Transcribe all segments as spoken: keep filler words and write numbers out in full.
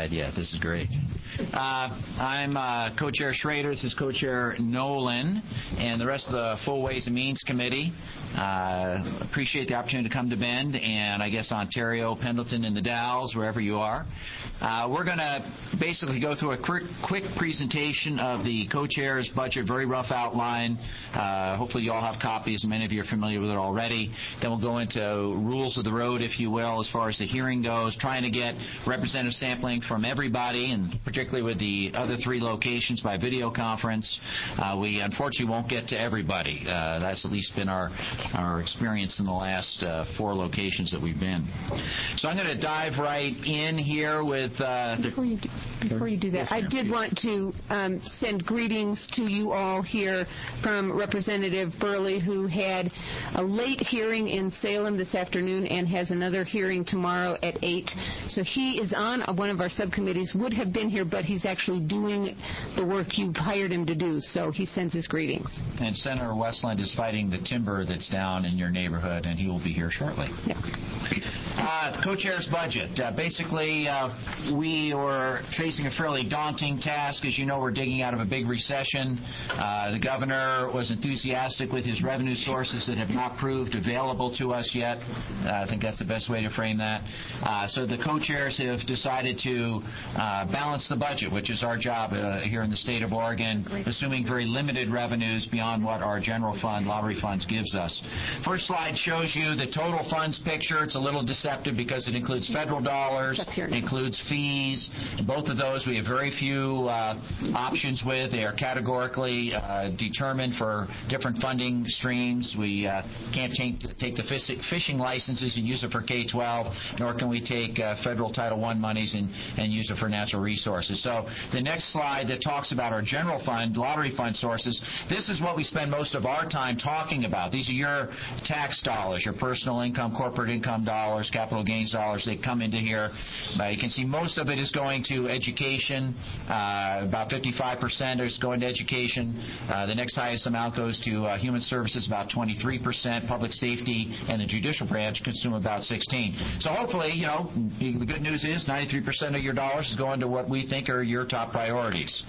bad yet. This is great. Uh, I'm uh, Co-Chair Schrader. This is Co-Chair Nolan, and the rest of the Full Ways and Means Committee. Uh, appreciate the opportunity to come to Bend, and I guess Ontario, Pendleton, and the Dalles, wherever you are. Uh, we're going to basically go through a quick, quick presentation of the co-chair's budget, very rough outline. Uh, hopefully you all have copies. Many of you are familiar with it already. Then we'll go into rules of the road, if you will, as far as the hearing goes, trying to get representative sampling from everybody, and particularly with the other three locations by video conference. Uh, we unfortunately won't get to everybody. Uh, that's at least been our, our experience in the last uh, four locations that we've been. So I'm going to dive right in here with... Uh, before, you do, before you do that, yes, I did want to um, send greetings to you all here from Representative Burley, who had a late hearing in Salem this afternoon and has another hearing tomorrow at eight. So he is on one of our subcommittees, would have been here, but he's actually doing the work you've hired him to do. So he sends his greetings. And Senator Westland is fighting the timber that's down in your neighborhood, and he will be here shortly. Yeah. Uh, the co-chair's budget. Uh, basically, uh, we were facing a fairly daunting task. As you know, we're digging out of a big recession. Uh, the governor was enthusiastic with his revenue sources that have not proved available to us yet. Uh, I think that's the best way to frame that. Uh, so the co-chairs have decided to uh, balance the budget, which is our job uh, here in the state of Oregon, assuming very limited revenues beyond what our general fund, lottery funds, gives us. First slide shows you the total funds picture. It's a little deceptive because it includes federal dollars, it includes fees. Both of those we have very few uh, options with. They are categorically uh, determined for different funding streams. We uh, can't take, take the fishing licenses and use it for K twelve, nor can we take uh, federal Title one monies and, and use it for natural resources. So the next slide that talks about our general fund, lottery fund sources, this is what we spend most of our time talking about. These are your tax dollars, your personal income, corporate income dollars, capital gains dollars. They come into here. Uh, you can see most of it is going to education. Uh, about fifty-five percent is going to education. Uh, the next highest amount goes to uh, human services, about twenty-three percent. Public safety and the judicial branch consume about sixteen. So hopefully, you know, the good news is ninety-three percent of your dollars is going to what we think are your top priorities.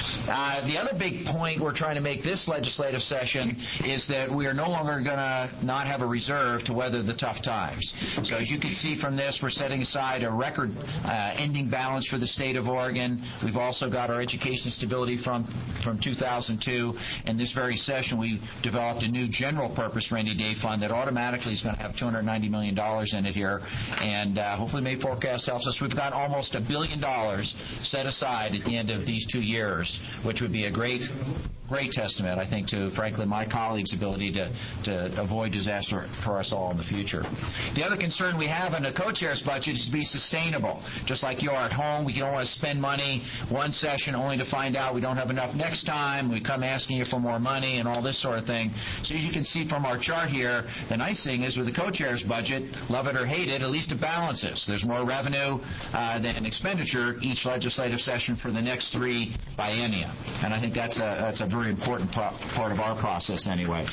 Uh, the other big point we're trying to make this legislative session is that we are no longer going to not have a reserve to weather the tough times. So as you can see from this, we're setting aside a record uh, ending balance for the state of Oregon. We've also got our education stability from, from two thousand two. In this very session, we developed a new general purpose rainy day fund that automatically is going to have two hundred ninety million dollars in it here. And uh, hopefully May forecast tells us we've got almost a billion dollars set aside at the end of these two years, which would be a great great testament, I think, to, frankly, my colleagues' ability to, to avoid disaster for us all in the future. The other concern we have in the co-chair's budget is to be sustainable. Just like you are at home, we don't want to spend money one session only to find out we don't have enough next time. We come asking you for more money and all this sort of thing. So as you can see from our chart here, the nice thing is with the co-chair's budget, love it or hate it, at least it balances. There's more revenue uh, than expenditure each legislative session for the next three biennia. And I think that's a, that's a very important part of our process anyway.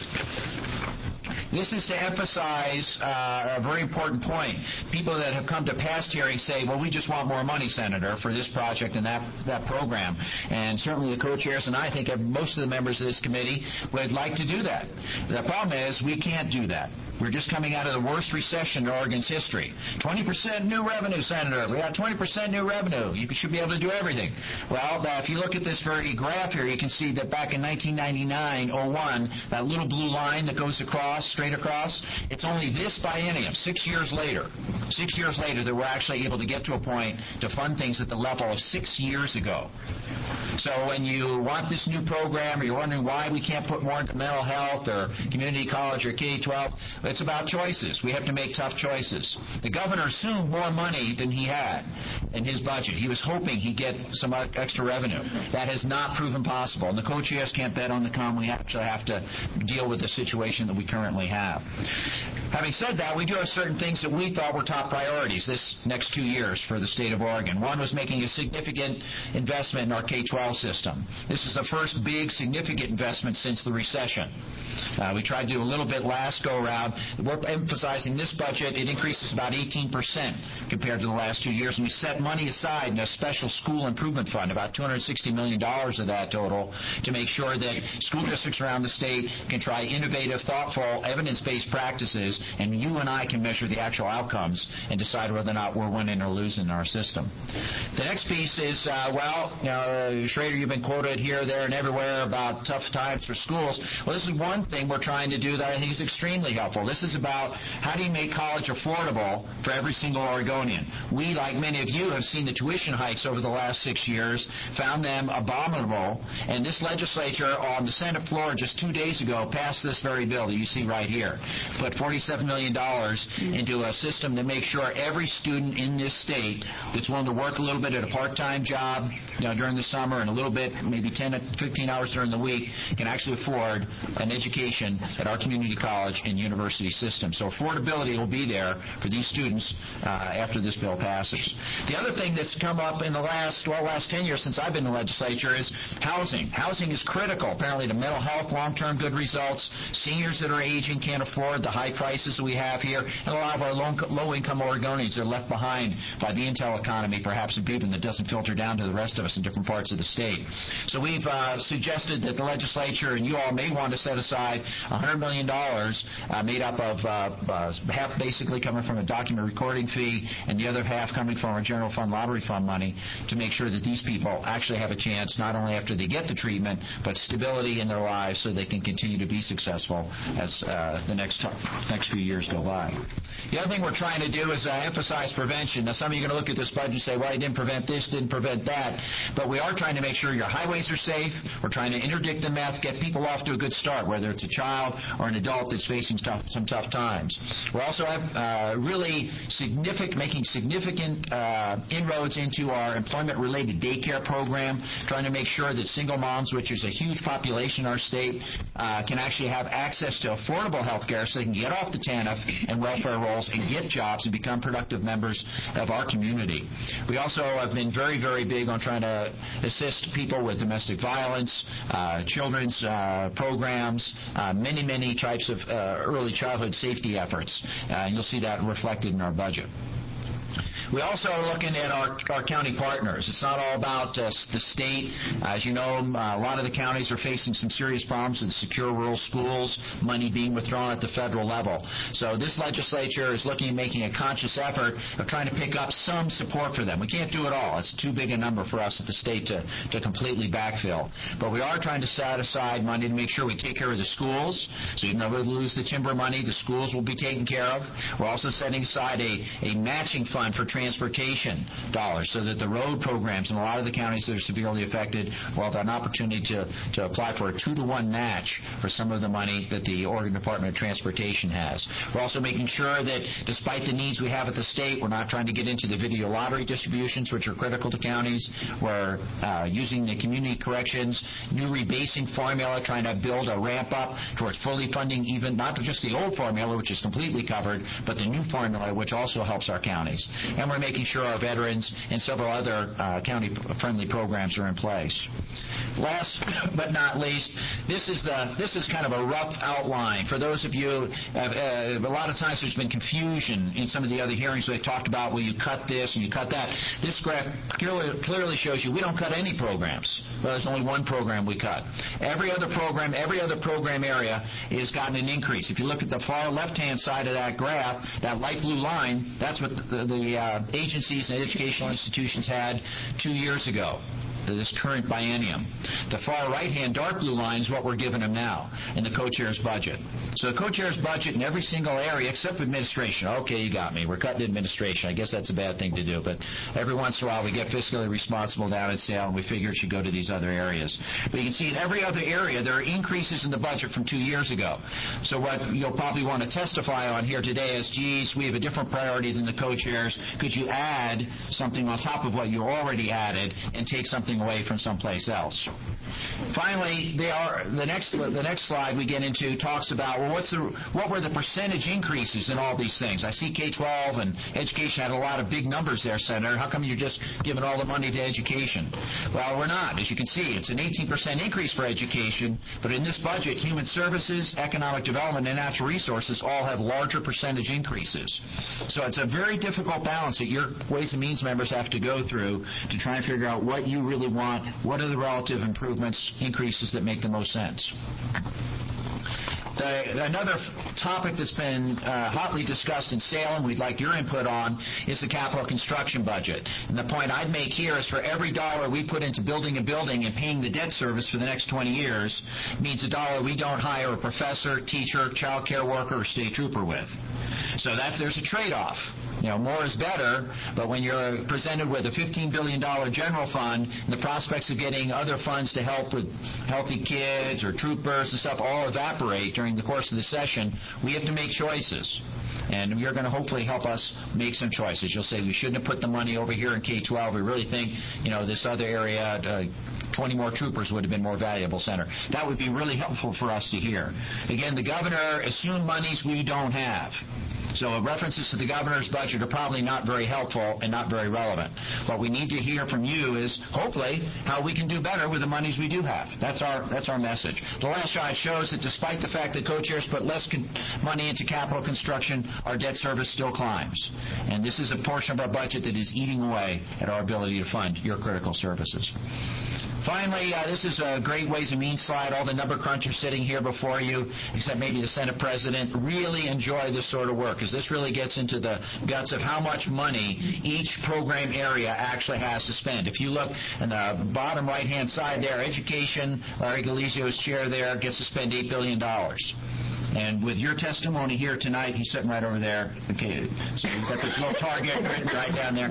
This is to emphasize uh, a very important point. People that have come to past hearings say, well, we just want more money, Senator, for this project and that, that program. And certainly the co-chairs and I think most of the members of this committee would like to do that. The problem is we can't do that. We're just coming out of the worst recession in Oregon's history. twenty percent new revenue, Senator. We got twenty percent new revenue. You should be able to do everything. Well, uh, if you look at this very graph here, you can see that back in nineteen ninety-nine oh one, that little blue line that goes across, straight across, it's only this biennium, six years later, six years later that we're actually able to get to a point to fund things at the level of six years ago. So when you want this new program or you're wondering why we can't put more into mental health or community college or K twelve, it's about choices. We have to make tough choices. The governor assumed more money than he had in his budget. He was hoping he'd get some extra revenue. That has not proven possible. And the co-chairs can't bet on the come. We actually have to deal with the situation that we currently have. Having said that, we do have certain things that we thought were top priorities this next two years for the state of Oregon. One was making a significant investment in our K twelve system. This is the first big, significant investment since the recession. Uh, we tried to do a little bit last go-around. We're emphasizing this budget. It increases about eighteen percent compared to the last two years, and we set money aside in a special school improvement fund, about two hundred sixty million dollars of that total, to make sure that school districts around the state can try innovative, thoughtful, evidence-based practices, and you and I can measure the actual outcomes and decide whether or not we're winning or losing in our system. The next piece is, uh, well, you know, Schrader, you've been quoted here, there, and everywhere about tough times for schools. Well, this is one thing we're trying to do that I think is extremely helpful. This is about how do you make college affordable for every single Oregonian. We, like many of you, have seen the tuition hikes over the last six years, found them abominable, and this legislature on the Senate floor just two days ago passed this very bill that you see right here. Put forty-seven million dollars into a system to make sure every student in this state that's willing to work a little bit at a part-time job, you know, during the summer and a little bit, maybe ten to fifteen hours during the week, can actually afford an education at our community college and university system. So affordability will be there for these students uh, after this bill passes. The other thing that's come up in the last, well, last ten years since I've been in the legislature is housing. Housing is critical, apparently, to mental health, long-term good results. Seniors that are aging can't afford the high prices that we have here, and a lot of our low-income Oregonians are left behind by the Intel economy, perhaps even that doesn't filter down to the rest of us in different parts of the state. So we've uh, suggested that the legislature, and you all may want to set aside one hundred million dollars uh, made up of uh, uh, half basically coming from a document recording fee and the other half coming from our general fund lottery fund money to make sure that these people actually have a chance not only after they get the treatment, but stability in their lives so they can continue to be successful as uh, the next next few years go by. The other thing we're trying to do is uh, emphasize prevention. Now, some of you are going to look at this budget and say, well, you didn't prevent this, didn't prevent that. But we are trying to make sure your highways are safe. We're trying to interdict the meth, get people off to a good start, whether it's a child or an adult that's facing tough, some tough times. We're also uh, really significant, making significant uh, inroads into our employment-related daycare program, trying to make sure that single moms, which is a huge population in our state, uh, can actually have access to affordable health care so they can get off the T A N F and welfare rolls and get jobs and become productive members of our community. We also have been very, very big on trying to assist people with domestic violence, uh, children's uh, programs, uh, many, many types of uh, early childhood safety efforts. Uh, and you'll see that reflected in our budget. We also are looking at our, our county partners. It's not all about uh, the state. As you know, uh, a lot of the counties are facing some serious problems with secure rural schools, money being withdrawn at the federal level. So this legislature is looking at making a conscious effort of trying to pick up some support for them. We can't do it all. It's too big a number for us at the state to, to completely backfill. But we are trying to set aside money to make sure we take care of the schools. So even though we lose the timber money, the schools will be taken care of. We're also setting aside a, a matching fund for transportation dollars so that the road programs in a lot of the counties that are severely affected will have an opportunity to, to apply for a two to one match for some of the money that the Oregon Department of Transportation has. We're also making sure that despite the needs we have at the state, we're not trying to get into the video lottery distributions, which are critical to counties. We're uh, using the community corrections, new rebasing formula, trying to build a ramp up towards fully funding even not just the old formula, which is completely covered, but the new formula, which also helps our counties. And we're making sure our veterans and several other uh, county-friendly programs are in place. Last but not least, this is the this is kind of a rough outline for those of you. Uh, uh, a lot of times there's been confusion in some of the other hearings where they talked about, well, you cut this and you cut that. This graph clearly, clearly shows you we don't cut any programs. Well, there's only one program we cut. Every other program, every other program area has gotten an increase. If you look at the far left-hand side of that graph, that light blue line, that's what the, the uh, agencies and educational institutions had two years ago, this current biennium. The far right-hand dark blue line is what we're giving them now in the co-chair's budget. So the co-chair's budget in every single area except administration. Okay, you got me. We're cutting administration. I guess that's a bad thing to do, but every once in a while we get fiscally responsible down at Salem and we figure it should go to these other areas. But you can see in every other area there are increases in the budget from two years ago. So what you'll probably want to testify on here today is, geez, we have a different priority than the co-chairs. Could you add something on top of what you already added and take something moving away from someplace else. Finally, they are, the next the next slide we get into talks about, well, what's the what were the percentage increases in all these things? I see K twelve and education had a lot of big numbers there, Senator. How come you're just giving all the money to education? Well, we're not. As you can see, it's an eighteen percent increase for education, but in this budget, human services, economic development, and natural resources all have larger percentage increases. So it's a very difficult balance that your Ways and Means members have to go through to try and figure out what you really want, what are the relative improvements, increases that make the most sense. The, another topic that's been uh, hotly discussed in Salem, we'd like your input on, is the capital construction budget. And the point I'd make here is for every dollar we put into building a building and paying the debt service for the next twenty years means a dollar we don't hire a professor, teacher, child care worker, or state trooper with. So that there's a trade-off. You know, more is better, but when you're presented with a fifteen billion dollars general fund, and the prospects of getting other funds to help with healthy kids or troopers and stuff all evaporate during the course of the session, we have to make choices. And you're going to hopefully help us make some choices. You'll say we shouldn't have put the money over here in K twelve. We really think, you know, this other area, uh, twenty more troopers would have been more valuable, Senator. That would be really helpful for us to hear. Again, the governor assumed monies we don't have. So references to the governor's budget are probably not very helpful and not very relevant. What we need to hear from you is, hopefully, how we can do better with the monies we do have. That's our that's our message. The last slide shows that despite the fact that co-chairs put less con- money into capital construction, our debt service still climbs. And this is a portion of our budget that is eating away at our ability to fund your critical services. Finally, uh, this is a great Ways and Means slide. All the number crunchers sitting here before you, except maybe the Senate President, really enjoy this sort of work, because this really gets into the guts of how much money each program area actually has to spend. If you look in the bottom right-hand side there, education, Larry Galizio's chair there, gets to spend eight billion dollars. And with your testimony here tonight, he's sitting right over there. Okay, so you've got the little target written right down there.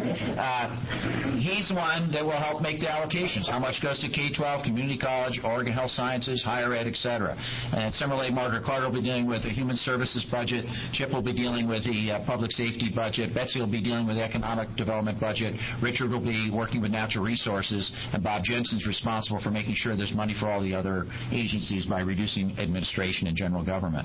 Uh, he's the one that will help make the allocations. How much goes to K twelve, community college, Oregon Health Sciences, higher ed, et cetera. And similarly, Margaret Carter will be dealing with the human services budget. Chip will be dealing with the uh, public safety budget. Betsy will be dealing with the economic development budget. Richard will be working with natural resources. And Bob Jensen's responsible for making sure there's money for all the other agencies by reducing administration and general government.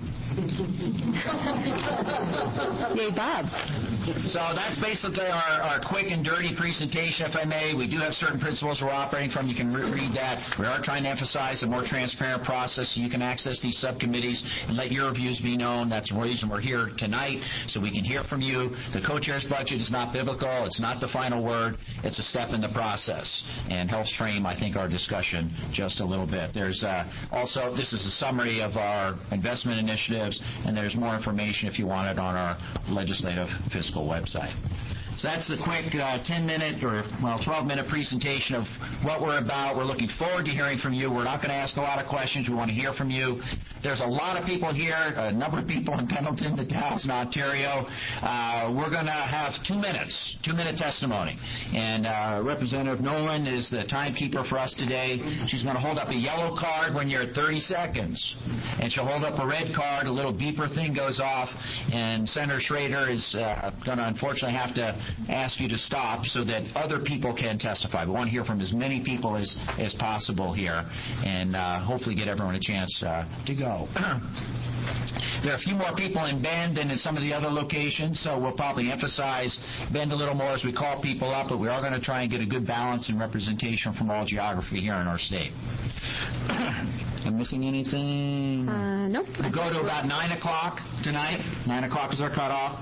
Yay, Bob. So that's basically our, our quick and dirty presentation, if I may. We do have certain principles we're operating from. You can re- read that. We are trying to emphasize a more transparent process so you can access these subcommittees and let your views be known. That's the reason we're here tonight, so we can hear from you. The co-chair's budget is not biblical. It's not the final word. It's a step in the process, and helps frame, I think, our discussion just a little bit. There's uh, also, this is a summary of our investment initiatives, and there's more information if you want it on our legislative fiscal website. So that's the quick uh, ten-minute or, well, twelve-minute presentation of what we're about. We're looking forward to hearing from you. We're not going to ask a lot of questions. We want to hear from you. There's a lot of people here, a number of people in Pendleton, the Dalles, and Ontario. Uh, we're going to have two minutes, two-minute testimony. And uh, Representative Nolan is the timekeeper for us today. She's going to hold up a yellow card when you're at thirty seconds. And she'll hold up a red card, a little beeper thing goes off, and Senator Schrader is uh, going to unfortunately have to ask you to stop so that other people can testify. We want to hear from as many people as, as possible here, and uh, hopefully get everyone a chance uh, to go. There are a few more people in Bend than in some of the other locations, so we'll probably emphasize Bend a little more as we call people up, but we are going to try and get a good balance and representation from all geography here in our state. Am I missing anything? Uh, nope. We go to about nine o'clock tonight. nine o'clock is our cutoff.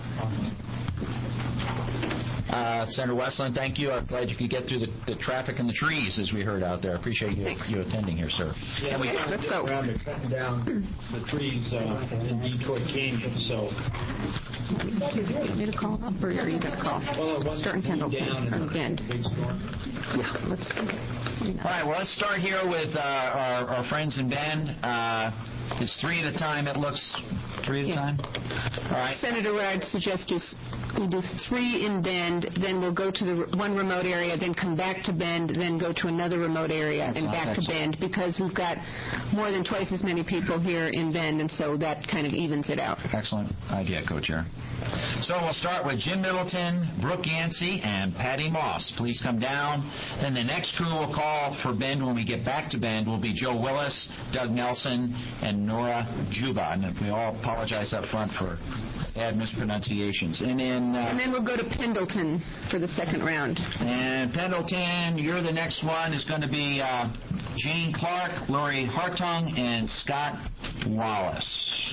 Uh, Senator Westland, thank you. I'm glad you could get through the, the traffic and the trees, as we heard out there. I appreciate you, you attending here, sir. Yeah, we okay, let's go. around to cutting down the trees uh, in Detroit Canyon, so... You want me to call up, or are you going to call? Well, Start in Pendleton, or Bend. Big storm. Yeah, let's see. All right, well, let's start here with uh, our, our friends in Bend. Uh, it's three at a time, it looks. Three at a Yeah. time? All right. Senator, what I'd suggest is We'll do three in Bend, then we'll go to the one remote area, then come back to Bend, then go to another remote area and back to Bend, because we've got more than twice as many people here in Bend, and so that kind of evens it out. Excellent idea, Co-Chair. So we'll start with Jim Middleton, Brooke Yancey, and Patty Moss. Please come down. Then the next crew we'll call for Bend when we get back to Bend will be Joe Willis, Doug Nelson, and Nora Juba. And we all apologize up front for bad mispronunciations. And then, uh, and then we'll go to Pendleton for the second round. And Pendleton, you're the next one, is going to be uh, Jane Clark, Lori Hartung, and Scott Wallace.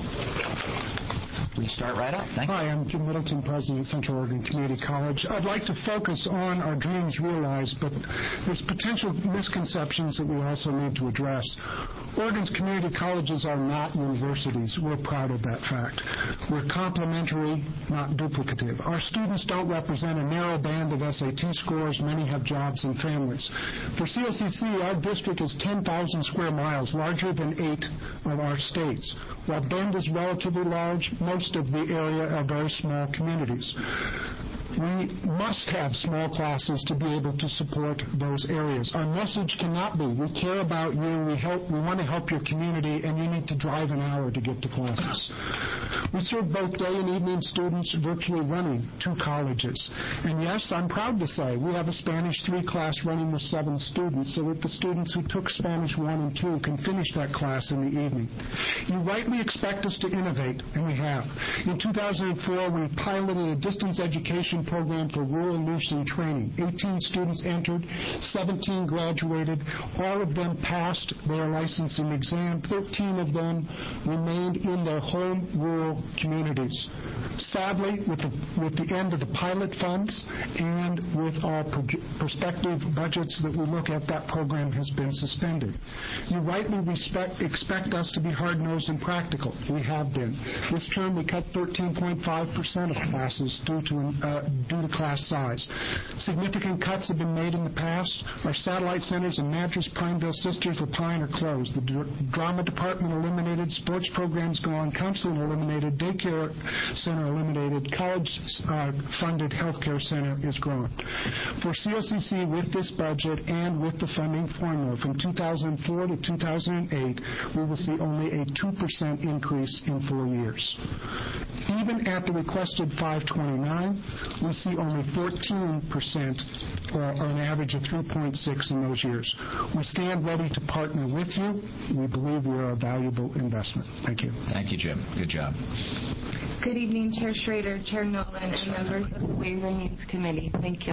Please start right up. Thank you. Hi, I'm Jim Middleton, President of Central Oregon Community College. I'd like to focus on our dreams realized, but there's potential misconceptions that we also need to address. Oregon's community colleges are not universities. We're proud of that fact. We're complementary, not duplicative. Our students don't represent a narrow band of S A T scores. Many have jobs and families. For C O C C, our district is ten thousand square miles, larger than eight of our states. While Bend is relatively large, most of the area are very small communities. We must have small classes to be able to support those areas. Our message cannot be, we care about you, we help, we want to help your community, and you need to drive an hour to get to classes. We serve both day and evening students, virtually running two colleges. And yes, I'm proud to say we have a Spanish three class running with seven students, so that the students who took Spanish one and two can finish that class in the evening. You rightly expect us to innovate, and we have. In two thousand four, we piloted a distance education program for rural nursing training. eighteen students entered, seventeen graduated. All of them passed their licensing exam. thirteen of them remained in their home rural communities. Sadly, with the, with the end of the pilot funds and with our proje- prospective budgets that we look at, that program has been suspended. You rightly respect, expect us to be hard-nosed and practical. We have been. This term, we cut thirteen point five percent of classes due to uh, due to class size. Significant cuts have been made in the past. Our satellite centers in Madras, Pineville, Sisters, Lapine are closed. The d- drama department eliminated, sports programs gone, counseling eliminated, daycare center eliminated, college-funded uh, health care center is gone. For C O C C, with this budget and with the funding formula from two thousand four to two thousand eight, we will see only a two percent increase in four years. Even at the requested five twenty-nine, we see only fourteen percent, or, or an average of three point six in those years. We stand ready to partner with you. We believe we are a valuable investment. Thank you. Thank you, Jim. Good job. Good evening, Chair Schrader, Chair Nolan, and members of the Ways and Means Committee. Thank you.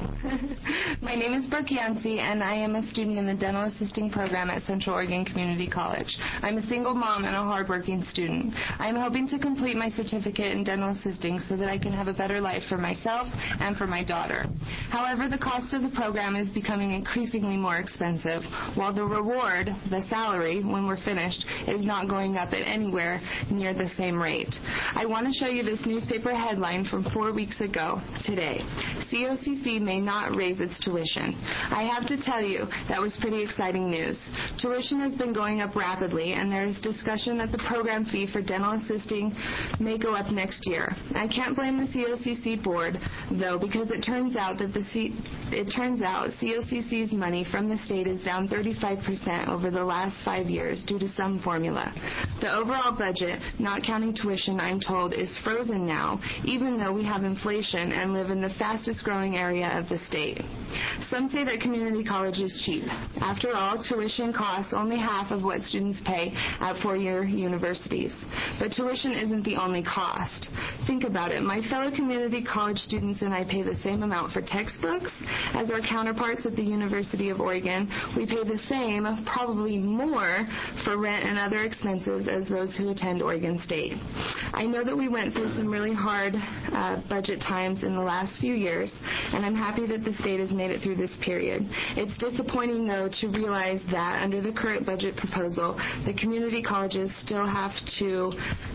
My name is Brooke Yancey, and I am a student in the Dental Assisting Program at Central Oregon Community College. I'm a single mom and a hardworking student. I'm hoping to complete my certificate in dental assisting so that I can have a better life for myself and for my daughter. However, the cost of the program is becoming increasingly more expensive, while the reward, the salary, when we're finished, is not going up at anywhere near the same rate. I want to show you this newspaper headline from four weeks ago today. C O C C may not raise its tuition. I have to tell you, that was pretty exciting news. Tuition has been going up rapidly, and there is discussion that the program fee for dental assisting may go up next year. I can't blame the C O C C board, though, because it turns out that the C- it turns out C O C C's money from the state is down thirty-five percent over the last five years due to some formula. The overall budget, not counting tuition, I'm told, is frozen now, even though we have inflation and live in the fastest growing area of the state. Some say that community college is cheap. After all, tuition costs only half of what students pay at four-year universities. But tuition isn't the only cost. Think about it. My fellow community college students and I pay the same amount for textbooks as our counterparts at the University of Oregon. We pay the same, probably more, for rent and other expenses as those who attend Oregon State. I know that we went through some really hard uh, budget times in the last few years, and I'm happy that the state has made it through this period. It's disappointing, though, to realize that under the current budget proposal, the community colleges still have to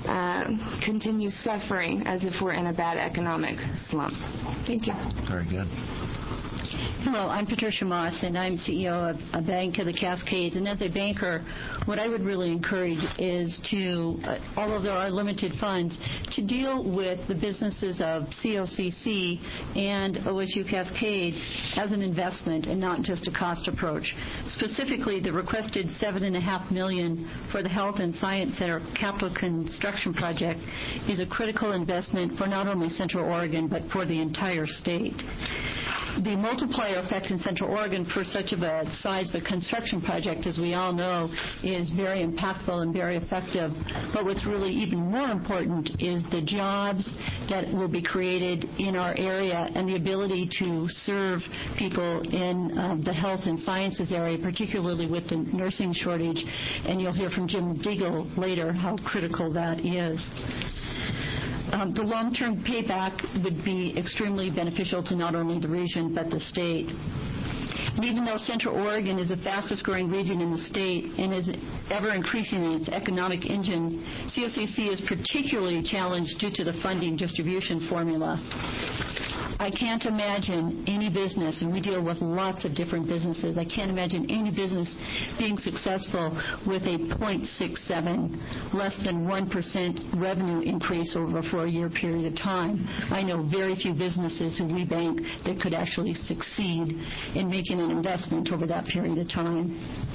uh, continue suffering as if we're in a bad economic slump. Thank you. Very good. Hello, I'm Patricia Moss, and I'm C E O of a Bank of the Cascades. And as a banker, what I would really encourage is to, uh, although there are limited funds, to deal with the businesses of C O C C and O S U Cascade as an investment and not just a cost approach. Specifically, the requested seven and a half million for the Health and Science Center capital construction project is a critical investment for not only Central Oregon but for the entire state. The multiplier effect in Central Oregon for such of a size of a construction project, as we all know, is very impactful and very effective. But what's really even more important is the jobs that will be created in our area and the ability to serve people in uh, the health and sciences area, particularly with the nursing shortage. And you'll hear from Jim Deagle later how critical that is. Um, the long-term payback would be extremely beneficial to not only the region but the state. And even though Central Oregon is the fastest-growing region in the state and is ever increasing in its economic engine, C O C C is particularly challenged due to the funding distribution formula. I can't imagine any business, and we deal with lots of different businesses, I can't imagine any business being successful with a zero point six seven, less than one percent revenue increase over a four-year period of time. I know very few businesses who we bank that could actually succeed in making an investment over that period of time.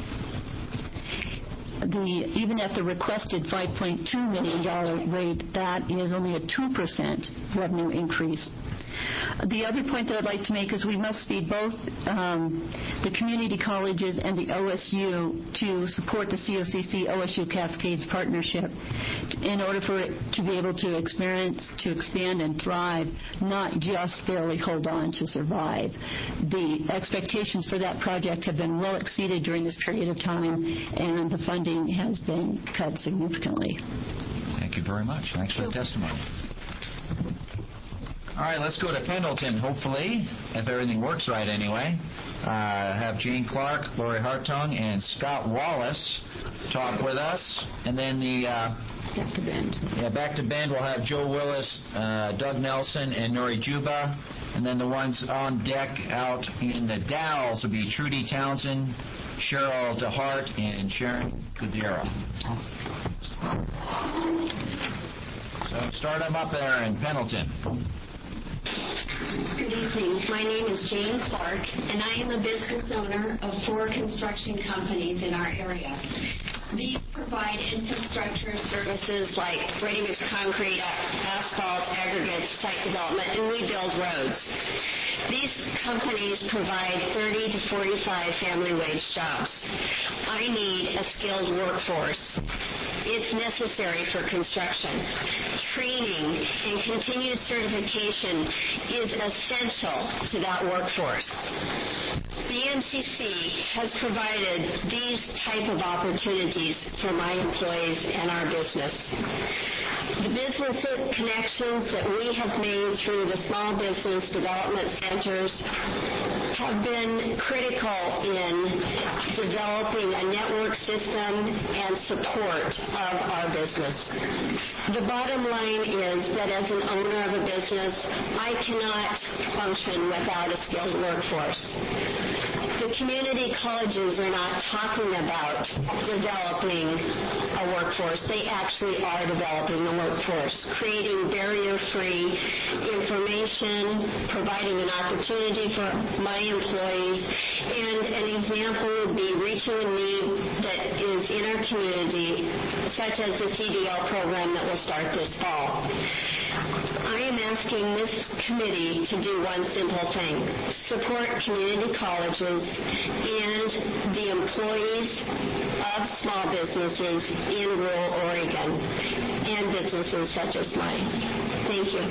The, even at the requested five point two million dollars rate, that is only a two percent revenue increase. The other point that I'd like to make is we must feed both um, the community colleges and the O S U to support the C O C C O S U Cascades partnership in order for it to be able to experience, to expand and thrive, not just barely hold on to survive. The expectations for that project have been well exceeded during this period of time, and the funding has been cut significantly. Thank you very much. Thanks for the testimony. All right, let's go to Pendleton, hopefully, if everything works right anyway. Uh, have Jane Clark, Lori Hartung, and Scott Wallace talk with us. And then the... Uh, back to Bend. Yeah, back to Bend, we'll have Joe Willis, uh, Doug Nelson, and Nuri Juba. And then the ones on deck out in the Dalles will be Trudy Townsend, Cheryl DeHart, and Sharon Kudera. So start them up there in Pendleton. Good evening. My name is Jane Clark, and I am a business owner of four construction companies in our area. These provide infrastructure services like ready-mix concrete, asphalt, aggregates, site development, and we build roads. These companies provide thirty to forty-five family wage jobs. I need a skilled workforce. It's necessary for construction. Training and continued certification is essential to that workforce. B M C C has provided these type of opportunities for my employees and our business. The business connections that we have made through the small business development centers have been critical in developing a network system and support of our business. The bottom line is that as an owner of a business, I cannot function without a skilled workforce. The community colleges are not talking about developing a workforce. They actually are developing a workforce, creating barrier-free information, providing an opportunity for my employees, and an example would be reaching a need that is in our community, such as the C D L program that will start this fall. I am asking this committee to do one simple thing: support community colleges and the employees of small businesses in rural Oregon and businesses such as mine. Thank you.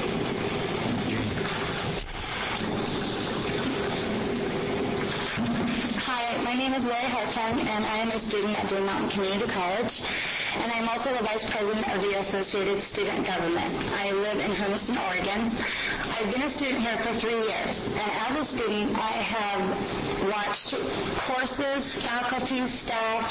Hi, my name is Lori Hartung, and I am a student at Deer Mountain Community College, and I'm also the Vice President of the Associated Student Government. I live in Hermiston, Oregon. I've been a student here for three years, and as a student, I have watched courses, faculty, staff,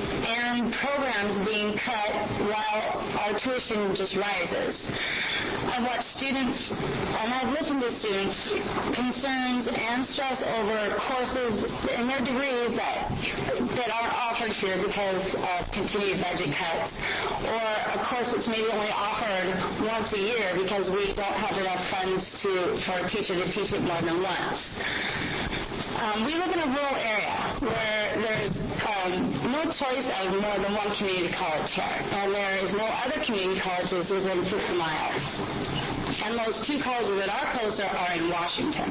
and programs being cut while our tuition just rises. I've watched students, and I've listened to students' concerns and stress over courses in their degrees that that aren't offered here because of continued budget cuts, or a course that's maybe only offered once a year because we don't have enough funds to for a teacher to teach it more than once. Um, we live in a rural area where there's um, no choice of more than one community college here, and there is no other community colleges within fifty miles. And those two colleges that are closer are in Washington.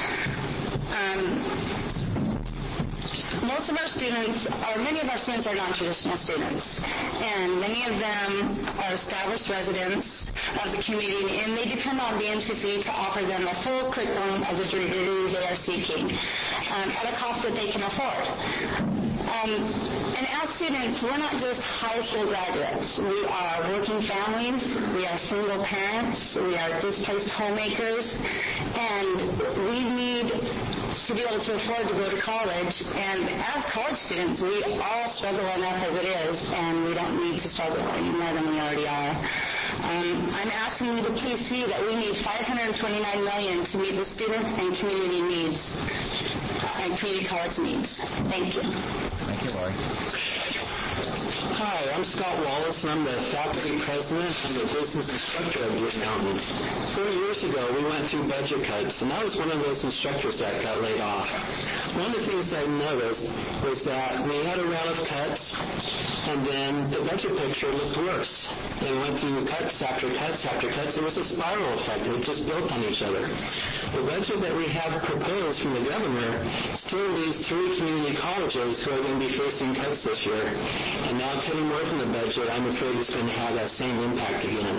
Um, Most of our students, or many of our students, are non-traditional students, and many of them are established residents of the community, and they depend on B M C C to offer them a full curriculum of the degree they are seeking um, at a cost that they can afford. Um, and as students, we're not just high school graduates. We are working families, we are single parents, we are displaced homemakers, and we need to be able to afford to go to college. And as college students, we all struggle enough as it is, and we don't need to struggle any more than we already are. Um, I'm asking you to please see that we need five hundred twenty-nine million dollars to meet the students and community needs, uh, and community college needs. Thank you. Thank you, Lori. Hi, I'm Scott Wallace, and I'm the faculty president and the business instructor of Blue Mountain. Four years ago, we went through budget cuts, and I was one of those instructors that got laid off. One of the things I noticed was that we had a round of cuts, and then the budget picture looked worse. They went through cuts after cuts after cuts. It was a spiral effect. It just built on each other. The budget that we have proposed from the governor still leaves three community colleges who are going to be facing cuts this year. And now cutting more from the budget, I'm afraid it's going to have that same impact again.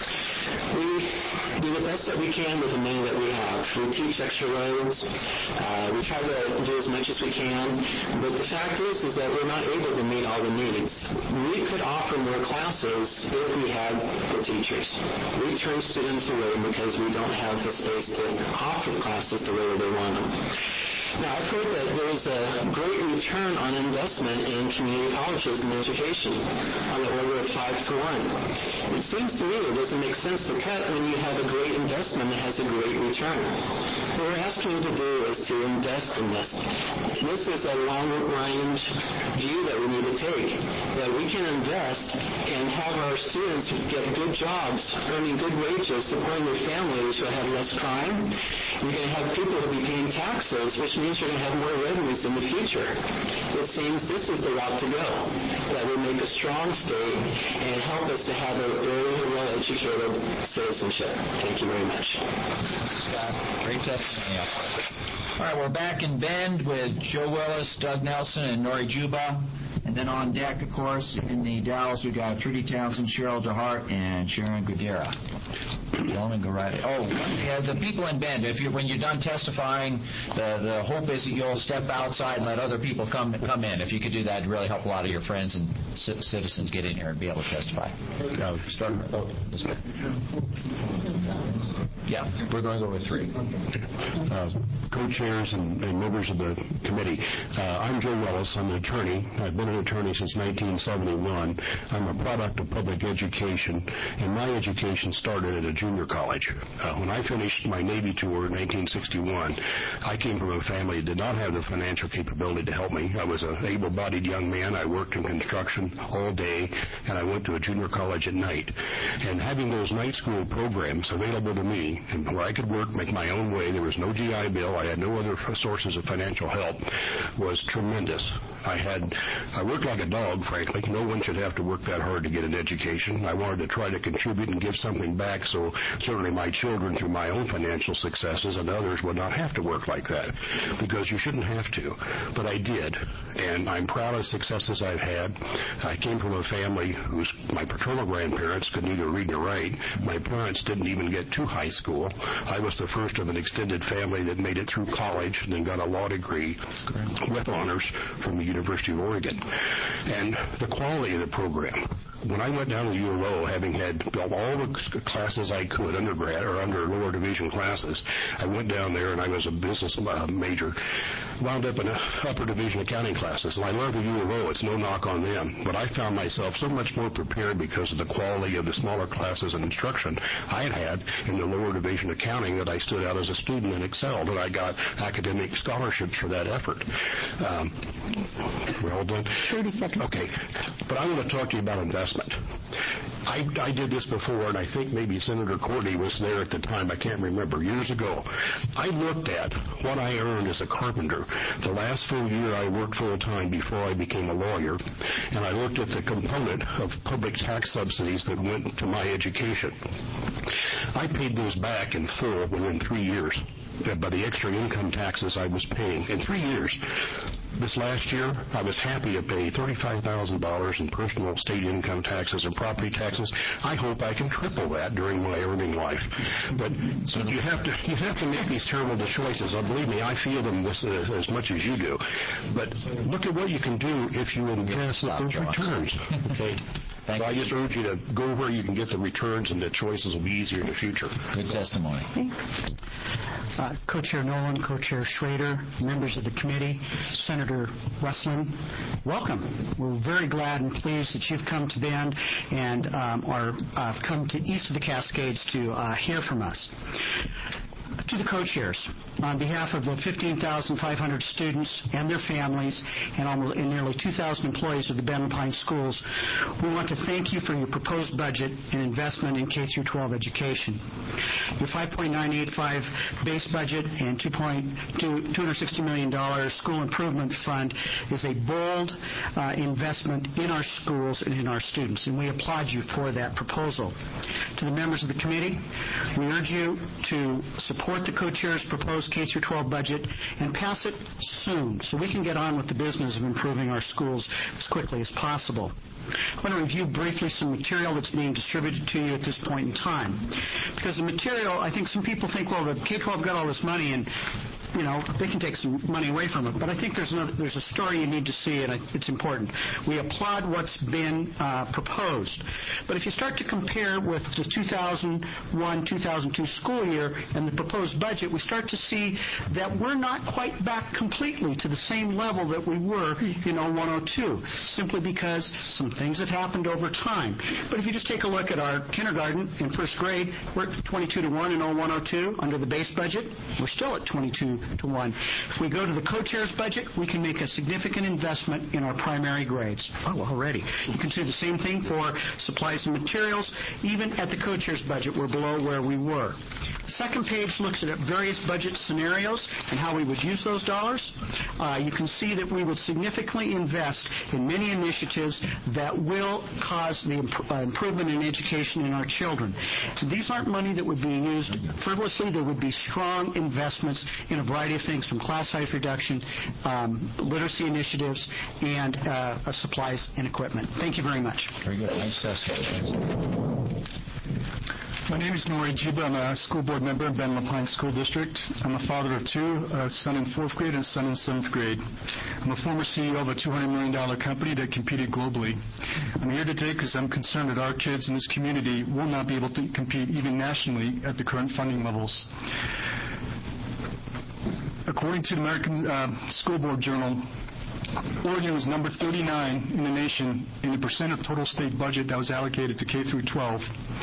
We do the best that we can with the money that we have. We teach extra loads. Uh, we try to do as much as we can. But the fact is, is that we're not able to meet all the needs. We could offer more classes if we had the teachers. We turn students away because we don't have the space to offer classes the way they want them. Now, I've heard that there is a great return on investment in community colleges and education on the order of five to one. It seems to me it doesn't make sense to cut when you have a great investment that has a great return. What we're asking you to do is to invest in this. This is a long-range view that we need to take, that we can invest and have our students get good jobs, earning good wages, supporting their families who have less crime. You're going to have people who will be paying taxes, which means you're going to have more revenues in the future. It seems this is the route to go, that will make a strong state and help us to have a very well-educated citizenship. Thank you very much. Scott, great testimony. All right, we're back in Bend with Joe Willis, Doug Nelson, and Nori Juba. And then on deck, of course, in the Dalles, we've got Trudy Townsend, Cheryl DeHart, and Sharon Gudera. Gentlemen, go right ahead. Oh, yeah, the people in Bend, if you when you're done testifying, the, the hope is that you'll step outside and let other people come come in. If you could do that, it'd really help a lot of your friends and c- citizens get in here and be able to testify. Uh, start. Oh, this way. Yeah, we're going to go with three. Uh, co-chairs and, and members of the committee. Uh, I'm Joe Willis. I'm an attorney. I've been an attorney since nineteen seventy-one. I'm a product of public education, and my education started at a junior college. Uh, when I finished my Navy tour in nineteen sixty-one, I came from a family that did not have the financial capability to help me. I was an able-bodied young man. I worked in construction all day, and I went to a junior college at night. And having those night school programs available to me, and where I could work, make my own way, there was no G I Bill, I had no other sources of financial help, was tremendous. I had, I worked like a dog, frankly. No one should have to work that hard to get an education. I wanted to try to contribute and give something back, so certainly my children, through my own financial successes, and others would not have to work like that, because you shouldn't have to. But I did, and I'm proud of the successes I've had. I came from a family whose, my paternal grandparents could neither read nor write. My parents didn't even get to high school. I was the first of an extended family that made it went through college and then got a law degree with honors from the University of Oregon. And the quality of the program. When I went down to U of O, having had all the classes I could, undergrad or under lower division classes, I went down there and I was a business uh, major, wound up in a upper division accounting classes. And I love the U of O. It's no knock on them. But I found myself so much more prepared because of the quality of the smaller classes and instruction I had had in the lower division accounting that I stood out as a student and excelled, and I got academic scholarships for that effort. Um, we're all done? thirty seconds. Okay. But I want to talk to you about investment. I, I did this before, and I think maybe Senator Courtney was there at the time. I can't remember. Years ago, I looked at what I earned as a carpenter the last full year I worked full-time before I became a lawyer, and I looked at the component of public tax subsidies that went to my education. I paid those back in full within three years by the extra income taxes I was paying in three years. This last year, I was happy to pay thirty-five thousand dollars in personal state income taxes and property taxes. I hope I can triple that during my earning life. But so you have to you have to make these terrible choices. Uh, believe me, I feel them this, uh, as much as you do. But look at what you can do if you invest those returns. Okay. Thank so you. I just urge you to go where you can get the returns, and the choices will be easier in the future. Good testimony. Uh, Co-Chair Nolan, Co-Chair Schrader, members of the committee, Senator Westland, welcome. We're very glad and pleased that you've come to Bend and um, are uh, come to east of the Cascades to uh, hear from us. To the co-chairs, on behalf of the fifteen thousand five hundred students and their families and, almost, and nearly two thousand employees of the Bend Pine Schools, we want to thank you for your proposed budget and investment in K through twelve education. Your five point nine eight five base budget and two hundred sixty million dollars school improvement fund is a bold uh, investment in our schools and in our students, and we applaud you for that proposal. To the members of the committee, we urge you to support the co-chair's proposed K through twelve budget and pass it soon so we can get on with the business of improving our schools as quickly as possible. I want to review briefly some material that's being distributed to you at this point in time. Because the material, I think some people think, well, the K twelve got all this money and, you know, they can take some money away from it. But I think there's another, there's a story you need to see, and I, it's important. We applaud what's been uh, proposed. But if you start to compare with the two thousand one two thousand two school year and the proposed budget, we start to see that we're not quite back completely to the same level that we were in oh one oh two, simply because some things have happened over time. But if you just take a look at our kindergarten and first grade, we're at twenty-two to one in oh one oh two under the base budget. We're still at twenty-two to one. If we go to the co-chair's budget, we can make a significant investment in our primary grades. Oh, already. You can see the same thing for supplies and materials. Even at the co-chair's budget, we're below where we were. The second page looks at various budget scenarios and how we would use those dollars. Uh, you can see that we would significantly invest in many initiatives that will cause the imp- uh, improvement in education in our children. These aren't money that would be used frivolously. There would be strong investments in a variety of things, from class size reduction, um, literacy initiatives, and uh, uh, supplies and equipment. Thank you very much. Very good. Nice testimony. My name is Nori Jiba. I'm a school board member in Bend Pine School District. I'm a father of two, a son in fourth grade and a son in seventh grade. I'm a former C E O of a two hundred million dollars company that competed globally. I'm here today because I'm concerned that our kids in this community will not be able to compete even nationally at the current funding levels. According to the American uh, School Board Journal, Oregon was number thirty-nine in the nation in the percent of total state budget that was allocated to K through twelve.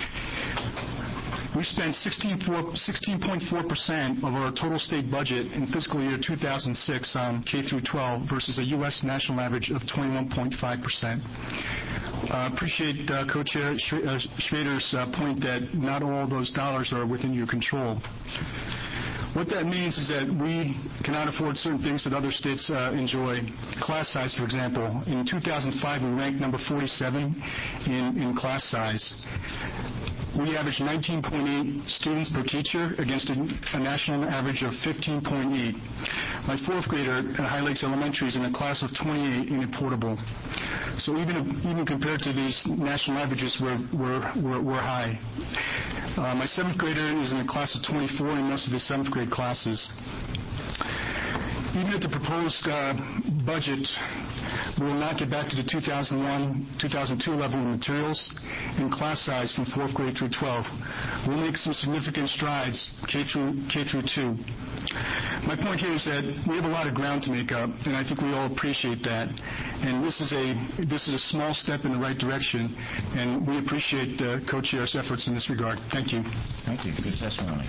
We spent sixteen point four percent of our total state budget in fiscal year two thousand six on K through twelve versus a U S national average of twenty-one point five percent. I uh, appreciate uh, Co-Chair Schrader's uh, point that not all those dollars are within your control. What that means is that we cannot afford certain things that other states uh, enjoy. Class size, for example. In two thousand five, we ranked number forty-seven in, in class size. We averaged nineteen point eight students per teacher against a, a national average of fifteen point eight. My fourth grader at High Lakes Elementary is in a class of twenty-eight in a portable. So even even compared to these national averages, we're, we're, we're, we're high. Uh, my seventh grader is in a class of twenty-four in most of his seventh grade classes. even at the proposed uh, budget, we will not get back to the two thousand one, two thousand two level in materials and class size from fourth grade through twelve. We'll make some significant strides K through K through two. My point here is that we have a lot of ground to make up, and I think we all appreciate that. And this is a this is a small step in the right direction, and we appreciate uh, Co-Chair's efforts in this regard. Thank you. Thank you. Good testimony.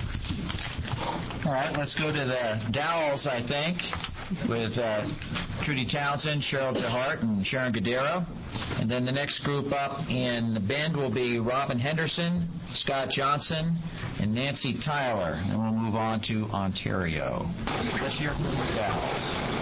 All right, let's go to the Dowells, I think, with uh, Trudy Townsend, Cheryl DeHart, and Sharon Gadero. And then the next group up in Bend will be Robin Henderson, Scott Johnson, and Nancy Tyler. And we'll move on to Ontario. Let's hear from the Dowells.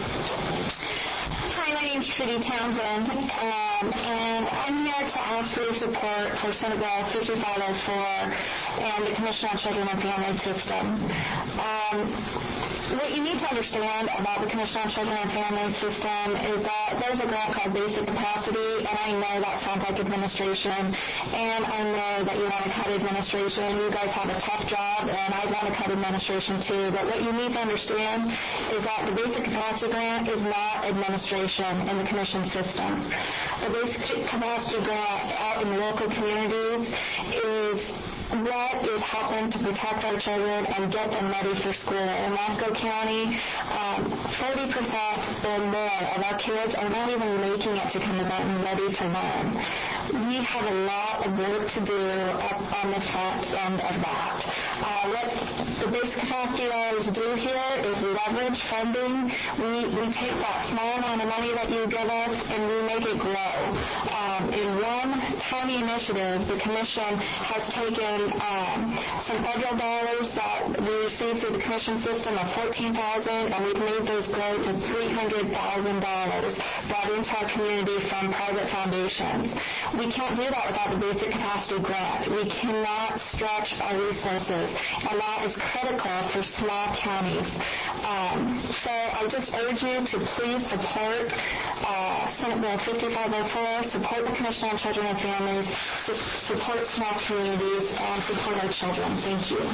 Hi, my name is Trudy Townsend, um, and I'm here to ask for your support for Senate Bill fifty-five oh four and the Commission on Children and Family System. Um, what you need to understand about the Commission on Children and Family System is that there's a grant called Basic Capacity, and I know that sounds like administration, and I know that you want to cut administration. You guys have a tough job, and I'd want to cut administration too, but what you need to understand is that the Basic Capacity Grant is not administration in the commission system. The Basic Capacity Grant out in local communities is what is helping to protect our children and get them ready for school. In Wasco County, um, forty percent or more of our kids are not even making it to kindergarten ready to learn. We have a lot of work to do up on the front end of that. Uh, what the Basic Capacity dollars do here is leverage funding. We, we take that small amount of money that you give us and we make it grow. Um, in one tiny initiative, the Commission has taken um, some federal dollars that we received through the Commission system of fourteen thousand dollars, and we've made those grow to three hundred thousand dollars brought into our community from private foundations. We can't do that without the Basic Capacity Grant. We cannot stretch our resources, and that is critical for small counties. Um, so I just urge you to please support uh, Senate Bill fifty-five oh four, support the Commission on Children and Families, su- support small communities, and support our children. Thank you.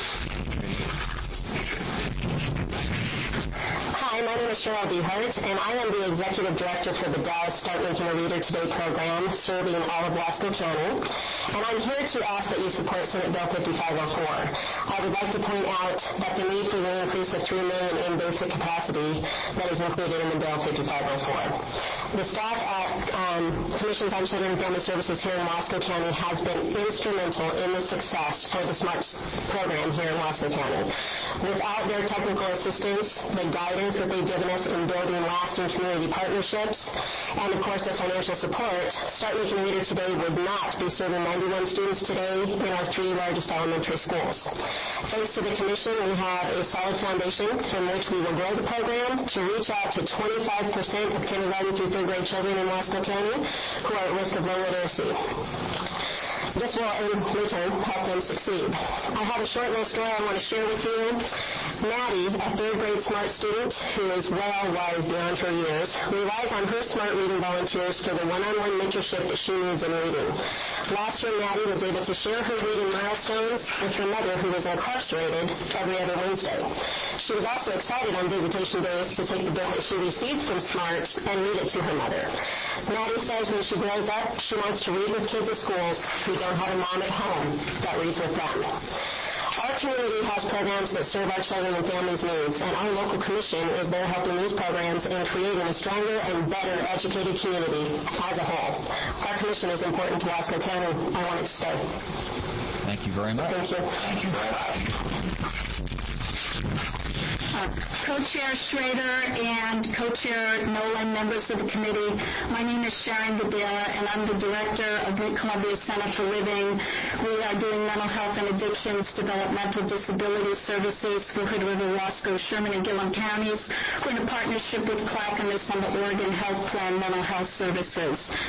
Hi, my name is Cheryl DeHart, and I am the Executive Director for the Dallas Start Making a Reader Today program, serving all of Wasco County. And I'm here to ask that you support Senate Bill fifty-five oh four. I would like to point out that the need for the increase of three million dollars in basic capacity that is included in the Bill fifty-five oh four. The staff at um, Commissions on Children and Family Services here in Wasco County has been instrumental in the success for the SMART program here in Wasco County. Without their technical assistance, the guidance that they've given us in building lasting community partnerships, and of course their financial support, Start Making a Reader Today would not be serving ninety-one students today in our three largest elementary schools. Thanks to the Commission, we have a solid foundation from which we will grow the program to reach out to twenty-five percent of kindergarten through third grade children in Wasco County who are at risk of low literacy. This will, in return, help them succeed. I have a short little story I want to share with you. Maddie, a third grade SMART student who is well wise beyond her years, relies on her SMART reading volunteers for the one-on-one mentorship that she needs in reading. Last year, Maddie was able to share her reading milestones with her mother, who was incarcerated, every other Wednesday. She was also excited on visitation days to take the book that she received from SMART and read it to her mother. Maddie says when she grows up, she wants to read with kids at schools who don't have a mom at home that reads with them. Our community has programs that serve our children and families' needs, and our local commission is there helping these programs and creating a stronger and better educated community as a whole. Our commission is important to Wasco County. I want it to stay. Thank you very much. Thank you. Thank you very much. Uh, Co-Chair Schrader and Co-Chair Nolan, members of the committee, my name is Sharon Gadera, and I'm the director of the Columbia Center for Living. We are doing mental health and addictions, developmental disability services for Hood River, Wasco, Sherman, and Gillum counties. We're in a partnership with Clackamas and the Oregon Health Plan Mental Health Services.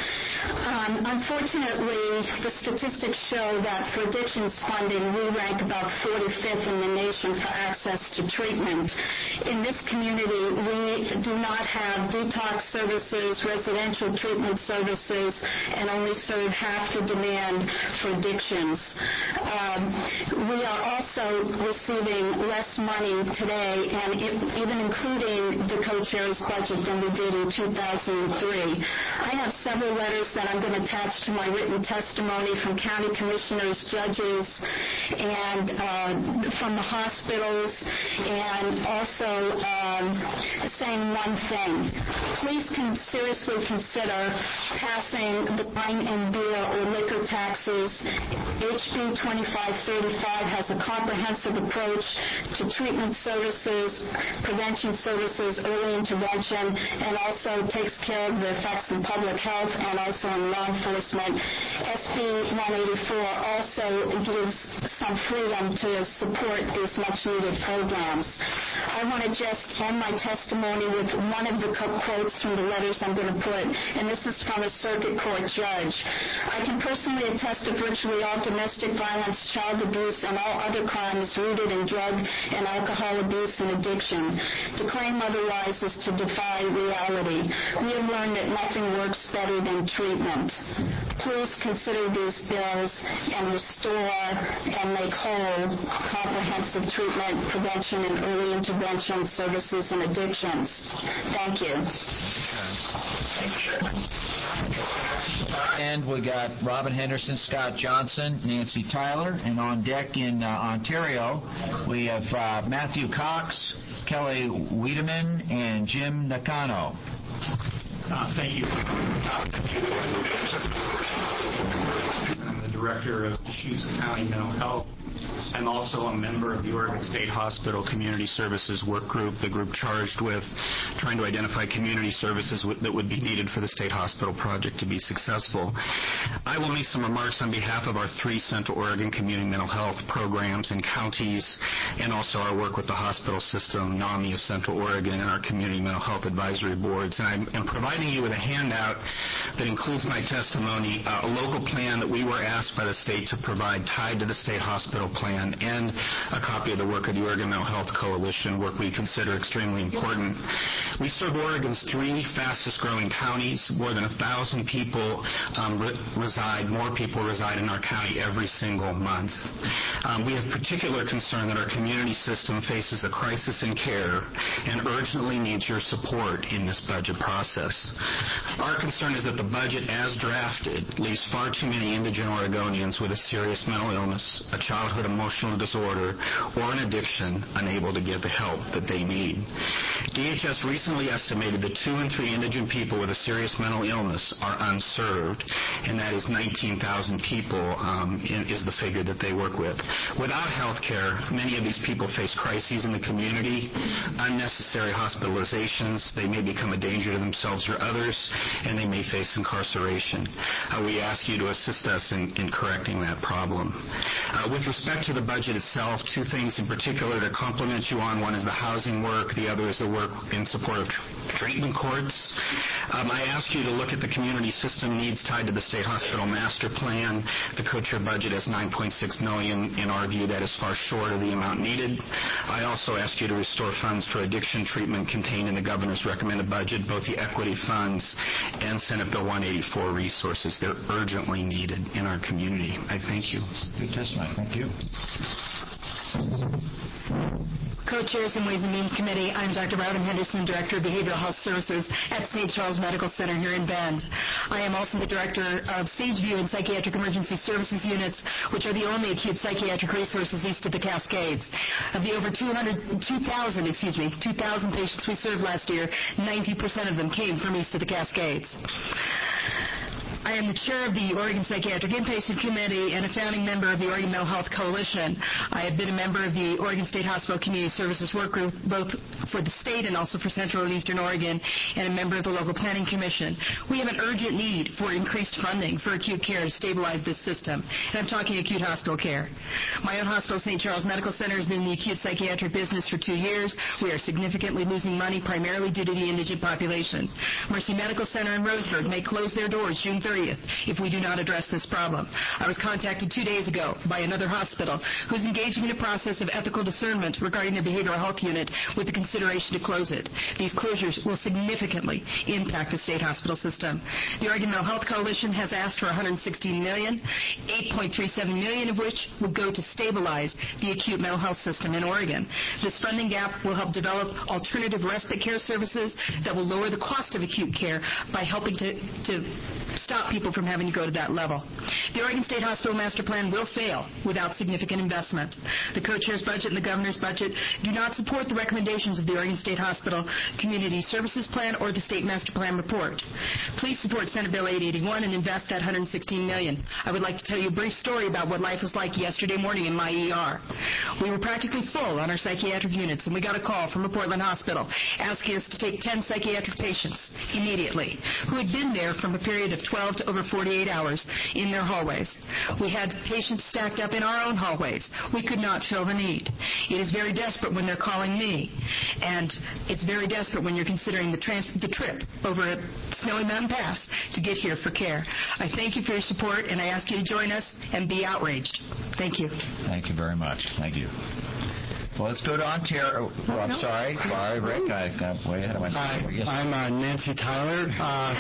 Um, unfortunately, the statistics show that for addictions funding, we rank about forty-fifth in the nation for access to treatment. In this community, we do not have detox services, residential treatment services, and only serve half the demand for addictions. Um, we are also receiving less money today, and it, even including the co-chair's budget, than we did in two thousand three. I have several letters that I'm going to attach to my written testimony from county commissioners, judges, and uh, from the hospitals, and also um, saying one thing. Please can seriously consider passing the wine and beer or liquor taxes. H B twenty-five thirty-five has a comprehensive approach to treatment services, prevention services, early intervention, and also takes care of the effects in public health and also in law enforcement. S B one eighty-four also gives some freedom to support these much-needed programs. I want to just end my testimony with one of the quotes from the letters I'm going to put, and this is from a circuit court judge. I can personally attest to virtually all domestic violence, child abuse, and all other crimes rooted in drug and alcohol abuse and addiction. To claim otherwise is to defy reality. We have learned that nothing works better than treatment. Please consider these bills and restore and make whole comprehensive treatment, prevention, and early intervention services and addictions. Thank you. And we got Robin Henderson, Scott Johnson, Nancy Tyler, and on deck in uh, Ontario, we have uh, Matthew Cox, Kelly Wiedemann, and Jim Nakano. Uh, thank you. I'm the director of Deschutes County Mental Health. I'm also a member of the Oregon State Hospital Community Services Work Group, the group charged with trying to identify community services w- that would be needed for the state hospital project to be successful. I will make some remarks on behalf of our three Central Oregon community mental health programs in counties, and also our work with the hospital system, NAMI of Central Oregon, and our community mental health advisory boards. And I'm, I'm providing you with a handout that includes my testimony, uh, a local plan that we were asked by the state to provide tied to the state hospital plan, and a copy of the work of the Oregon Mental Health Coalition, work we consider extremely important. We serve Oregon's three fastest growing counties. More than a thousand people um, re- reside, more people reside in our county every single month. Um, we have particular concern that our community system faces a crisis in care and urgently needs your support in this budget process. Our concern is that the budget as drafted leaves far too many indigent Oregonians with a serious mental illness, a childhood emotional disorder, or an addiction unable to get the help that they need. D H S recently estimated that two in three indigent people with a serious mental illness are unserved, and that is nineteen thousand people um, in, is the figure that they work with. Without health care, many of these people face crises in the community, unnecessary hospitalizations, they may become a danger to themselves or others, and they may face incarceration. Uh, we ask you to assist us in, in correcting that problem. Uh, with respect to the budget itself, two things in particular to compliment you on. One is the housing work. The other is the work in support of tr- treatment courts. Um, I ask you to look at the community system needs tied to the state hospital master plan. The co-chair budget is nine point six million dollars. In our view, that is far short of the amount needed. I also ask you to restore funds for addiction treatment contained in the governor's recommended budget, both the equity funds and Senate Bill one eighty-four resources. They're urgently needed in our community. I thank you. Good testimony. Thank you. Co-chairs and Ways and Means Committee, I'm Doctor Robin Henderson, Director of Behavioral Health Services at Saint Charles Medical Center here in Bend. I am also the Director of Sageview and Psychiatric Emergency Services Units, which are the only acute psychiatric resources east of the Cascades. Of the over two hundred, two thousand, excuse me, two thousand patients we served last year, ninety percent of them came from east of the Cascades. I am the chair of the Oregon Psychiatric Inpatient Committee and a founding member of the Oregon Mental Health Coalition. I have been a member of the Oregon State Hospital Community Services Work Group, both for the state and also for Central and Eastern Oregon, and a member of the Local Planning Commission. We have an urgent need for increased funding for acute care to stabilize this system, and I'm talking acute hospital care. My own hospital, Saint Charles Medical Center, has been in the acute psychiatric business for two years. We are significantly losing money, primarily due to the indigent population. Mercy Medical Center in Roseburg may close their doors June thirtieth. thirtieth if we do not address this problem. I was contacted two days ago by another hospital who's engaging in a process of ethical discernment regarding their behavioral health unit with the consideration to close it. These closures will significantly impact the state hospital system. The Oregon Mental Health Coalition has asked for one hundred sixteen million dollars, eight point three seven million dollars of which would go to stabilize the acute mental health system in Oregon. This funding gap will help develop alternative respite care services that will lower the cost of acute care by helping to, to stop people from having to go to that level. The Oregon State Hospital Master Plan will fail without significant investment. The co-chair's budget and the governor's budget do not support the recommendations of the Oregon State Hospital Community Services Plan or the State Master Plan report. Please support Senate Bill eight eighty-one and invest that one hundred sixteen million dollars. I would like to tell you a brief story about what life was like yesterday morning in my E R. We were practically full on our psychiatric units, and we got a call from a Portland hospital asking us to take ten psychiatric patients immediately who had been there from a period of twelve to over forty-eight hours in their hallways. We had patients stacked up in our own hallways. We could not fill the need. It is very desperate when they're calling me, and it's very desperate when you're considering the, trans- the trip over at Snowy Mountain Pass to get here for care. I thank you for your support, and I ask you to join us and be outraged. Thank you. Thank you very much. Thank you. Well, let's go to Ontario. Oh, I'm no. sorry. Sorry, Rick. I got way ahead of myself. Hi, yes. I'm uh, Nancy Tyler. Uh,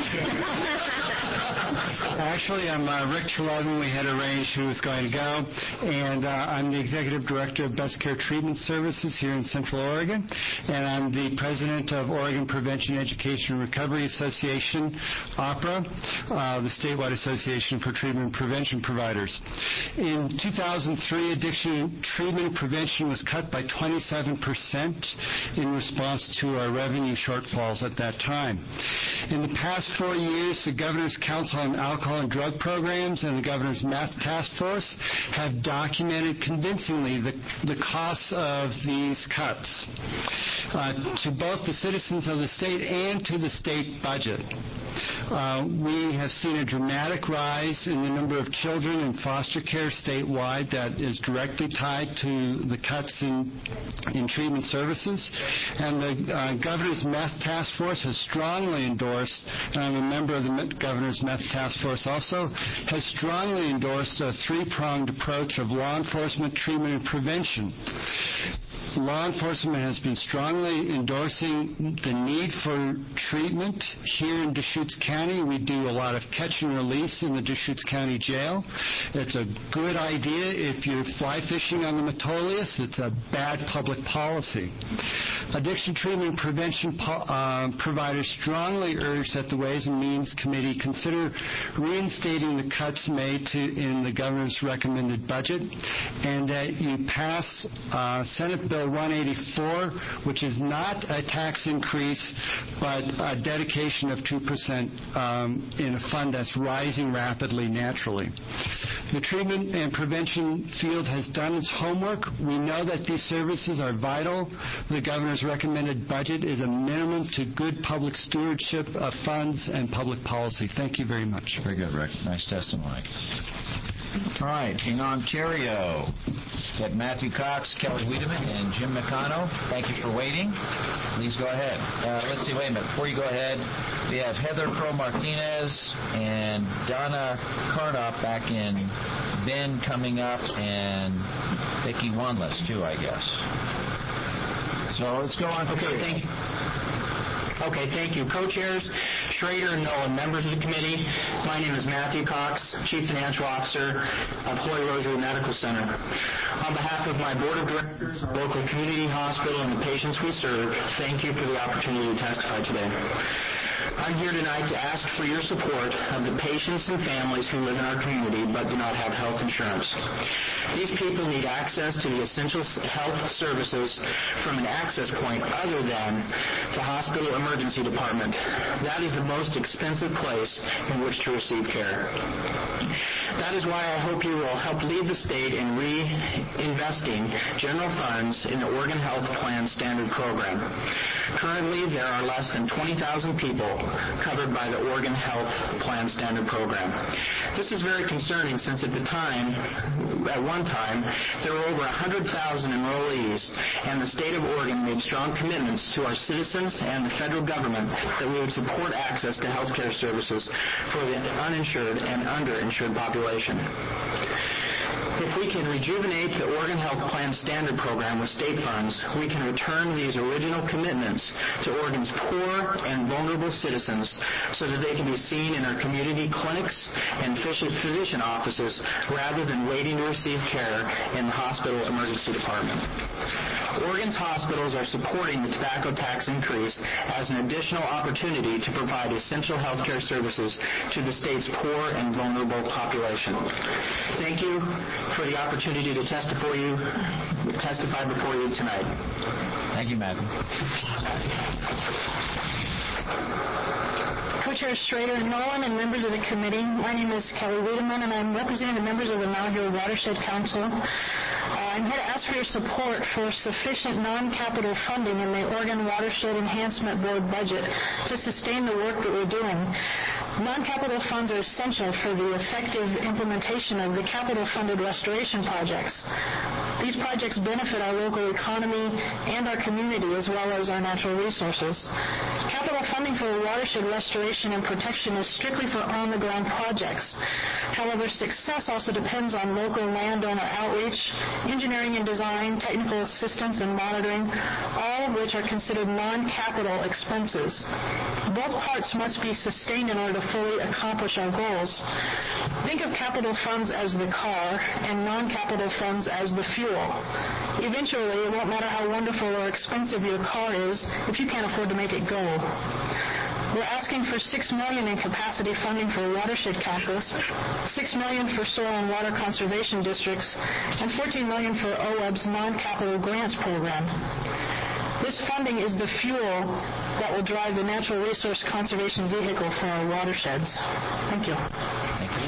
actually, I'm uh, Rick Trelevin. We had arranged who was going to go. And uh, I'm the Executive Director of Best Care Treatment Services here in Central Oregon. And I'm the President of Oregon Prevention, Education, and Recovery Association, OPRA, uh, the statewide association for treatment and prevention providers. In two thousand three, addiction treatment and prevention was cut by twenty-seven percent in response to our revenue shortfalls at that time. In the past four years, the Governor's Council on Alcohol and Drug Programs and the Governor's Meth Task Force have documented convincingly the, the costs of these cuts uh, to both the citizens of the state and to the state budget. Uh, we have seen a dramatic rise in the number of children in foster care statewide that is directly tied to the cuts in in treatment services. And the uh, Governor's Meth Task Force has strongly endorsed, and I'm a member of the Governor's Meth Task Force also, has strongly endorsed a three-pronged approach of law enforcement, treatment, and prevention. Law enforcement has been strongly endorsing the need for treatment. Here in Deschutes County, we do a lot of catch and release in the Deschutes County Jail. It's a good idea if you're fly fishing on the Metolius. It's a bad public policy. Addiction treatment and prevention po- uh, providers strongly urge that the Ways and Means Committee consider reinstating the cuts made to, in the Governor's recommended budget, and that you pass uh, Senate Bill one eighty-four, which is not a tax increase, but a dedication of two percent um, in a fund that's rising rapidly naturally. The treatment and prevention field has done its homework. We know that these services are vital. The Governor's recommended budget is a minimum to good public stewardship of funds and public policy. Thank you very much. Very good, Rick. Nice testimony. All right, in Ontario, we have Matthew Cox, Kelly Wiedemann, and Jim McConnell. Thank you for waiting. Please go ahead. Uh, let's see, wait a minute. Before you go ahead, we have Heather Pro-Martinez and Donna Carnop back in Bend coming up, and Vicki Wanless, too, I guess. So let's go on. Okay, thank you. Okay, thank you. Co-chairs, Schrader and Nolan, members of the committee, my name is Matthew Cox, Chief Financial Officer of Holy Rosary Medical Center. On behalf of my board of directors, our local community hospital, and the patients we serve, thank you for the opportunity to testify today. I'm here tonight to ask for your support of the patients and families who live in our community but do not have health insurance. These people need access to the essential health services from an access point other than the hospital emergency department. That is the most expensive place in which to receive care. That is why I hope you will help lead the state in reinvesting general funds in the Oregon Health Plan Standard Program. Currently, there are less than twenty thousand people covered by the Oregon Health Plan Standard Program. This is very concerning since at the time, at one time, there were over one hundred thousand enrollees, and the state of Oregon made strong commitments to our citizens and the federal government that we would support access to health care services for the uninsured and underinsured population. If we can rejuvenate the Oregon Health Plan Standard Program with state funds, we can return these original commitments to Oregon's poor and vulnerable citizens so that they can be seen in our community clinics and physician offices rather than waiting to receive care in the hospital emergency department. Oregon's hospitals are supporting the tobacco tax increase as an additional opportunity to provide essential health care services to the state's poor and vulnerable population. Thank you for the opportunity to testify before you, testify before you tonight. Thank you, Matthew. Co-Chair Schrader, Nolan, and members of the committee, my name is Kelly Wiedemann, and I'm representing the members of the Mount Hill Watershed Council. Uh, I'm here to ask for your support for sufficient non-capital funding in the Oregon Watershed Enhancement Board budget to sustain the work that we're doing. Non-capital funds are essential for the effective implementation of the capital-funded restoration projects. These projects benefit our local economy and our community as well as our natural resources. Capital funding for watershed restoration and protection is strictly for on-the-ground projects. However, success also depends on local landowner outreach, engineering and design, technical assistance and monitoring, all of which are considered non-capital expenses. Both parts must be sustained in order to fully accomplish our goals. Think of capital funds as the car and non-capital funds as the fuel. Eventually, it won't matter how wonderful or expensive your car is if you can't afford to make it go. We're asking for six million dollars in capacity funding for watershed councils, six million dollars for soil and water conservation districts, and fourteen million dollars for O E B's non-capital grants program. This funding is the fuel that will drive the natural resource conservation vehicle for our watersheds. Thank you. Thank you.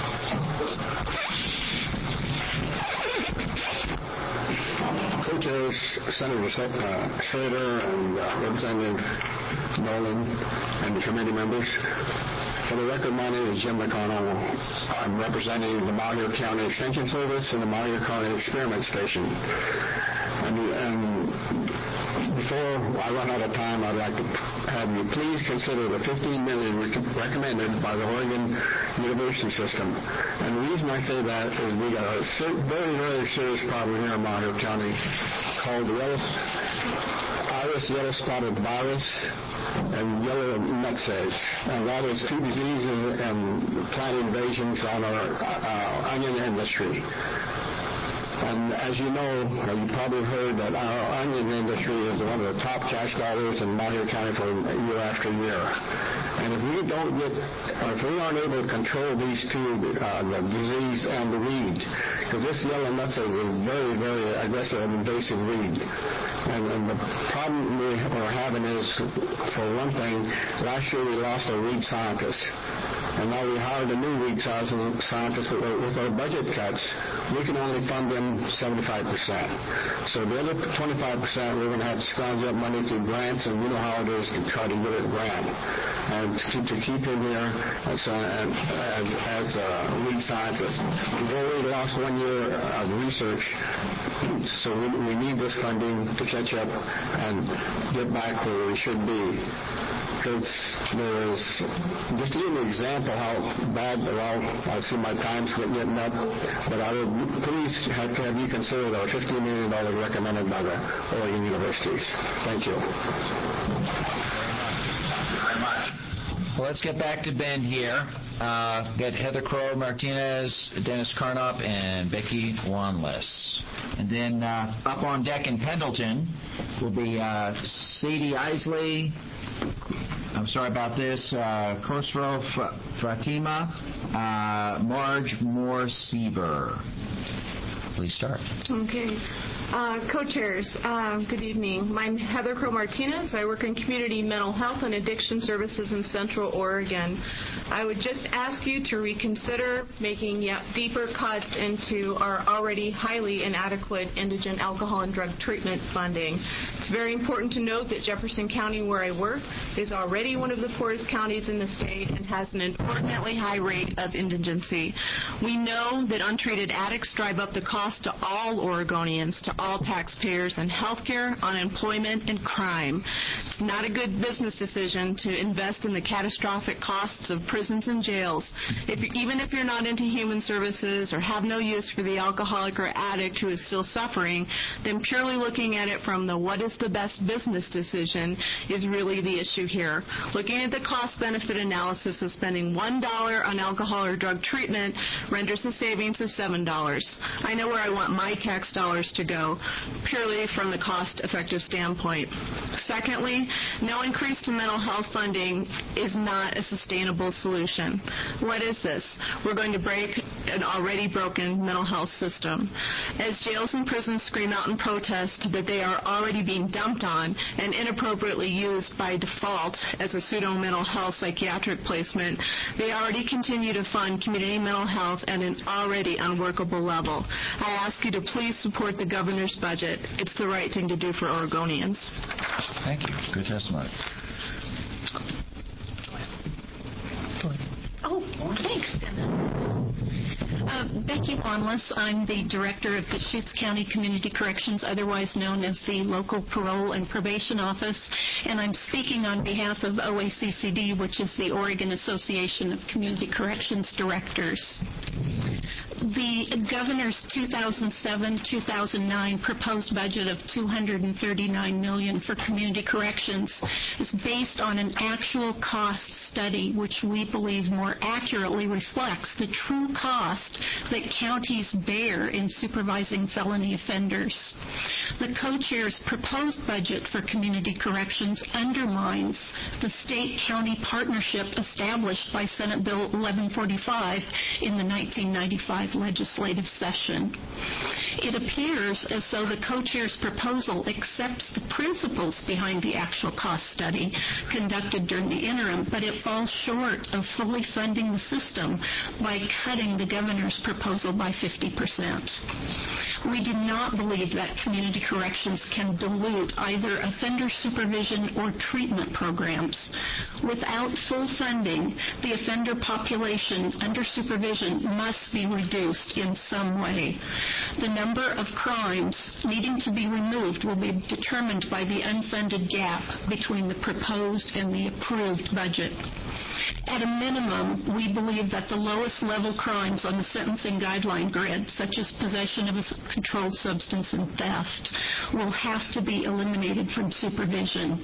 Co-chairs Senator uh, Schrader and uh, Representative Nolan and the committee members. For the record, my name is Jim McConnell. I'm representing the Malheur County Extension Service and the Malheur County Experiment Station. And, and before I run out of time, I'd like to have you please consider the fifteen million dollars recommended by the Oregon University System. And the reason I say that is we got a very, very serious problem here in Malheur County called the yellow, iris yellow spotted virus and yellow nutsedge. And that is two diseases and plant invasions on our uh, onion industry. And as you know, you probably heard that our onion industry is one of the top cash dollars in Malheur County for year after year. And if we don't get, or if we aren't able to control these two, uh, the disease and the weed, because this yellow nutsedge is a very, very aggressive and invasive weed. And, and the problem we are having is, for one thing, last year we lost our weed scientist. And now we hired a new weed scientist. With, with our budget cuts, we can only fund them seventy-five percent. So the other twenty-five percent, we're going to have to scrounge up money through grants, and you know how it is to try to get a grant. And to, to keep him here as, uh, as, as a weed scientist. We've already lost one year of research, so we, we need this funding to catch up and get back where we should be. Because there is, just to give you an example how bad, well, I see my time's getting up, but I would please have, have you consider our fifteen million dollars recommended by the Oregon universities. Thank you. Very much. Well, let's get back to Ben here. Uh, got Heather Crow Martinez, Dennis Carnop, and Becky Wanless. And then uh, up on deck in Pendleton will be uh, Sadie Isley, I'm sorry about this, uh, Khosrow Fatima, uh, Marge Moore-Sieber. Please start. Okay. Uh, co-chairs, uh, good evening. I'm Heather Crow-Martinez. I work in Community Mental Health and Addiction Services in Central Oregon. I would just ask you to reconsider making yet deeper cuts into our already highly inadequate indigent alcohol and drug treatment funding. It's very important to note that Jefferson County, where I work, is already one of the poorest counties in the state and has an inordinately high rate of indigency. We know that untreated addicts drive up the cost to all Oregonians, to all taxpayers, and health care, unemployment, and crime. It's not a good business decision to invest in the catastrophic costs of prisons and jails. If you, even if you're not into human services or have no use for the alcoholic or addict who is still suffering, then purely looking at it from the what is the best business decision is really the issue here. Looking at the cost-benefit analysis of spending one dollar on alcohol or drug treatment renders a savings of seven dollars. I know where I want my tax dollars to go, purely from the cost-effective standpoint. Secondly, no increase to mental health funding is not a sustainable solution. What is this? We're going to break an already broken mental health system. As jails and prisons scream out in protest that they are already being dumped on and inappropriately used by default as a pseudo-mental health psychiatric placement, they already continue to fund community mental health at an already unworkable level. I ask you to please support the governor's budget. It's the right thing to do for Oregonians. Thank you. Good testimony. Oh, thanks, Uh, Becky Wanless. I'm the director of Deschutes County Community Corrections, otherwise known as the Local Parole and Probation Office, and I'm speaking on behalf of O A C C D, which is the Oregon Association of Community Corrections Directors. The governor's two thousand seven to two thousand nine proposed budget of two hundred thirty-nine million dollars for community corrections is based on an actual cost study, which we believe more accurately reflects the true cost that counties bear in supervising felony offenders. The co-chair's proposed budget for community corrections undermines the state-county partnership established by Senate Bill eleven forty-five in the nineteen ninety-five legislative session. It appears as though the co-chair's proposal accepts the principles behind the actual cost study conducted during the interim, but it falls short of fully funding the system by cutting the governor's proposal by fifty percent. We do not believe that community corrections can dilute either offender supervision or treatment programs. Without full funding, the offender population under supervision must be reduced in some way. The number of crimes needing to be removed will be determined by the unfunded gap between the proposed and the approved budget. At a minimum, we believe that the lowest level crimes on the sentencing guideline grid, such as possession of a controlled substance and theft, will have to be eliminated from supervision.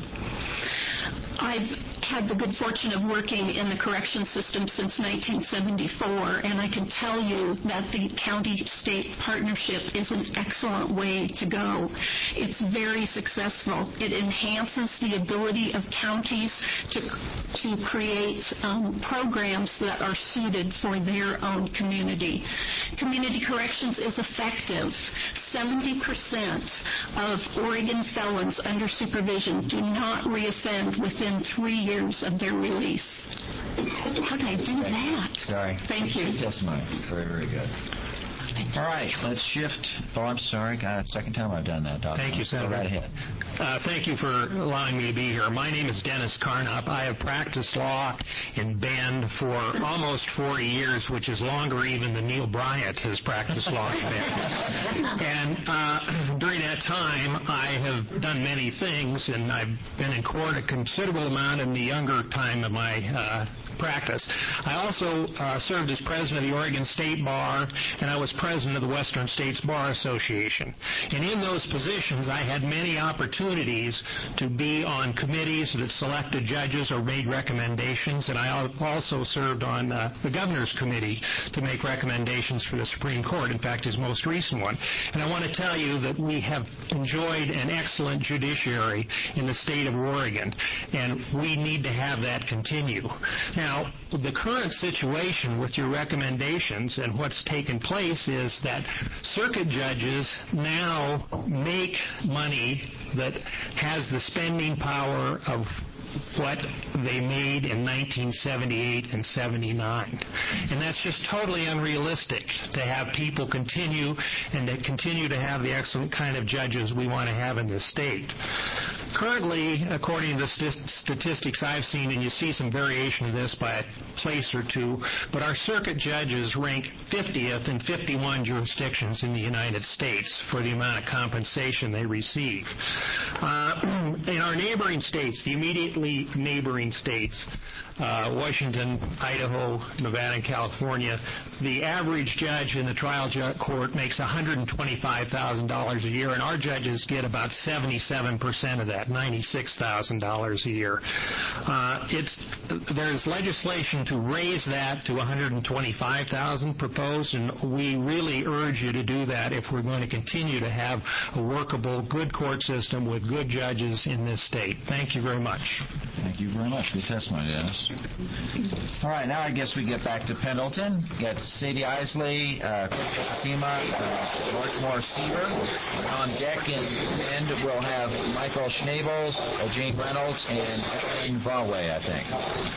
I've had the good fortune of working in the correction system since nineteen seventy-four, and I can tell you that the county-state partnership is an excellent way to go. It's very successful. It enhances the ability of counties to, to create um, programs that are suited for their own community. Community corrections is effective. seventy percent of Oregon felons under supervision do not reoffend within three years of their release. How did I do that? Sorry. Thank you. Good testimony. Very, very good. All right, let's shift. Oh, I'm sorry. God, second time I've done that, Doctor Thank you, Senator. Go right ahead. Uh, thank you for allowing me to be here. My name is Dennis Carnop. I have practiced law in Bend for almost forty years, which is longer even than Neil Bryant has practiced law in Bend. And uh, during that time, I have done many things, and I've been in court a considerable amount in the younger time of my uh, practice. I also uh, served as president of the Oregon State Bar, and I was president of the Western States Bar Association. And in those positions, I had many opportunities to be on committees that selected judges or made recommendations, and I also served on uh, the Governor's Committee to make recommendations for the Supreme Court, in fact, his most recent one. And I want to tell you that we have enjoyed an excellent judiciary in the state of Oregon, and we need to have that continue. Now, the current situation with your recommendations and what's taken place is that circuit judges now make money that has the spending power of what they made in nineteen seventy-eight and seventy-nine. And that's just totally unrealistic to have people continue and to continue to have the excellent kind of judges we want to have in this state. Currently, according to the st- statistics I've seen, and you see some variation of this by a place or two, but our circuit judges rank fiftieth in fifty-one jurisdictions in the United States for the amount of compensation they receive. Uh, in our neighboring states, the immediately neighboring states, uh, Washington, Idaho, Nevada, and California, the average judge in the trial ju- court makes one hundred twenty-five thousand dollars a year, and our judges get about seventy-seven percent of that, ninety-six thousand dollars a year. Uh, it's, there's legislation to raise that to one hundred twenty-five thousand dollars proposed, and we really urge you to do that if we're going to continue to have a workable, good court system with good judges in this state. Thank you very much. Thank you very much. Good testimony, Dennis. All right, now I guess we get back to Pendleton. We got Sadie Isley, uh, Sima, uh, Markmore Sieber. On deck in end, we'll have Michael Schnabels, uh, Jane Reynolds, and Elaine Vaway, I think.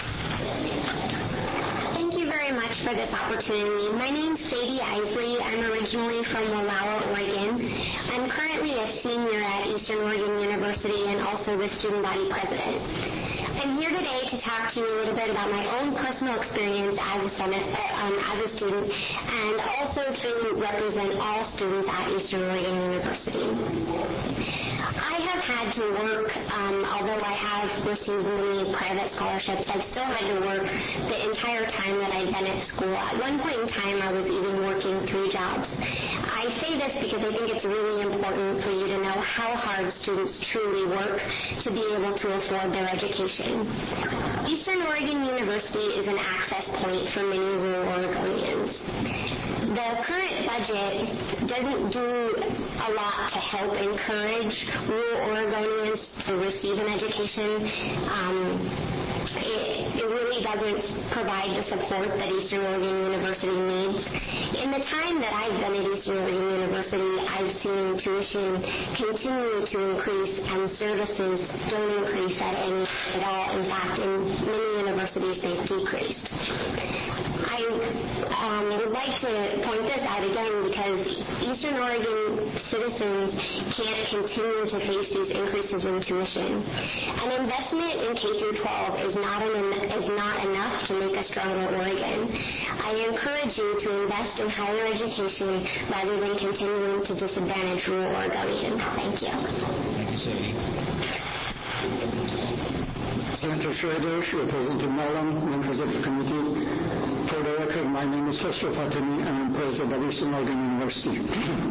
Thank you very much for this opportunity. My name's Sadie Isley. I'm originally from Wallowa, Oregon. I'm currently a senior at Eastern Oregon University and also the student body president. I'm here today to talk to you a little bit about my own personal experience as a, Senate, um, as a student and also to represent all students at Eastern Oregon University. I have had to work, um, although I have received many private scholarships, I've still had to work the entire time that I've been at school. At one point in time, I was even working three jobs. I say this because I think it's really important for you to know how hard students truly work to be able to afford their education. Eastern Oregon University is an access point for many rural Oregonians. The current budget doesn't do a lot to help encourage rural Oregonians to receive an education. Um, It, it really doesn't provide the support that Eastern Oregon University needs. In the time that I've been at Eastern Oregon University, I've seen tuition continue to increase and services don't increase at any at all. In fact, in many universities, they've decreased. I um, would like to point this out again because Eastern Oregon citizens can't continue to face these increases in tuition. An investment in K through twelve is not an, is not enough to make a stronger Oregon. I encourage you to invest in higher education rather than continuing to disadvantage rural Oregonians. Thank you. Thank you, Sadie. Senator Schroeder, Representative Nolan, members of the committee. For the record, my name is Khosrow Fatemi, and I'm president of Eastern Oregon University.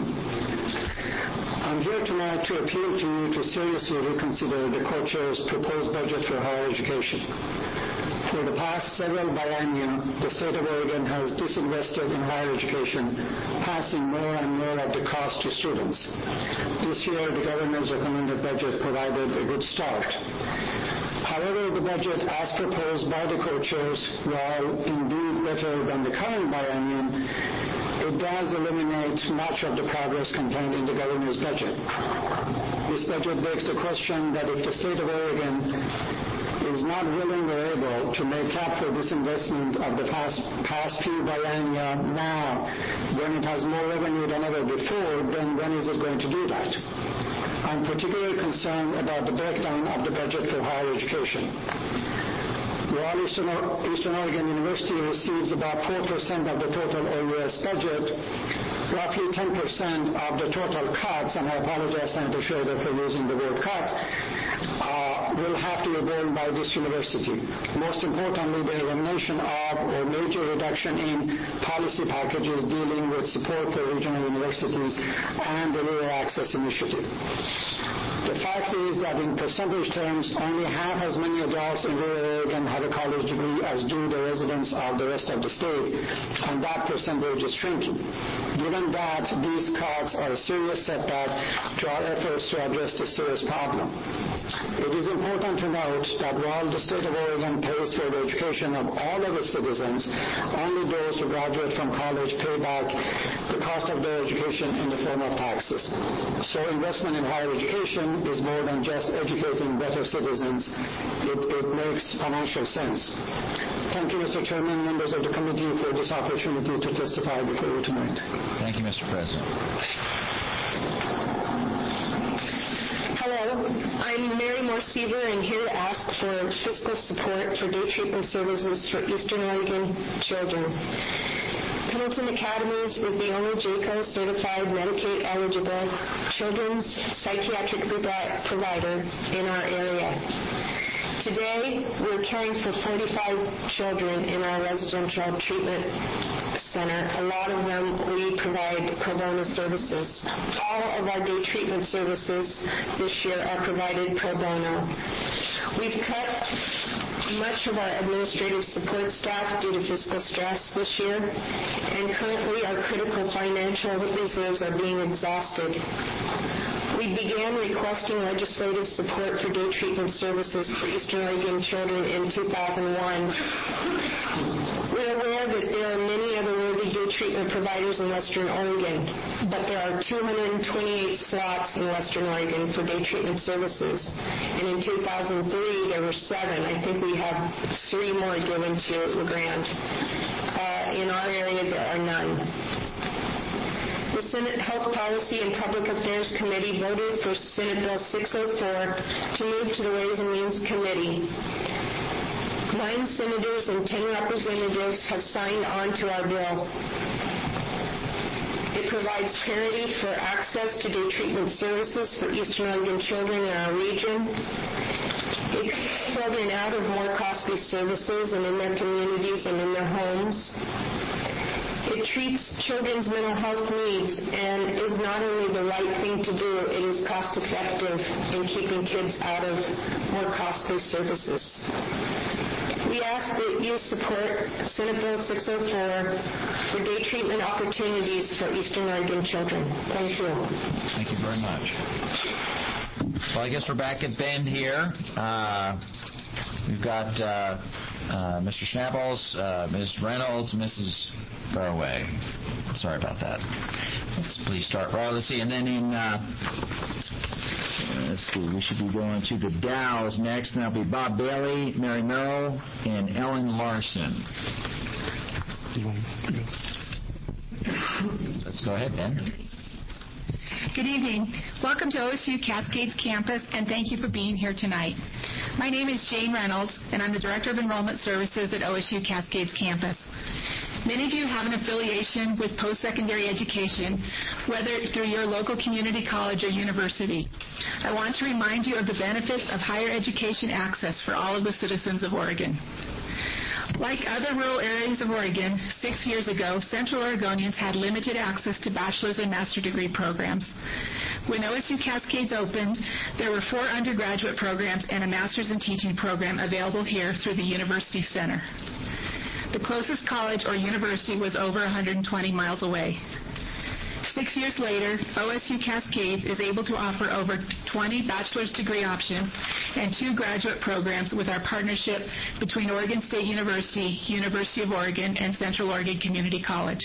I'm here tonight to appeal to you to seriously reconsider the co-chair's proposed budget for higher education. For the past several biennia, the state of Oregon has disinvested in higher education, passing more and more of the cost to students. This year, the governor's recommended budget provided a good start. However, the budget as proposed by the co-chairs, while indeed better than the current biennium, it does eliminate much of the progress contained in the governor's budget. This budget begs the question that if the state of Oregon is not willing or able to make up for this investment of the past, past few biennia now, when it has more revenue than ever before, then when is it going to do that? I'm particularly concerned about the breakdown of the budget for higher education. While Eastern, Eastern Oregon University receives about four percent of the total O U S budget, roughly ten percent of the total cuts, and I apologize, Senator Schroeder, for using the word cuts, uh, will have to be borne by this university. Most importantly, the elimination of or major reduction in policy packages dealing with support for regional universities and the Rural Access Initiative. The fact is that in percentage terms, only half as many adults in rural Oregon have a college degree as do the residents of the rest of the state, and that percentage is shrinking. Given that, these cuts are a serious setback to our efforts to address this serious problem. It is in important to note that while the state of Oregon pays for the education of all of its citizens, only those who graduate from college pay back the cost of their education in the form of taxes. So investment in higher education is more than just educating better citizens. It, it makes financial sense. Thank you, Mister Chairman, members of the committee, for this opportunity to testify before you tonight. Thank you, Mister President. Hello, I'm Mary Moore-Seaver and here to ask for fiscal support for day treatment services for Eastern Oregon children. Pendleton Academies is the only J C O certified Medicaid-eligible children's psychiatric provider in our area. Today, we're caring for forty-five children in our residential treatment center. A lot of them we provide pro bono services. All of our day treatment services this year are provided pro bono. We've cut much of our administrative support staff due to fiscal stress this year, and currently our critical financial reserves are being exhausted. We began requesting legislative support for day treatment services for Eastern Oregon children in two thousand one. We're aware that there are many other worthy day treatment providers in Western Oregon, but there are two hundred twenty-eight slots in Western Oregon for day treatment services. And in two thousand three, there were seven. I think we have three more given to LeGrand. Uh, in our area, there are none. The Senate Health Policy and Public Affairs Committee voted for Senate Bill six oh four to move to the Ways and Means Committee. Nine senators and ten representatives have signed on to our bill. It provides parity for access to day treatment services for Eastern Oregon children in our region. It keeps children out of more costly services and in their communities and in their homes. It treats children's mental health needs and is not only the right thing to do, it is cost effective in keeping kids out of more costly services. We ask that you support Senate Bill six oh four for day treatment opportunities for Eastern Oregon children. Thank you. Thank you very much. Well, I guess we're back at Bend here. Uh, we've got uh, uh, Mister Schnabels, uh, Miz Reynolds, Missus Fairway. Sorry about that. Let's please start. Well, let's see. And then in, uh, let's see, we should be going to the Dows next. And that'll be Bob Bailey, Mary Merrill, and Ellen Larson. Let's go ahead, Ben. Good evening. Welcome to O S U Cascades Campus, and thank you for being here tonight. My name is Jane Reynolds, and I'm the Director of Enrollment Services at O S U Cascades Campus. Many of you have an affiliation with post-secondary education, whether through your local community college or university. I want to remind you of the benefits of higher education access for all of the citizens of Oregon. Like other rural areas of Oregon, six years ago, Central Oregonians had limited access to bachelor's and master's degree programs. When O S U Cascades opened, there were four undergraduate programs and a master's in teaching program available here through the University Center. The closest college or university was over one hundred twenty miles away. Six years later, O S U Cascades is able to offer over twenty bachelor's degree options and two graduate programs with our partnership between Oregon State University, University of Oregon, and Central Oregon Community College.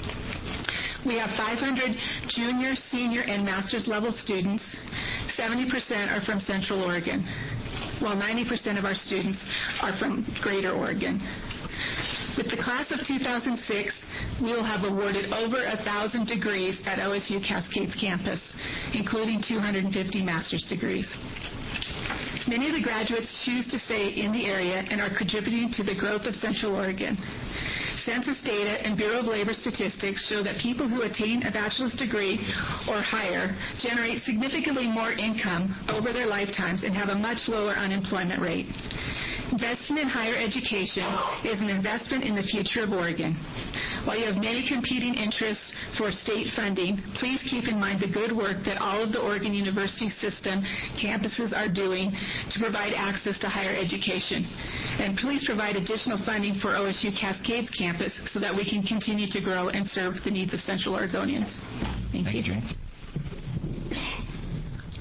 We have five hundred junior, senior, and master's level students. seventy percent are from Central Oregon, while ninety percent of our students are from Greater Oregon. With the class of two thousand six, we will have awarded over one thousand degrees at O S U Cascades campus, including two hundred fifty master's degrees. Many of the graduates choose to stay in the area and are contributing to the growth of Central Oregon. Census data and Bureau of Labor statistics show that people who attain a bachelor's degree or higher generate significantly more income over their lifetimes and have a much lower unemployment rate. Investing in higher education is an investment in the future of Oregon. While you have many competing interests for state funding, please keep in mind the good work that all of the Oregon University system campuses are doing to provide access to higher education. And please provide additional funding for O S U Cascades campus so that we can continue to grow and serve the needs of Central Oregonians. Thank, Thank you. you.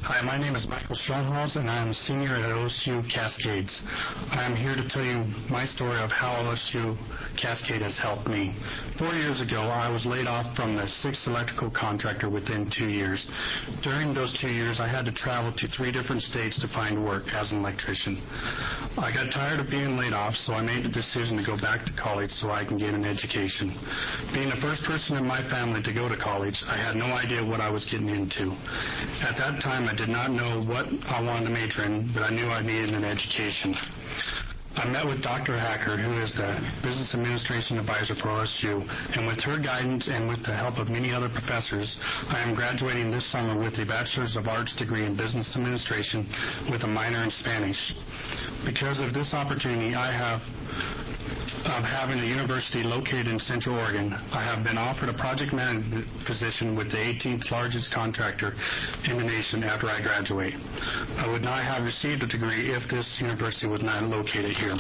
Hi, my name is Michael Schoenhaus, and I am a senior at O S U Cascades. I am here to tell you my story of how O S U Cascade has helped me. Four years ago, I was laid off from the sixth electrical contractor within two years. During those two years, I had to travel to three different states to find work as an electrician. I got tired of being laid off, so I made the decision to go back to college so I can get an education. Being the first person in my family to go to college, I had no idea what I was getting into. At that time, I did not know what I wanted to major in, but I knew I needed an education. I met with Doctor Hacker, who is the Business Administration Advisor for O S U, and with her guidance and with the help of many other professors, I am graduating this summer with a Bachelor's of Arts degree in Business Administration with a minor in Spanish. Because of this opportunity I have of having a university located in Central Oregon, I have been offered a project management position with the eighteenth largest contractor in the nation after I graduate. I would not have received a degree if this university was not located here.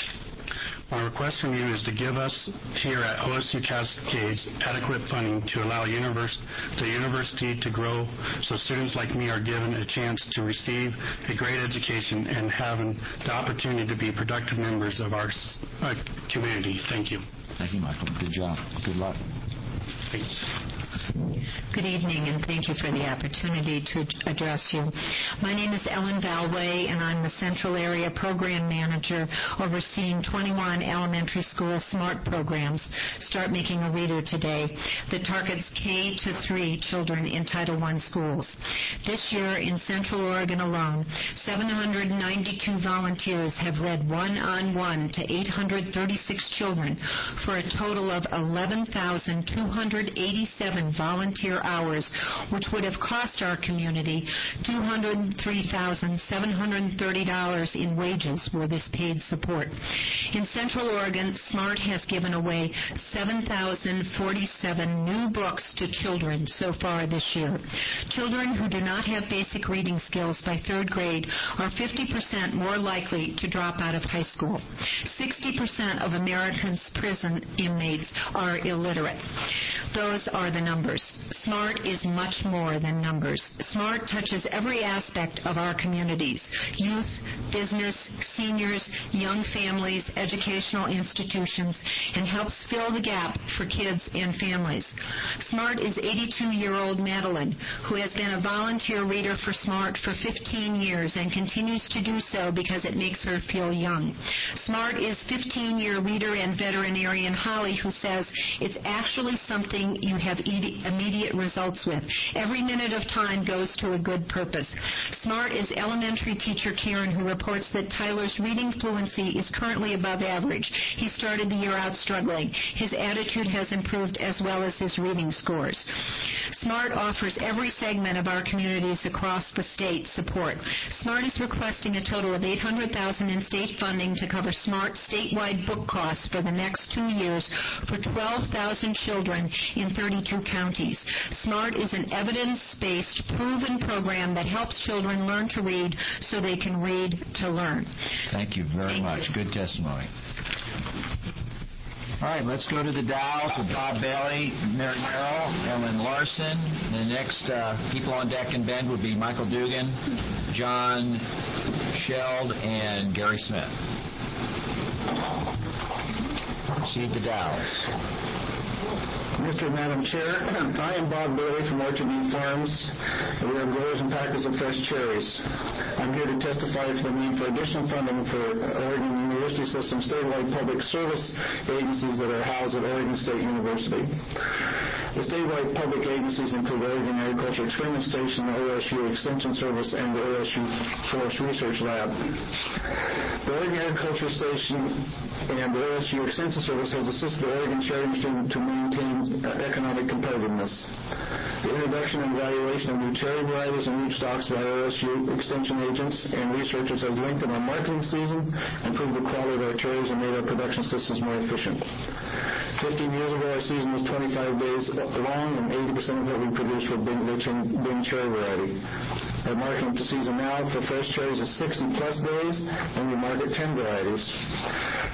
My request from you is to give us here at O S U Cascades adequate funding to allow univers- the university to grow so students like me are given a chance to receive a great education and having the opportunity to be productive members of our uh, community. Thank you. Thank you, Michael. Good job. Good luck. Thanks. Good evening, and thank you for the opportunity to address you. My name is Ellen Valway, and I'm the Central Area Program Manager overseeing twenty-one elementary school SMART programs, Start Making a Reader Today, that targets K to three children in Title one schools. This year in Central Oregon alone, seven hundred ninety-two volunteers have read one-on-one to eight hundred thirty-six children for a total of eleven thousand two hundred eighty-seven volunteer hours, which would have cost our community two hundred three thousand seven hundred thirty dollars in wages were this paid support. In Central Oregon, SMART has given away seven thousand forty-seven new books to children so far this year. Children who do not have basic reading skills by third grade are fifty percent more likely to drop out of high school. sixty percent of Americans' prison inmates are illiterate. Those are the numbers. SMART is much more than numbers. SMART touches every aspect of our communities: youth, business, seniors, young families, educational institutions, and helps fill the gap for kids and families. SMART is eighty-two-year-old Madeline, who has been a volunteer reader for SMART for fifteen years and continues to do so because it makes her feel young. SMART is fifteen-year reader and veterinarian Holly, who says it's actually something you have e- immediate results with. Every minute of time goes to a good purpose. SMART is elementary teacher Karen, who reports that Tyler's reading fluency is currently above average. He started the year out struggling. His attitude has improved as well as his reading scores. SMART offers every segment of our communities across the state support. SMART is requesting a total of eight hundred thousand dollars in state funding to cover SMART statewide book costs for the next two years for twelve thousand children in thirty-two counties. SMART is an evidence-based, proven program that helps children learn to read so they can read to learn. Thank you very Thank much. you. Good testimony. All right, let's go to the Dalles with Bob Bailey, Mary Merrill, Ellen Larson. The next uh, people on deck in Bend would be Michael Dugan, John Sheld, and Gary Smith. Proceed to Dalles. Mister and Madam Chair, I am Bob Bailey from Orchard Mead Farms. We are growers and packers of fresh cherries. I'm here to testify for the need for additional funding for Oregon University System statewide public service agencies that are housed at Oregon State University. The statewide public agencies include Oregon Agriculture Experiment Station, the O S U Extension Service, and the O S U Forest Research Lab. The Oregon Agriculture Station and the O S U Extension Service has assisted the Oregon cherry industry to maintain uh, economic competitiveness. The introduction and evaluation of new cherry varieties and rootstocks by O S U extension agents and researchers has lengthened our marketing season, improved the quality of our cherries, and made our production systems more efficient. Fifteen years ago, our season was twenty-five days long, and eighty percent of what we produced were Bing, Bing cherry variety. Our marketing to season now for fresh cherries is sixty plus days, and we market ten varieties.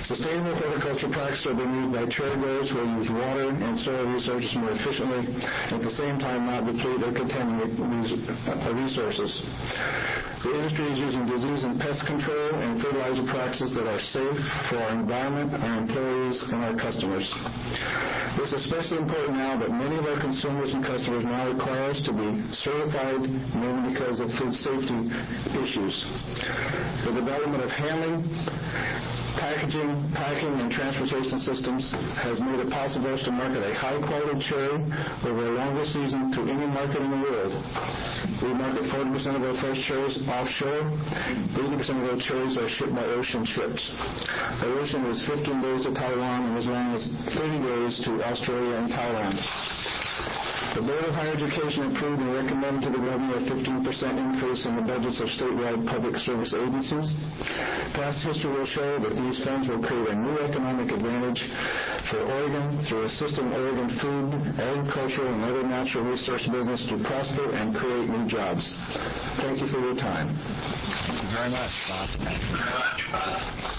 Sustainable horticulture practices are being used by trade growers who will use water and soil resources more efficiently, and at the same time not deplete or contaminate these resources. The industry is using disease and pest control and fertilizer practices that are safe for our environment, our employees, and our customers. This is especially important now that many of our consumers and customers now require us to be certified, mainly because of food safety issues. The development of handling, packaging, packing, and transportation systems has made it possible for us to market a high-quality cherry over a longer season to any market in the world. We market forty percent of our fresh cherries offshore. eighty percent of our cherries are shipped by ocean ships. Our ocean was fifteen days to Taiwan and as long as thirty days to Australia and Thailand. The Board of Higher Education approved and recommended to the Governor a fifteen percent increase in the budgets of statewide public service agencies. Past history will show that these funds will create a new economic advantage for Oregon through assisting Oregon food, agricultural, and other natural resource business to prosper and create new jobs. Thank you for your time. Thank you very much, Bob. Thank you very much, Bob.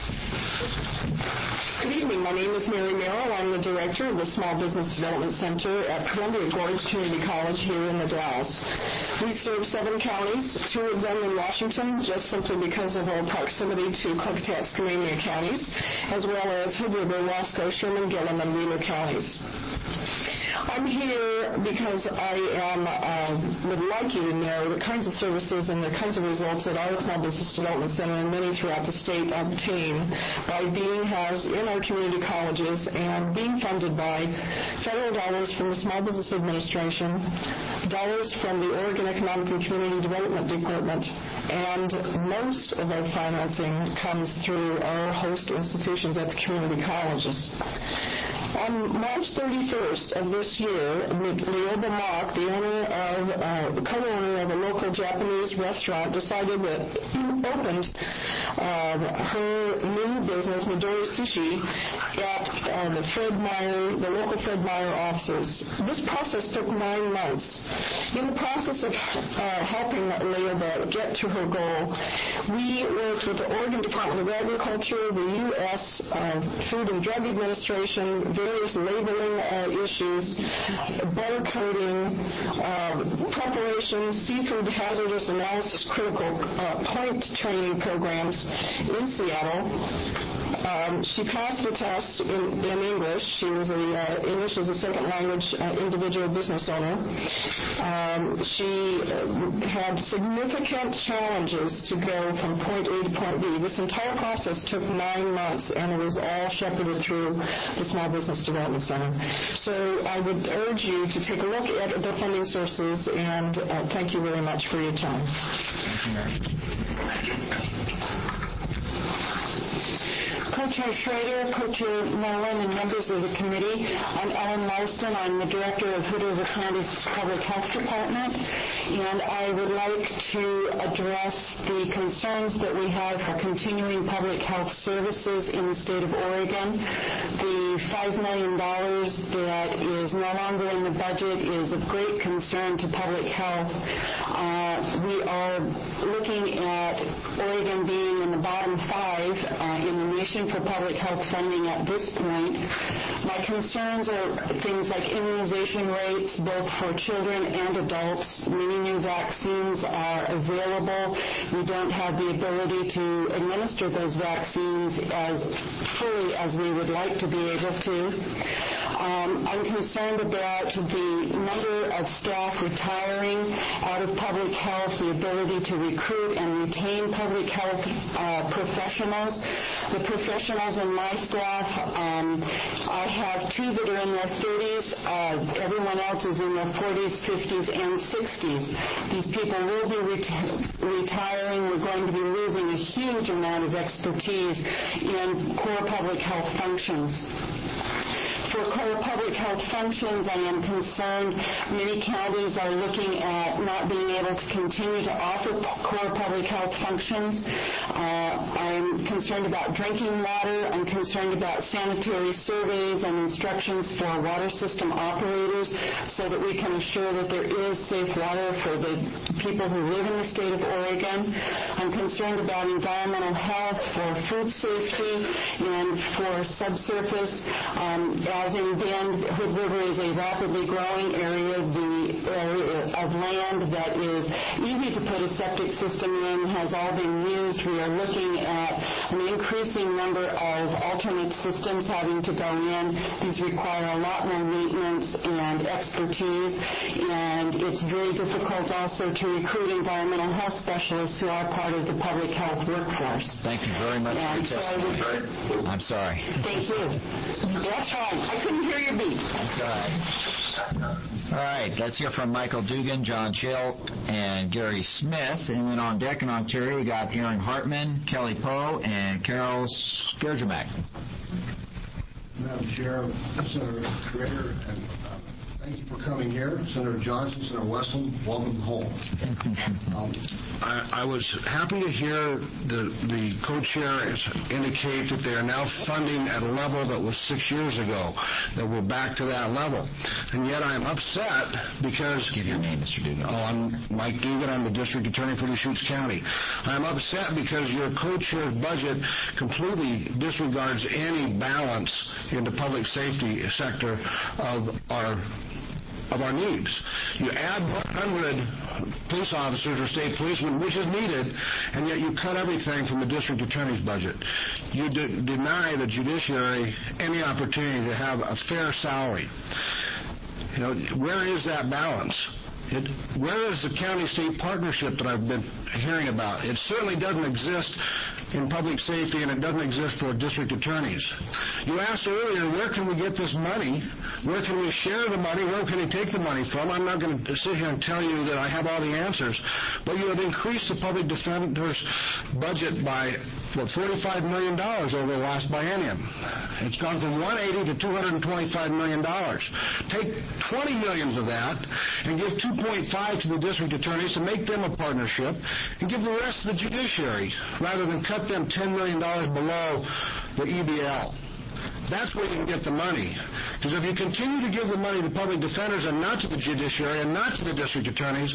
Good evening. My name is Mary Merrill. I'm the director of the Small Business Development Center at Columbia Gorge Community College here in the Dalles. We serve seven counties, two of them in Washington, just simply because of our proximity to Clickitat, Skamania counties, as well as Hood River, Wasco, Sherman, Gillum, and Wheeler counties. I'm here because I am, uh, would like you to know the kinds of services and the kinds of results that our Small Business Development Center and many throughout the state obtain by being housed in our community colleges and being funded by federal dollars from the Small Business Administration, dollars from the Oregon Economic and Community Development Department, and most of our financing comes through our host institutions at the community colleges. On March thirty-first of this year, Lioba Mock, the owner of, uh, co-owner of a local Japanese restaurant, decided that he opened uh, her new business, Midori Sushi, at uh, the Fred Meyer, the local Fred Meyer offices. This process took nine months. In the process of uh, helping Lioba get to her goal, we worked with the Oregon Department of Agriculture, the U S Uh, Food and Drug Administration, various labeling uh, issues, butter coating, uh, preparation, seafood hazardous analysis, critical uh, point training programs in Seattle. Um, she passed the test in, in English. She was a uh, English as a second language uh, individual business owner. Um, she uh, had significant challenges to go from point A to point B. This entire process took nine months, and it was all shepherded through the Small Business Development Center. So I would urge you to take a look at the funding sources, and uh, thank you very much for your time. Thank you, Mary. Co-Chair Schrader, Co-Chair Nolan, and members of the committee, I'm Ellen Larson. I'm the Director of Hood River County's Public Health Department, and I would like to address the concerns that we have for continuing public health services in the state of Oregon. The five million dollars that is no longer in the budget is of great concern to public health. Uh, we are looking at Oregon being in the bottom five uh, in the nation for public health funding at this point. My concerns are things like immunization rates, both for children and adults. Many new vaccines are available. We don't have the ability to administer those vaccines as fully as we would like to be able to. Um, I'm concerned about the number of staff retiring out of public health, the ability to recruit and retain public health uh, professionals. The professionals in my staff, um, I have two that are in their thirties. Uh, everyone else is in their forties, fifties, and sixties. These people will be ret- retiring. We're going to be losing a huge amount of expertise in core public health functions. For core public health functions, I am concerned many counties are looking at not being able to continue to offer core public health functions. Uh, I'm concerned about drinking water. I'm concerned about sanitary surveys and instructions for water system operators so that we can assure that there is safe water for the people who live in the state of Oregon. I'm concerned about environmental health, for food safety, and for subsurface. Um, as in Bend, Hood River is a rapidly growing area, the area of land that is easy to put a septic system in has all been used. We are looking at an increasing number of alternate systems having to go in. These require a lot more maintenance and expertise, and it's very difficult also to recruit environmental health specialists who are part of the public health workforce. Thank you very much and for your so testimony. I'm sorry. Thank you. That's fine. I couldn't hear your beat. That's all right. All right, let's hear from Michael Dugan, John Chill, and Gary Smith. And then on deck in Ontario, we got Aaron Hartman, Kelly Poe, and Carol Skerjamak. Madam Chair, Senator Schrader, and uh, thank you for coming here. Senator Johnson, Senator Westland, welcome home. um, I, I was happy to hear the, the co-chairs indicate that they are now funding at a level that was six years ago, that we're back to that level. And yet I'm upset because... Give your name, Mister Dugan. Oh, I'm Mike Dugan. I'm the District Attorney for Deschutes County. I'm upset because your co-chair's budget completely disregards any balance in the public safety sector of our of our needs. You add one hundred police officers or state policemen, which is needed, and yet you cut everything from the district attorney's budget. You de- deny the judiciary any opportunity to have a fair salary. You know, where is that balance? It, where is the county-state partnership that I've been hearing about? It certainly doesn't exist in public safety, and it doesn't exist for district attorneys. You asked earlier, where can we get this money? Where can we share the money? Where can we take the money from? I'm not going to sit here and tell you that I have all the answers, but you have increased the public defender's budget by, what, forty-five million dollars over the last biennium. It's gone from one hundred eighty to two hundred twenty-five million dollars. Take twenty million of that and give two point five to the district attorneys to make them a partnership, and give the rest to the judiciary rather than cut them ten million dollars below the E B L. That's where you can get the money. Because if you continue to give the money to public defenders and not to the judiciary and not to the district attorneys,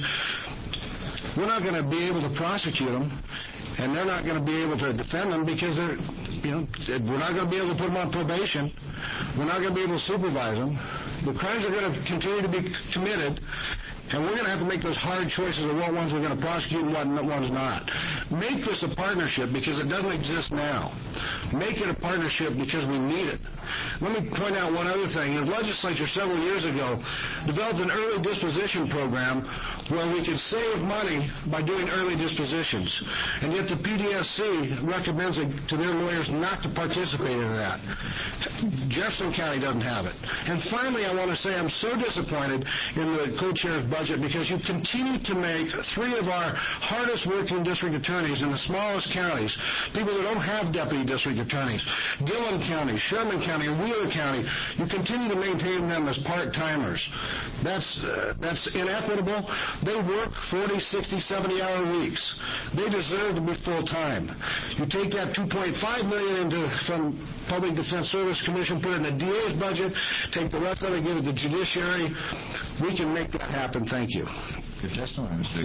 we're not going to be able to prosecute them, and they're not going to be able to defend them because they're, you know, we're not going to be able to put them on probation. We're not going to be able to supervise them. The crimes are going to continue to be committed, and we're going to have to make those hard choices of what ones we're going to prosecute and what ones not. Make this a partnership because it doesn't exist now. Make it a partnership because we need it. Let me point out one other thing. The legislature several years ago developed an early disposition program where we could save money by doing early dispositions. And yet the P D S C recommends to their lawyers not to participate in that. Jefferson County doesn't have it. And finally, I want to say I'm so disappointed in the co-chair's budget because you continue to make three of our hardest working district attorneys in the smallest counties, people that don't have deputy district attorneys, Gillum County, Sherman County, and Wheeler County, you continue to maintain them as part-timers. That's uh, that's inequitable. They work forty, sixty, seventy hour weeks. They deserve to be full-time. You take that two point five million dollars into from Public Defense Service Commission, put it in the D A's budget, take the rest of it, give it to the judiciary. We can make that happen. Thank you. Good testimony, Mister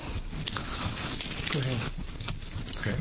Go ahead. Okay.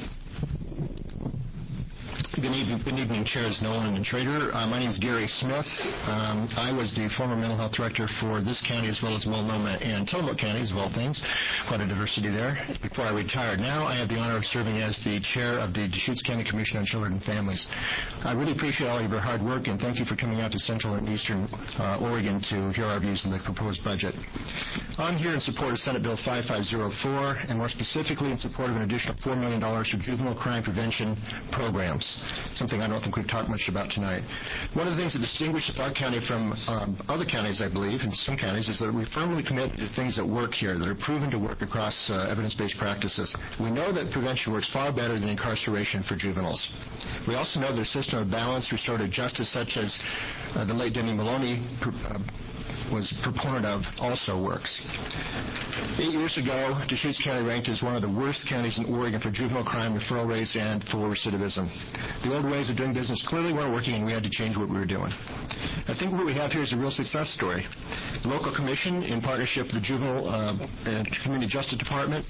Good evening, good evening, Chairs Nolan and Schrader. Uh, my name is Gary Smith. Um, I was the former mental health director for this county as well as Multnomah and Tillamook counties, of all things. Quite a diversity there. Before I retired, now I have the honor of serving as the chair of the Deschutes County Commission on Children and Families. I really appreciate all of your hard work, and thank you for coming out to Central and Eastern uh, Oregon to hear our views on the proposed budget. I'm here in support of Senate Bill five five zero four, and more specifically in support of an additional four million dollars for juvenile crime prevention programs. something I don't think we've talked much about tonight. One of the things that distinguishes our county from um, other counties, I believe, and some counties, is that we firmly commit to things that work here, that are proven to work across uh, evidence-based practices. We know that prevention works far better than incarceration for juveniles. We also know that a system of balanced restorative justice, such as uh, the late Denny Maloney uh, was a proponent of, also works. Eight years ago, Deschutes County ranked as one of the worst counties in Oregon for juvenile crime referral rates and for recidivism. The old ways of doing business clearly weren't working, and we had to change what we were doing. I think what we have here is a real success story. The local commission, in partnership with the Juvenile uh, and Community Justice Department,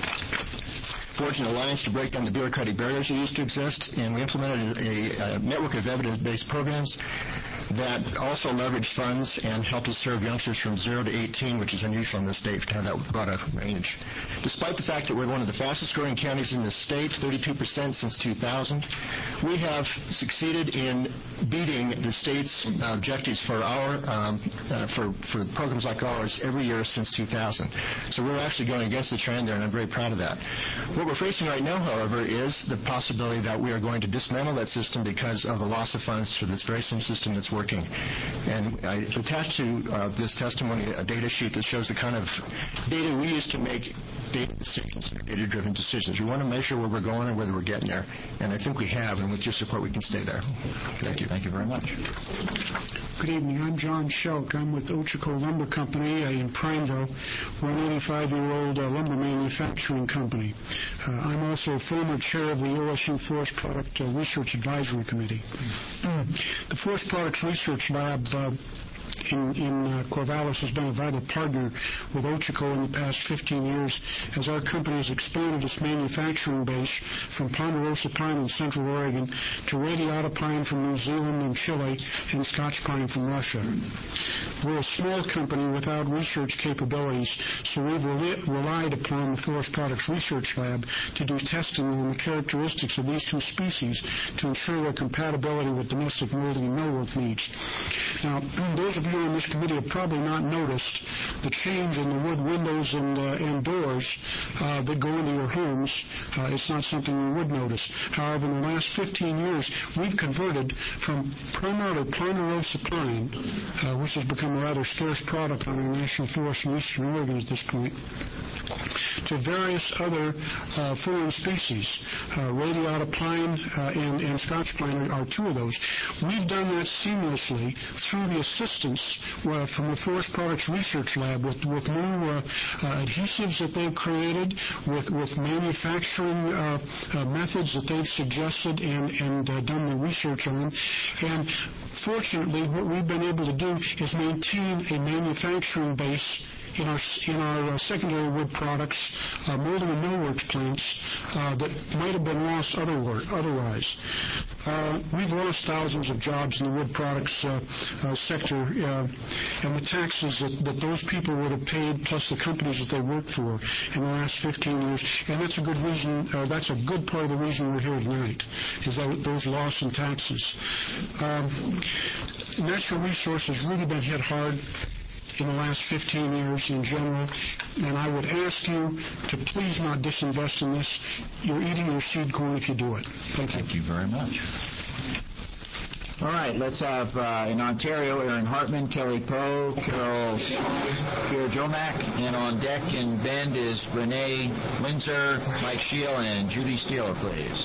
forged an alliance to break down the bureaucratic barriers that used to exist, and we implemented a, a network of evidence-based programs that also leveraged funds and helped us serve youngsters from zero to eighteen, which is unusual in this state to have that broad a range. Despite the fact that we're one of the fastest-growing counties in the state, thirty-two percent since two thousand, we have succeeded in beating the state's uh, objectives for our um, uh, for for programs like ours every year since two thousand. So we're actually going against the trend there, and I'm very proud of that. What we're facing right now, however, is the possibility that we are going to dismantle that system because of the loss of funds for this very same system that's working. And I attached to uh, this testimony a data sheet that shows the kind of data we use to make data decisions, data-driven decisions. We want to measure where we're going and whether we're getting there. And I think we have, and with your support, we can stay there. Thank you. Thank you very much. Good evening. I'm John Shelk. I'm with Ochoco Lumber Company uh, in Prineville. We're an eighty-five-year-old uh, lumber manufacturing company. Uh, I'm also former chair of the O S U Forest Product uh, Research Advisory Committee. Uh, the Forest Products Research Lab uh, in, in uh, Corvallis has been a vital partner with Ochoco in the past fifteen years as our company has expanded its manufacturing base from ponderosa pine in Central Oregon to radiata pine from New Zealand and Chile and Scotch pine from Russia. We're a small company without research capabilities, so we've re- relied upon the Forest Products Research Lab to do testing on the characteristics of these two species to ensure their compatibility with domestic northern millwork needs. Now, those of you in this committee have probably not noticed the change in the wood windows and, uh, and doors uh, that go into your homes. Uh, it's not something you would notice. However, in the last fifteen years, we've converted from primarily ponderosa pine, uh, which has become a rather scarce product on our national forest in eastern Oregon at this point, to various other uh, foreign species. Uh, radiata pine uh, and, and Scotch pine are, are two of those. We've done that seamlessly through the assistance uh, from the Forest Products Research Lab with, with new uh, uh, adhesives that they've created, with, with manufacturing uh, uh, methods that they've suggested and, and uh, done the research on. And fortunately, what we've been able to do is maintain a manufacturing base in our in our uh, secondary wood products, uh, molding and millworks plants uh, that might have been lost otherwise. otherwise. Uh, we've lost thousands of jobs in the wood products uh, uh, sector, uh, and the taxes that, that those people would have paid, plus the companies that they worked for in the last fifteen years. And that's a good reason. Uh, that's a good part of the reason we're here tonight, is that those loss in taxes. Um, natural resources really been hit hard in the last fifteen years in general, and I would ask you to please not disinvest in this. You're eating your seed corn if you do it. Thank you. Thank you very much. All right, let's have uh, in Ontario, Aaron Hartman, Kelly Poe, Carol Kier Jomack, and on deck in Bend is Renee Windsor, Mike Scheel, and Judy Steele, please.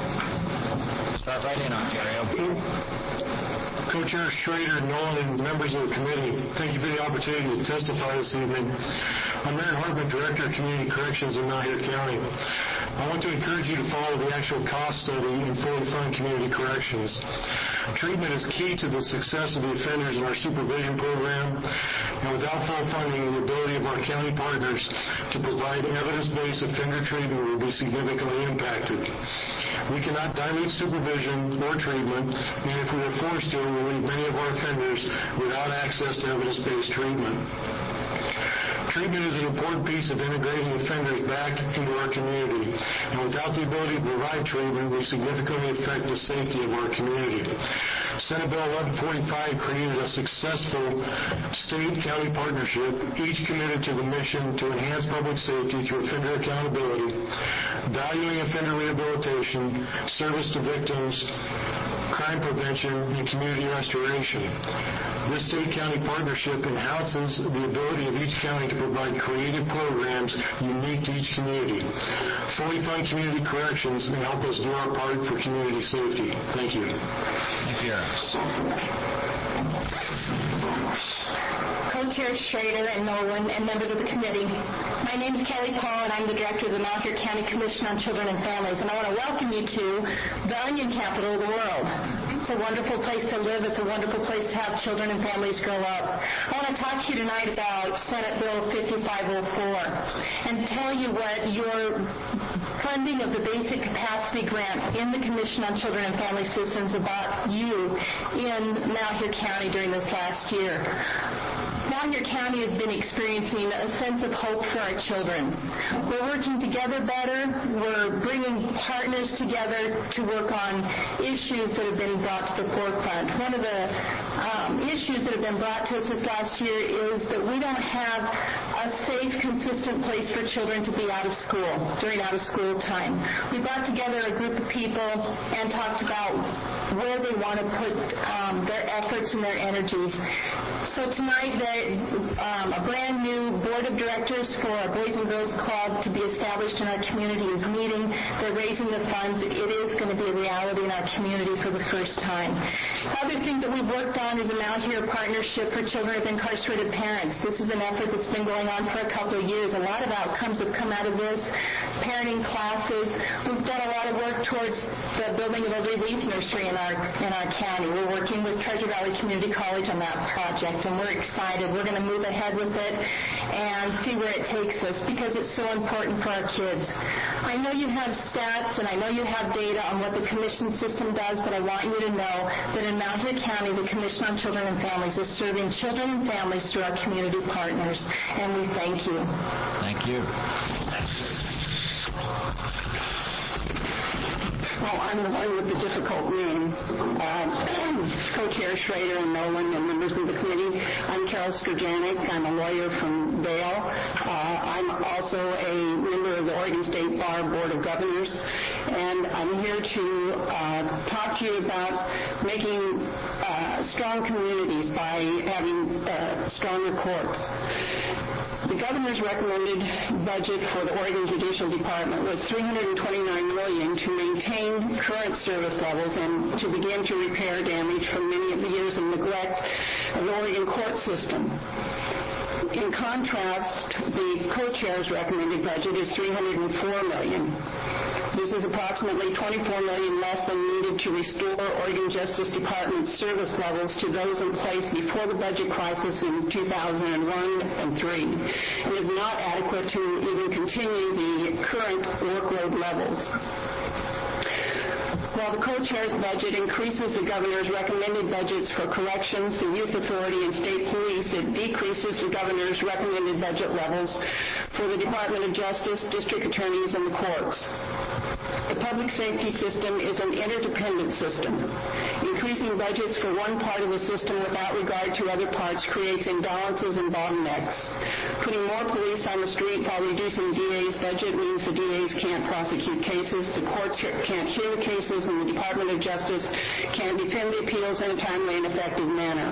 Start right in Ontario. Co-Chair Schrader, Nolan, and members of the committee, thank you for the opportunity to testify this evening. I'm Aaron Hartman, Director of Community Corrections in Malheur County. I want to encourage you to follow the actual cost study in fully funded community corrections. Treatment is key to the success of the offenders in our supervision program, and without full funding, the ability of our county partners to provide evidence-based offender treatment will be significantly impacted. We cannot dilute supervision or treatment, and if we are forced to, we will leave many of our offenders without access to evidence-based treatment. Treatment is an important piece of integrating offenders back into our community, and without the ability to provide treatment, we significantly affect the safety of our community. Senate Bill eleven forty-five created a successful state-county partnership, each committed to the mission to enhance public safety through offender accountability, valuing offender rehabilitation, service to victims, crime prevention, and community restoration. This state-county partnership enhances the ability of each county to provide creative programs unique to each community. Fully fund community corrections and help us do our part for community safety. Thank you. Thank you. Co-Chair Schrader and Nolan and members of the committee. My name is Kelly Paul, and I'm the director of the Malheur County Commission on Children and Families, and I want to welcome you to the onion capital of the world. It's a wonderful place to live. It's a wonderful place to have children and families grow up. I want to talk to you tonight about Senate Bill fifty-five oh four and tell you what your funding of the basic capacity grant in the Commission on Children and Family Systems about you in Malheur County during this last year. Malheur County has been experiencing a sense of hope for our children. We're working together better. We're bringing partners together to work on issues that have been brought to the forefront. One of the um, issues that have been brought to us this last year is that we don't have a safe, consistent place for children to be out of school during out-of-school time. We brought together a group of people and talked about where they want to put um, their efforts and their energies. So tonight, um, a brand new board of directors for our Boys and Girls Club to be established in our community is meeting. They're raising the funds. It is going to be a reality in our community for the first time. Other things that we've worked on is a Malheur partnership for children of incarcerated parents. This is an effort that's been going on for a couple of years. A lot of outcomes have come out of this. Parenting classes. We've done a lot of work towards the building of a relief nursery in our in our county. We're working with Treasure Valley Community College on that project, and we're excited. We're going to move ahead with it and see where it takes us because it's so important for our kids. I know you have stats and I know you have data on what the commission system does, but I want you to know that in Malheur County, the Commission on Children and Families is serving children and families through our community partners, and we thank you. Thank you. Well, I'm the one with the difficult name. Uh, Co-Chair Schrader and Nolan and members of the committee. I'm Carol Skurjanek. I'm a lawyer from Vail. Uh, I'm also a member of the Oregon State Bar Board of Governors. And I'm here to uh, talk to you about making uh, strong communities by having uh, stronger courts. The governor's recommended budget for the Oregon Judicial Department was three hundred twenty-nine million dollars to maintain current service levels and to begin to repair damage from many of the years of neglect of the Oregon court system. In contrast, the co-chair's recommended budget is three hundred four million dollars. This is approximately twenty-four million dollars less than needed to restore Oregon Justice Department service levels to those in place before the budget crisis in two thousand one and three. It is not adequate to even continue the current workload levels. While the co-chair's budget increases the governor's recommended budgets for corrections, the youth authority, and state police, it decreases the governor's recommended budget levels for the Department of Justice, district attorneys, and the courts. The public safety system is an interdependent system. Increasing budgets for one part of the system without regard to other parts creates imbalances and bottlenecks. Putting more police on the street while reducing D A's budget means the D A's can't prosecute cases, the courts can't hear the cases, and the Department of Justice can't defend the appeals in a timely and effective manner.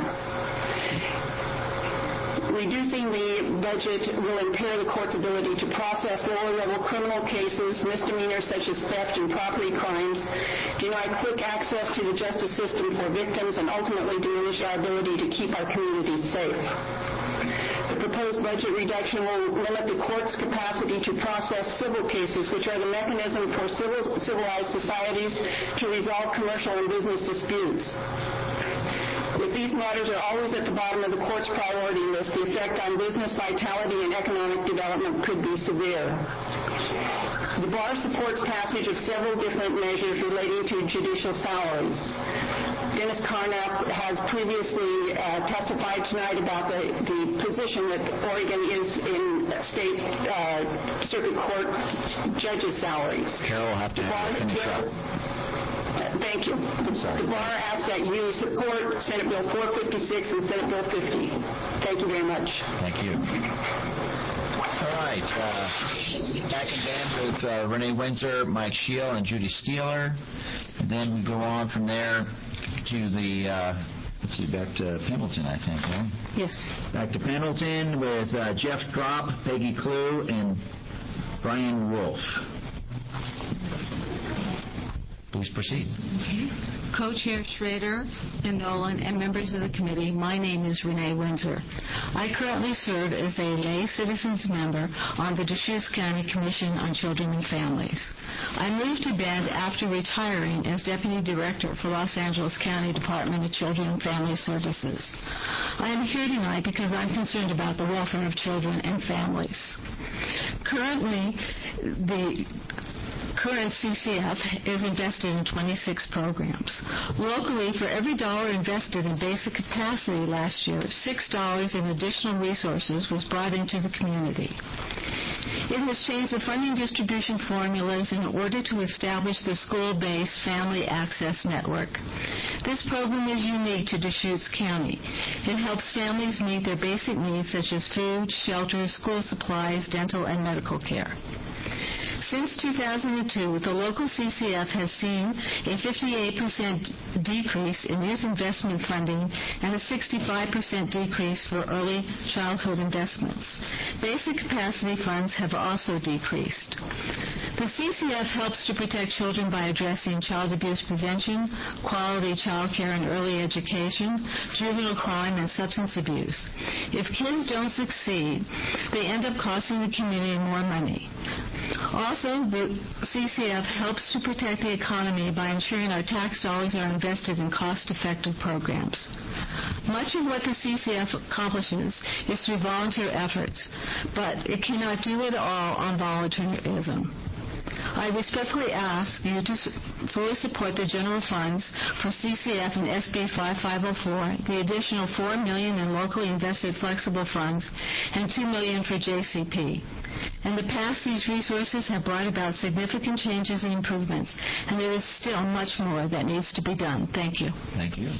Reducing the budget will impair the court's ability to process lower-level criminal cases, misdemeanors such as theft and property crimes, deny quick access to the justice system for victims, and ultimately diminish our ability to keep our communities safe. The proposed budget reduction will limit the court's capacity to process civil cases, which are the mechanism for civil, civilized societies to resolve commercial and business disputes. If these matters are always at the bottom of the court's priority list, the effect on business vitality and economic development could be severe. The bar supports passage of several different measures relating to judicial salaries. Dennis Carnap has previously uh, testified tonight about the, the position that Oregon is in state uh, circuit court judges' salaries. Carol will have to have finish up. Thank you. The bar asks that you support Senate Bill four fifty-six and Senate Bill fifty. Thank you very much. Thank you. All right. Uh, back in band with uh, Renee Windsor, Mike Scheel, and Judy Steeler. And then we go on from there to the, uh, let's see, back to Pendleton, I think, right? Yes. Back to Pendleton with uh, Jeff Drop, Peggy Clue, and Brian Wolf. Please proceed. Okay. Co-Chair Schrader and Nolan and members of the committee, my name is Renee Windsor. I currently serve as a lay citizens member on the Deschutes County Commission on Children and Families. I moved to Bend after retiring as Deputy Director for Los Angeles County Department of Children and Family Services. I am here tonight because I'm concerned about the welfare of children and families. Currently, the current C C F is invested in twenty-six programs. Locally, for every dollar invested in basic capacity last year, six dollars in additional resources was brought into the community. It has changed the funding distribution formulas in order to establish the school-based Family Access Network. This program is unique to Deschutes County. It helps families meet their basic needs such as food, shelter, school supplies, dental, and medical care. Since two thousand two, the local C C F has seen a fifty-eight percent decrease in youth investment funding and a sixty-five percent decrease for early childhood investments. Basic capacity funds have also decreased. The C C F helps to protect children by addressing child abuse prevention, quality child care and early education, juvenile crime, and substance abuse. If kids don't succeed, they end up costing the community more money. Also, the C C F helps to protect the economy by ensuring our tax dollars are invested in cost-effective programs. Much of what the C C F accomplishes is through volunteer efforts, but it cannot do it all on volunteerism. I respectfully ask you to fully support the general funds for C C F and S B fifty-five oh four, the additional four million dollars in locally invested flexible funds, and two million dollars for J C P. In the past, these resources have brought about significant changes and improvements, and there is still much more that needs to be done. Thank you. Thank you.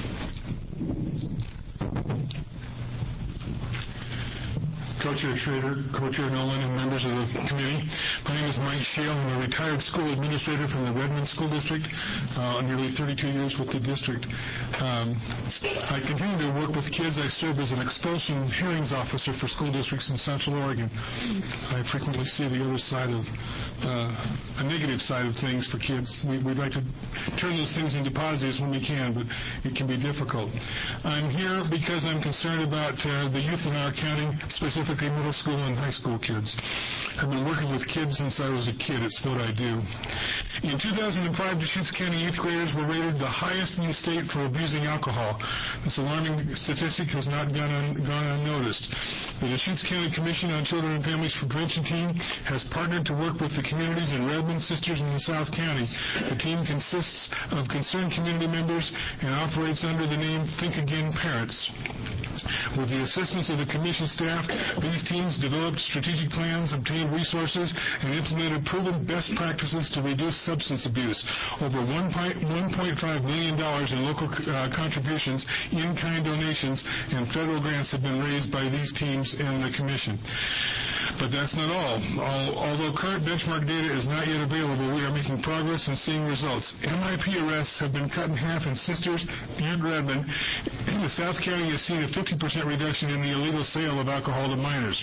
Co-Chair Schrader, Co-Chair Nolan, and members of the committee. My name is Mike Scheel. I'm a retired school administrator from the Redmond School District, uh, nearly thirty-two years with the district. Um, I continue to work with kids. I serve as an expulsion hearings officer for school districts in Central Oregon. I frequently see the other side of, uh, a negative side of things for kids. We, we'd like to turn those things into positives when we can, but it can be difficult. I'm here because I'm concerned about uh, the youth in our county, specifically middle school and high school kids. I've been working with kids since I was a kid. It's what I do. In two thousand five, Deschutes County youth graders were rated the highest in the state for abusing alcohol. This alarming statistic has not gone, un, gone unnoticed. The Deschutes County Commission on Children and Families for Prevention team has partnered to work with the communities in Redmond, Sisters, and South County. The team consists of concerned community members and operates under the name Think Again Parents. With the assistance of the commission staff, these teams developed strategic plans, obtained resources, and implemented proven best practices to reduce substance abuse. Over one point five million dollars in local uh, contributions, in-kind donations, and federal grants have been raised by these teams and the commission. But that's not all. all. Although current benchmark data is not yet available, we are making progress and seeing results. M I P arrests have been cut in half in Sisters and Redmond. The South County has seen a fifty percent reduction in the illegal sale of alcohol to minors.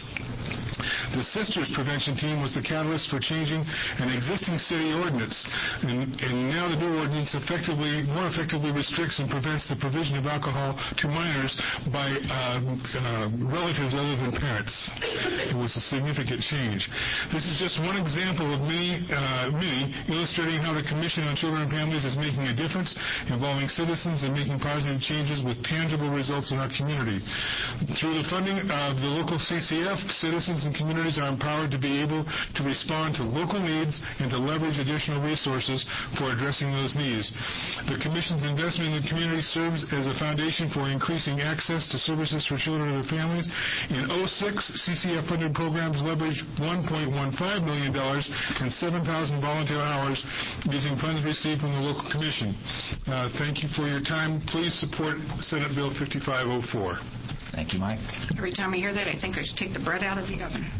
The Sisters Prevention Team was the catalyst for changing an existing city ordinance, and, and now the new ordinance effectively, more effectively restricts and prevents the provision of alcohol to minors by uh, uh, relatives other than parents. It was a significant change. This is just one example of many, uh, many illustrating how the Commission on Children and Families is making a difference, involving citizens and making positive changes with tangible tangible results in our community. Through the funding of the local C C F, citizens and communities are empowered to be able to respond to local needs and to leverage additional resources for addressing those needs. The Commission's investment in the community serves as a foundation for increasing access to services for children and their families. In oh six, C C F-funded programs leveraged one point one five million dollars and seven thousand volunteer hours using funds received from the local commission. Uh, thank you for your time. Please support Senate Bill fifty-five oh four. Thank you, Mike. Every time I hear that, I think I should take the bread out of the oven.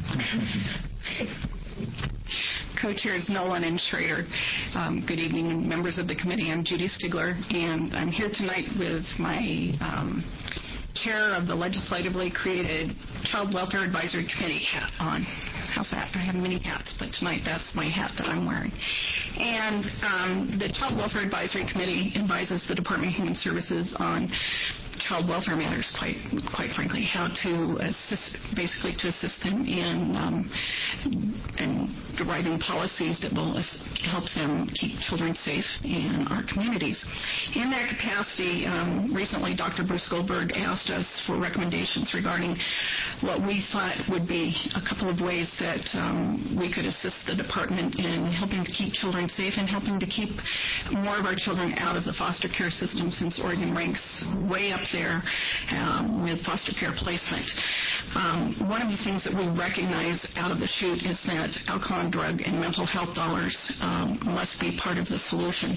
Co-chairs Nolan and Schrader. Um, good evening, members of the committee. I'm Judy Stigler, and I'm here tonight with my um, chair of the legislatively created Child Welfare Advisory Committee hat on. How's that? I have many hats, but tonight that's my hat that I'm wearing. And um, the Child Welfare Advisory Committee advises the Department of Human Services on child welfare matters, quite quite frankly, how to assist, basically to assist them in, um, in deriving policies that will help them keep children safe in our communities. In that capacity, um, recently Doctor Bruce Goldberg asked us for recommendations regarding what we thought would be a couple of ways that um, we could assist the department in helping to keep children safe and helping to keep more of our children out of the foster care system, since Oregon ranks way up there um, with foster care placement. Um, one of the things that we recognize out of the chute is that alcohol, drug, and mental health dollars um, must be part of the solution.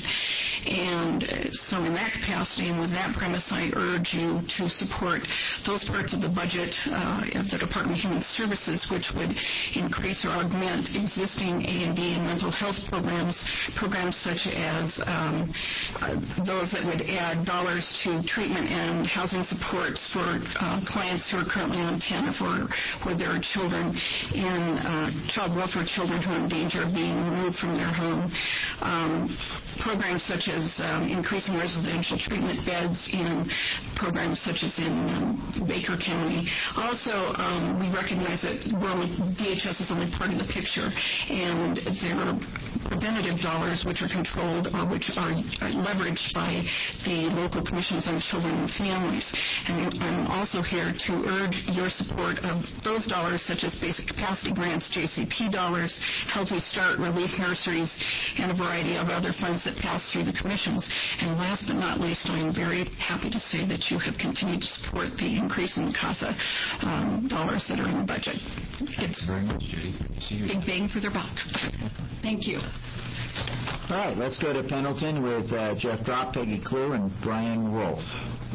And so in that capacity and with that premise, I urge you to support those parts of the budget uh, of the Department of Human Services which would increase or augment existing A and D and mental health programs, programs such as um, uh, those that would add dollars to treatment and housing supports for uh, clients who are currently on T A N F or where there are children in uh, child welfare children who are in danger of being removed from their home. Um, programs such as um, increasing residential treatment beds in programs such as in um, Baker County. Also, um, we recognize that we're only, D H S is only part of the picture, and there are preventative dollars which are controlled or which are leveraged by the local commissions on children and families. And I'm also here to urge your support of those dollars such as basic capacity grants, J C P dollars, Healthy Start, relief nurseries, and a variety of other funds that pass through the commissions. And last but not least, I am very happy to say that you have continued to support the increase in CASA um, dollars that are in the budget. It's very much, Judy. See you. Big bang for their buck. Thank you. All right, let's go to Pendleton with uh, Jeff Drop, Peggy Clue, and Brian Wolf.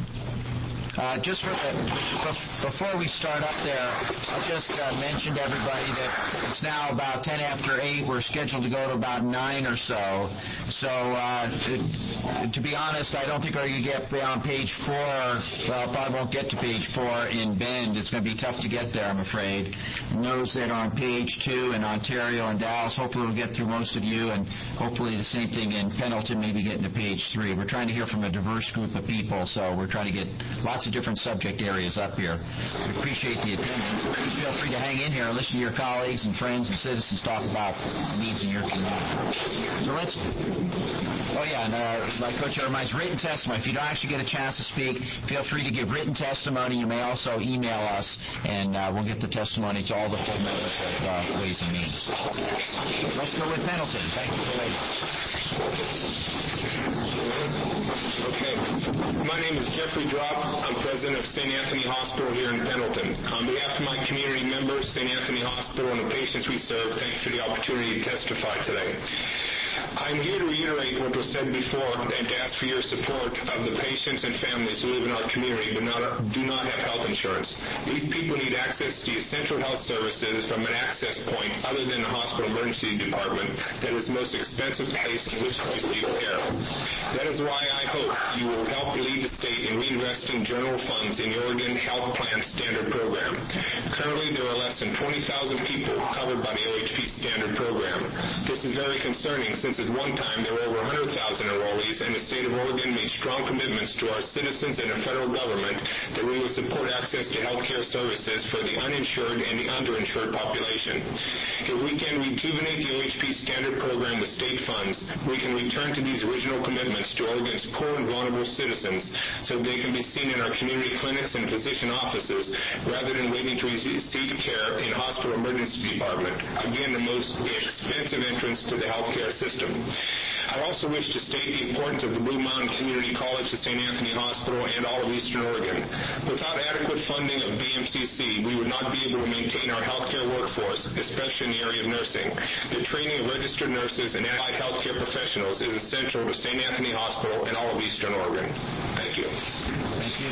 Uh, just for the, before we start up there, I'll just uh, mention to everybody that it's now about ten after eight. We're scheduled to go to about nine or so. So, uh, it, to be honest, I don't think we're going to get beyond page four. Well, probably won't get to page four in Bend. It's going to be tough to get there, I'm afraid. And those that are on page two in Ontario and Dallas, hopefully we'll get through most of you, and hopefully the same thing in Pendleton, maybe getting to page three. We're trying to hear from a diverse group of people, so we're trying to get lots of different subject areas up here. We appreciate the attendance. Please feel free to hang in here and listen to your colleagues and friends and citizens talk about the needs in your community. So let's, oh yeah, and uh, my co-chair reminds, written testimony. If you don't actually get a chance to speak, feel free to give written testimony. You may also email us, and uh, we'll get the testimony to all the full members of uh, Ways and Means. Let's go with Pendleton. Thank you for waiting. Okay. My name is Jeffrey Drop. I'm president of Saint Anthony Hospital here in Pendleton. On behalf of my community members, Saint Anthony Hospital, and the patients we serve, thank you for the opportunity to testify today. I'm here to reiterate what was said before and to ask for your support of the patients and families who live in our community but not, do not have health insurance. These people need access to essential health services from an access point other than the hospital emergency department that is the most expensive place in which to receive care. That is why I hope you will help lead the state in reinvesting general funds in the Oregon Health Plan Standard Program. Currently, there are less than twenty thousand people covered by the O H P Standard Program. This is very concerning since since at one time there were over one hundred thousand enrollees, and the state of Oregon made strong commitments to our citizens and the federal government that we would support access to health care services for the uninsured and the underinsured population. If we can rejuvenate the O H P standard program with state funds, we can return to these original commitments to Oregon's poor and vulnerable citizens so they can be seen in our community clinics and physician offices rather than waiting to receive care in hospital emergency department, again the most expensive entrance to the healthcare system. I also wish to state the importance of the Blue Mountain Community College at Saint Anthony Hospital and all of Eastern Oregon. Without adequate funding of B M C C, we would not be able to maintain our healthcare workforce, especially in the area of nursing. The training of registered nurses and allied healthcare professionals is essential to Saint Anthony Hospital and all of Eastern Oregon. Thank you. Thank you.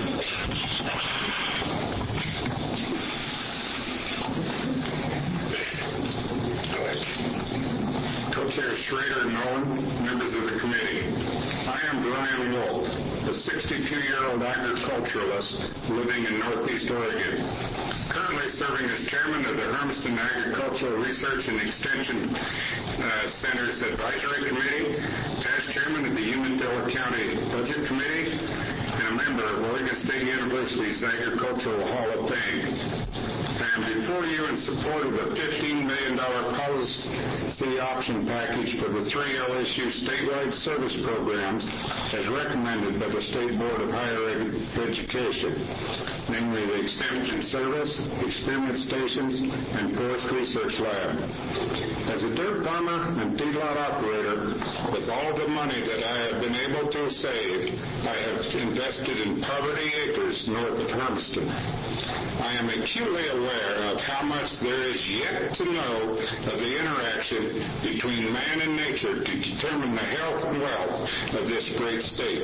Co-Chair Schrader and Nolan, members of the committee. I am Brian Wolf, a sixty-two-year-old agriculturalist living in Northeast Oregon, currently serving as chairman of the Hermiston Agricultural Research and Extension uh, Center's Advisory Committee, past chairman of the Umatilla County Budget Committee, and a member of Oregon State University's Agricultural Hall of Fame. I am before you in support of a fifteen million dollars policy option package for the three O S U statewide service programs as recommended by the State Board of Higher Ed- Education, namely the Extension Service, Experiment Stations, and Forest Research Lab. As a dirt farmer and feedlot operator, with all the money that I have been able to save, I have invested in Poverty Acres north of Hermiston. I am acutely aware of how much there is yet to know of the interaction between man and nature to determine the health and wealth of this great state.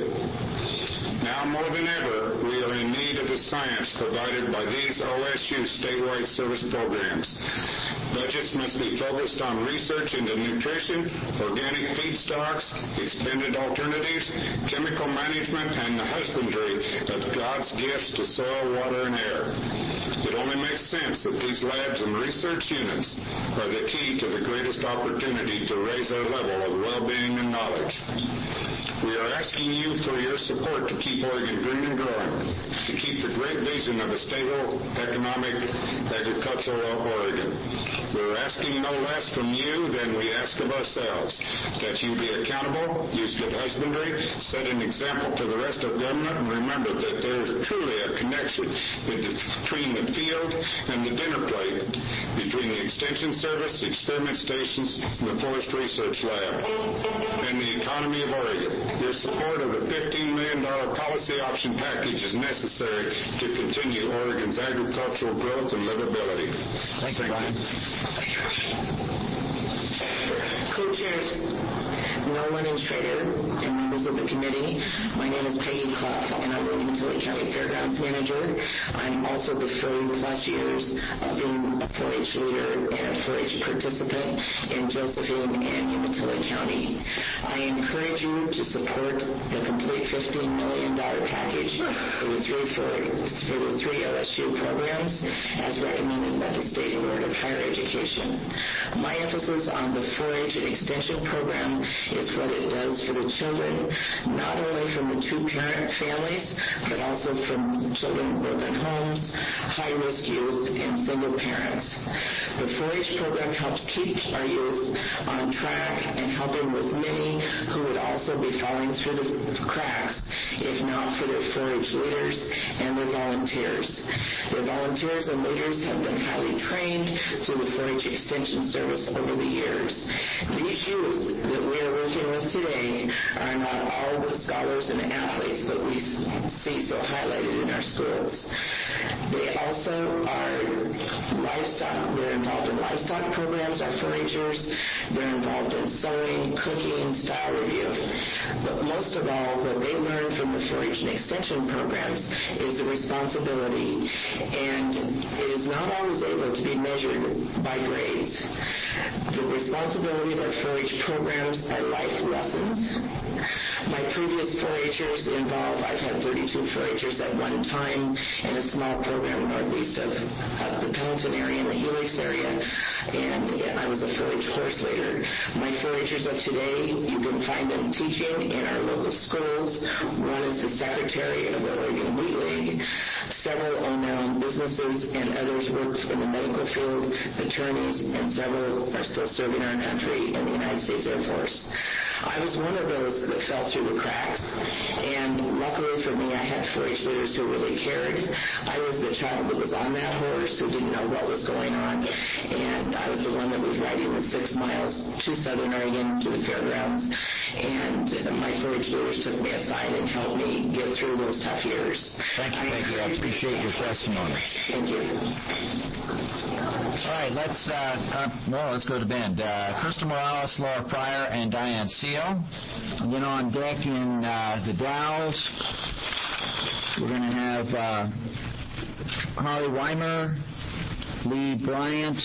Now more than ever, we are in need of the science provided by these O S U statewide service programs. Budgets must be focused on research into nutrition, organic feedstocks, expended alternatives, chemical management, and the husbandry of God's gifts to soil, water, and air. It only makes sense that these labs and research units are the key to the greatest opportunity to raise our level of well-being and knowledge. We are asking you for your support to keep Oregon green and growing, to keep the great vision of a stable, economic, agricultural Oregon. We're asking no less from you than we ask of ourselves, that you be accountable, use good husbandry, set an example to the rest of government, and remember that there is truly a connection between the field and the dinner plate, between the Extension Service, Experiment Stations, and the Forest Research Lab, and the economy of Oregon. Your support of the fifteen million dollars policy option package is necessary to continue Oregon's agricultural growth and livability. Thank you, Brian. Co-chairs Nolan and Schrader and members of the committee, my name is Peggy Clough, and I'm the Umatilla County Fairgrounds Manager. I'm also the forty plus years of being a four H leader and a four H participant in Josephine and Umatilla County. I encourage you to support the complete fifteen million dollars package for the three for, for the three O S U programs as recommended by the State Board of Higher Education. My emphasis on the four H and Extension program is what it does for the children, not only from the two-parent families, but also from children in broken homes, high-risk youth, and single parents. The four H program helps keep our youth on track and helping with many who would also be falling through the cracks if not for their four H leaders and their volunteers. Their volunteers and leaders have been highly trained through the four H Extension Service over the years. These youth that we are working with today are not all the scholars and athletes that we see so highlighted in our schools. They also are livestock, they're involved in livestock programs, our four H'ers. They're involved in sewing, cooking, style review. But most of all, what they learn from the four H and Extension programs is the responsibility, and it is not always able to be measured by grades. The responsibility of our four H programs are life lessons. My previous four H'ers involve, I've had thirty-two four H'ers at one time in a small program northeast of, of the Pendleton area and the Helix area, and I was a four H horse leader. My four Hers of today, you can find them teaching in our local schools. One is the secretary of the Oregon Wheat League. Several own their own businesses, and others work in the medical field, attorneys, and several are still serving our country in the United States Air Force. I was one of those that fell through the cracks, and luckily for me, I had four H leaders who really cared. I was the child that was on that horse who didn't know what was going on, and I was the one that was riding the six miles to Southern Oregon to the fairgrounds, and my four H leaders took me aside and helped me get through those tough years. Thank you, thank you. I appreciate your testimony. Thank you. All right, let's uh, uh, well, let's go to Ben. Uh, Crystal Morales, Laura Pryor, and Diane Seal. And then on deck in uh, the Dalles, we're going to have uh, Holly Weimer, Lee Bryant,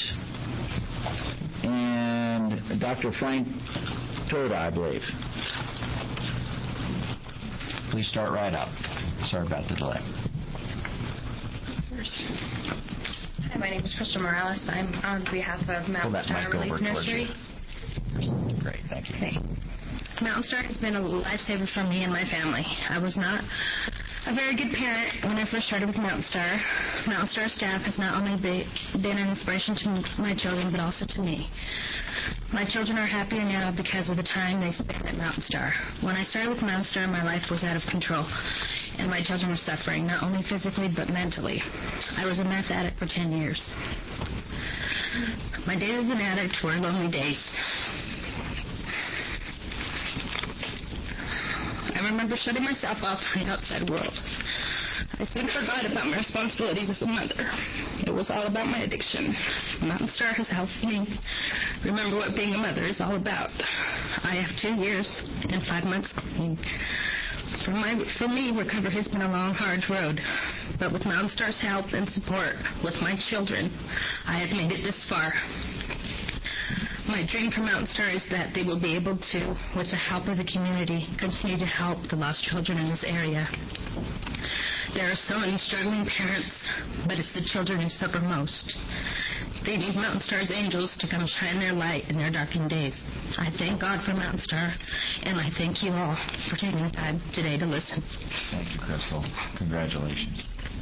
and Doctor Frank Toda, I believe. Please start right up. Sorry about the delay. Hi, my name is Crystal Morales. I'm on behalf of Mountain Star Relief Nursery. Great, thank you. Okay. Mountain Star has been a lifesaver for me and my family. I was not a very good parent when I first started with Mountain Star. Mountain Star staff has not only be, been an inspiration to my children, but also to me. My children are happier now because of the time they spent at Mountain Star. When I started with Mountain Star, my life was out of control, and my children were suffering, not only physically, but mentally. I was a meth addict for ten years. My days as an addict were lonely days. I remember shutting myself off from the outside world. I soon forgot about my responsibilities as a mother. It was all about my addiction. Mountain Star has helped me remember what being a mother is all about. I have two years and five months clean. For, my, for me, recovery has been a long, hard road. But with Mountain Star's help and support with my children, I have made it this far. My dream for Mountain Star is that they will be able to, with the help of the community, continue to help the lost children in this area. There are so many struggling parents, but it's the children who suffer most. They need Mountain Star's angels to come shine their light in their darkened days. I thank God for Mountain Star, and I thank you all for taking the time today to listen. Thank you, Crystal. Congratulations.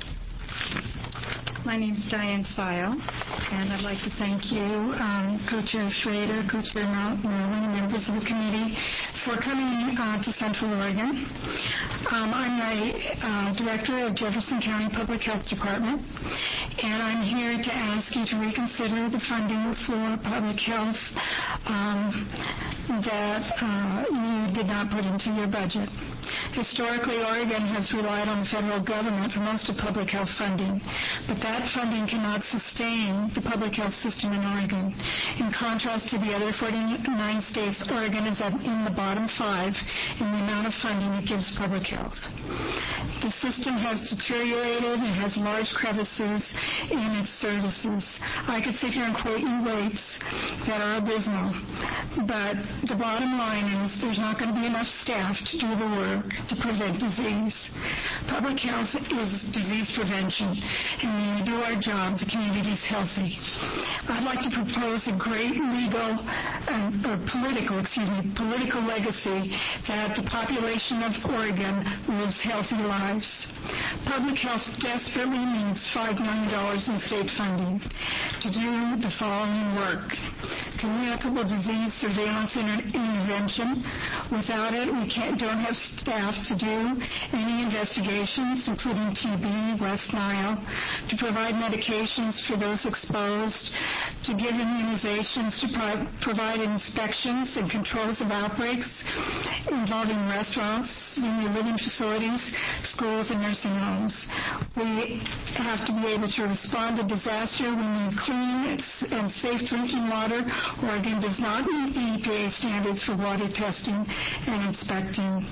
My name is Diane File, and I'd like to thank you, um, Co-Chair Schrader, Co-Chair Nolan, members of the committee, for coming uh, to Central Oregon. Um, I'm the uh, Director of Jefferson County Public Health Department, and I'm here to ask you to reconsider the funding for public health um, that uh, you did not put into your budget. Historically, Oregon has relied on the federal government for most of public health funding, but that funding cannot sustain the public health system in Oregon. In contrast to the other forty-nine states, Oregon is in the bottom five in the amount of funding it gives public health. The system has deteriorated and has large crevices in its services. I could sit here and quote you rates that are abysmal, but the bottom line is there's not going to be enough staff to do the work to prevent disease. Public health is disease prevention, and when we do our job, the community is healthy. I'd like to propose a great legal, uh, or political, excuse me, political legacy that the population of Oregon lives healthy lives. Public health desperately needs five million dollars in state funding to do the following work. Communicable disease surveillance and intervention. Without it, we can't, don't have staff to do any investigations, including T B, West Nile, to provide medications for those exposed, to give immunizations, to pro- provide inspections and controls of outbreaks involving restaurants, senior living facilities, schools, and nursing homes. We have to be able to respond to disaster. We need clean and safe drinking water. Oregon does not meet the E P A standards for water testing and inspecting.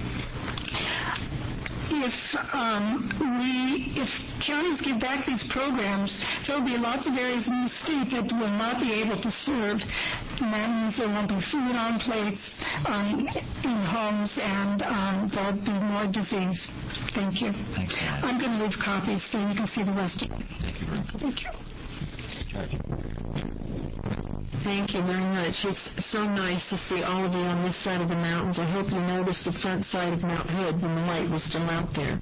If um, we, if counties give back these programs, there will be lots of areas in the state that will not be able to serve And that means there won't be food on plates um, in homes, and um, there'll be more disease. Thank you. Thanks, Ann. I'm going to leave copies so you can see the rest of it. Thank you very much. Thank you. Judge. Thank you very much. It's so nice to see all of you on this side of the mountains. I hope you noticed the front side of Mount Hood when the light was still out there.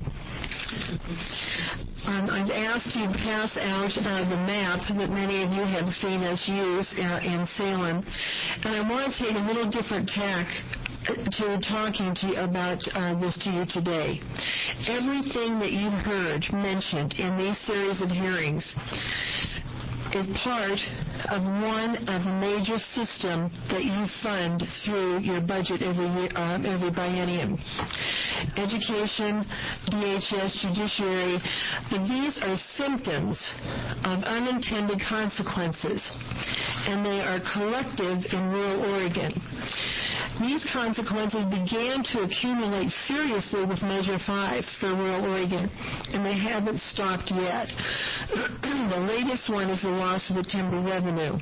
Um, I've asked you to pass out uh, the map that many of you have seen us use uh, in Salem. And I want to take a little different tack to talking to you about uh, this to you today. Everything that you heard mentioned in these series of hearings is part of one of a major system that you fund through your budget every year, um, every biennium. Education, D H S, judiciary, but these are symptoms of unintended consequences, and they are collective in rural Oregon. These consequences began to accumulate seriously with Measure five for rural Oregon, and they haven't stopped yet. The latest one is the loss of the timber revenue.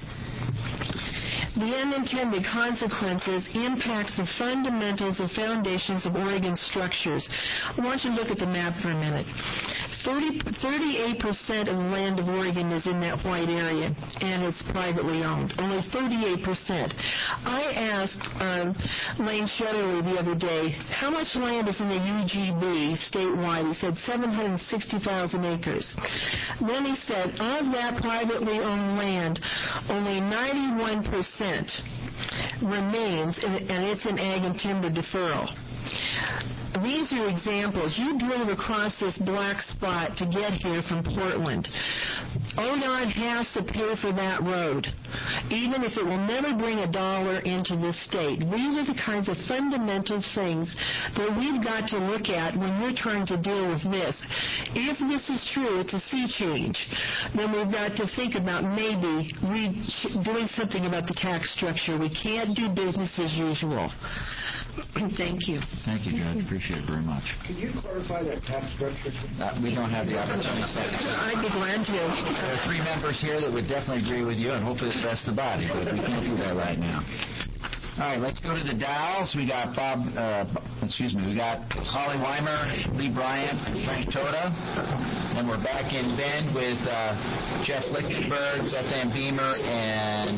The unintended consequences impacts the fundamentals of foundations of Oregon structures. I want you to look at the map for a minute. thirty, thirty-eight percent of the land of Oregon is in that white area, and it's privately owned. Only thirty-eight percent. I asked um, Lane Shetterly the other day, how much land is in the U G B statewide? He said seven hundred sixty thousand acres. Then he said, of that privately owned land, only ninety-one percent remains, and it's in ag and timber deferral. These are examples. You drove across this black spot to get here from Portland. O D O T has to pay for that road, even if it will never bring a dollar into the state. These are the kinds of fundamental things that we've got to look at when we're trying to deal with this. If this is true, it's a sea change, then we've got to think about maybe re- doing something about the tax structure. We can't do business as usual. Thank you. Thank you, Judge. Appreciate it very much. Can you clarify that tax structure? Uh, we don't have the opportunity to say it. I'd be glad to. There are three members here that would definitely agree with you, and hopefully the rest of the body, but we can't do that right now. All right, let's go to the Dalles. We got Bob, uh, excuse me, we got Holly Weimer, Lee Bryant, Frank Toda. Then we're back in Bend with uh, Jeff Lichtenberg, Beth Ann Beamer, and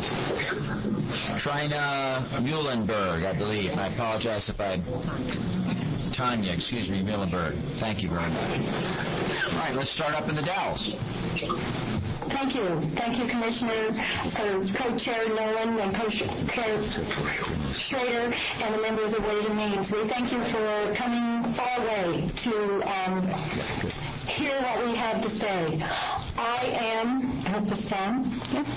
Trina Muhlenberg, I believe. And I apologize if I... Tanya, excuse me, Muhlenberg. Thank you very much. All right, let's start up in the Dalles. Thank you. Thank you, Commissioner, uh, Co-Chair Nolan and Co-Chair Schrader and the members of Ways and Means. We thank you for coming all the way to um, hear what we have to say. I am, I hope this sound,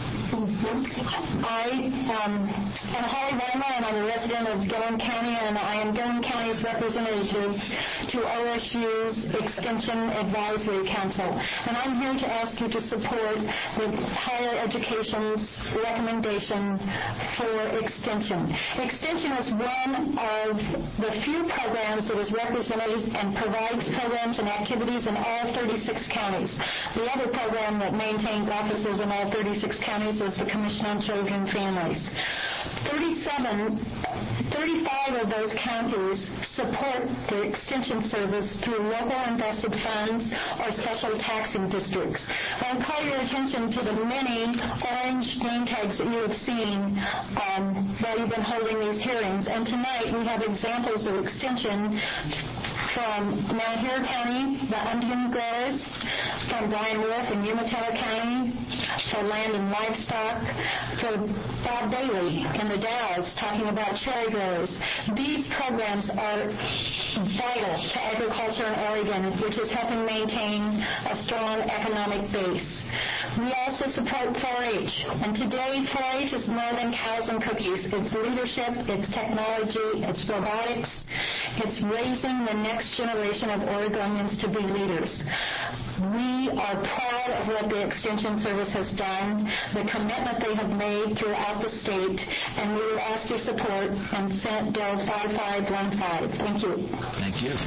I um, am Holly Weimer, and I'm a resident of Gillum County, and I am Gillum County's representative to O S U's Extension Advisory Council. And I'm here to ask you to support the higher education's recommendation for extension. Extension is one of the few programs that is represented and provides programs and activities in all thirty-six counties. The other program that maintains offices in all thirty-six counties is the Commission on Children and Families. thirty-seven, thirty-five of those counties support the extension service through local invested funds or special taxing districts. I would call your attention to the many orange name tags that you have seen um, while you've been holding these hearings. And tonight we have examples of extension from Mount Hero County, the Onion Growers, from Brian Wolf in Umatilla County, for Land and Livestock, for Bob Bailey in the Dalles talking about cherry growers. These programs are vital to agriculture in Oregon, which is helping maintain a strong economic base. We also support four H, and today four H is more than cows and cookies. It's leadership, it's technology, it's robotics, it's raising the next generation of Oregonians to be leaders. We are proud of what the Extension Service has done, the commitment they have made throughout the state, and we would ask your support on Senate Bill five five one five. Thank you. Thank you.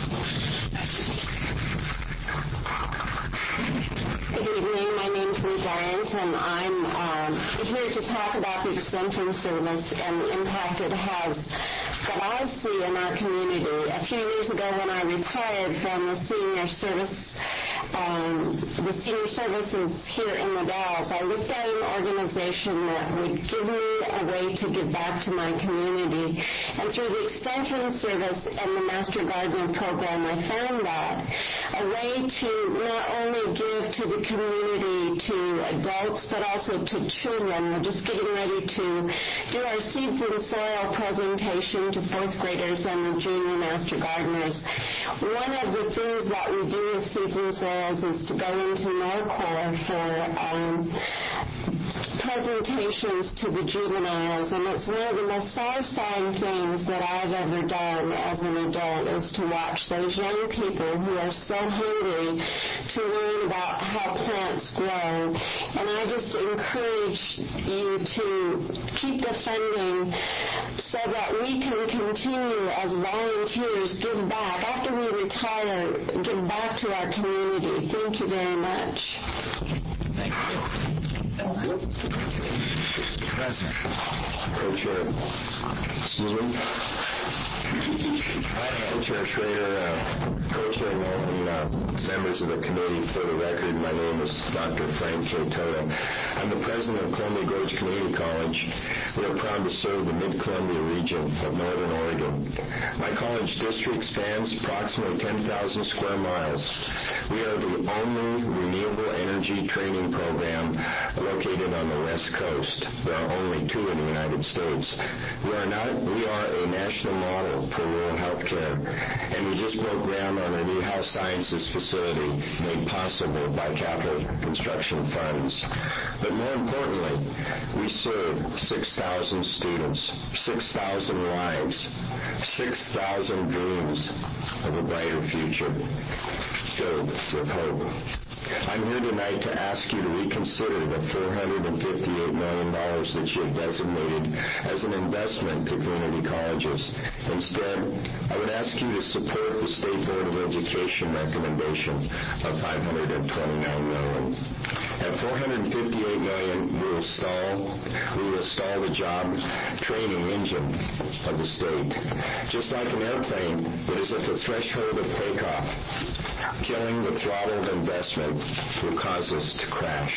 Good evening. My name is Lee Bryant, and I'm um, um, here to talk about the extension service and the impact it has that I see in our community. A few years ago when I retired from the senior service Um, the senior services here in the Dalles, I looked at an organization that would give me a way to give back to my community. And through the Extension Service and the Master Gardener Program, I found that a way to not only give to the community, to adults, but also to children. We're just getting ready to do our Seeds and Soil presentation to fourth graders and the junior Master Gardeners. One of the things that we do with Seeds and Soil is to go into Norcor for um, presentations to the juveniles, and it's one of the most satisfying things that I've ever done as an adult is to watch those young people who are so hungry to learn about how plants grow. And I just encourage you to keep the funding so that we can continue as volunteers, give back. After we retire, give back to our community. Thank you very much. Thank you. President. Co-Chair. Excuse me. Co-Chair Schrader, uh, Co-Chair Nolan, uh, members of the committee, for the record, my name is Doctor Frank K. Toto. I'm the president of Columbia Gorge Community College. We are proud to serve the Mid-Columbia region of Northern Oregon. My college district spans approximately ten thousand square miles. We are the only renewable energy training program located on the West Coast. There are only two in the United States. We are not, we are a national model for rural health care, and we just broke ground on a new health sciences facility made possible by capital construction funds. But more importantly, we serve six thousand students, six thousand lives, six thousand dreams of a brighter future filled with hope. I'm here tonight to ask you to reconsider the four hundred fifty-eight million dollars that you have designated as an investment to community colleges. Instead, I would ask you to support the State Board of Education recommendation of five hundred twenty-nine million dollars. At four hundred fifty-eight million dollars, we will stall, we will stall the job training engine of the state. Just like an airplane that is at the threshold of takeoff, killing the throttle of investment will cause us to crash.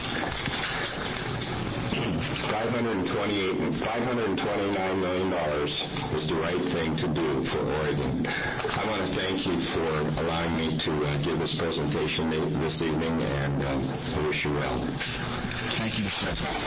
five hundred twenty-eight, five hundred twenty-nine million dollars is the right thing to do for Oregon. I want to thank you for allowing me to uh, give this presentation this evening, and um, I wish you well. Thank you, Mister President.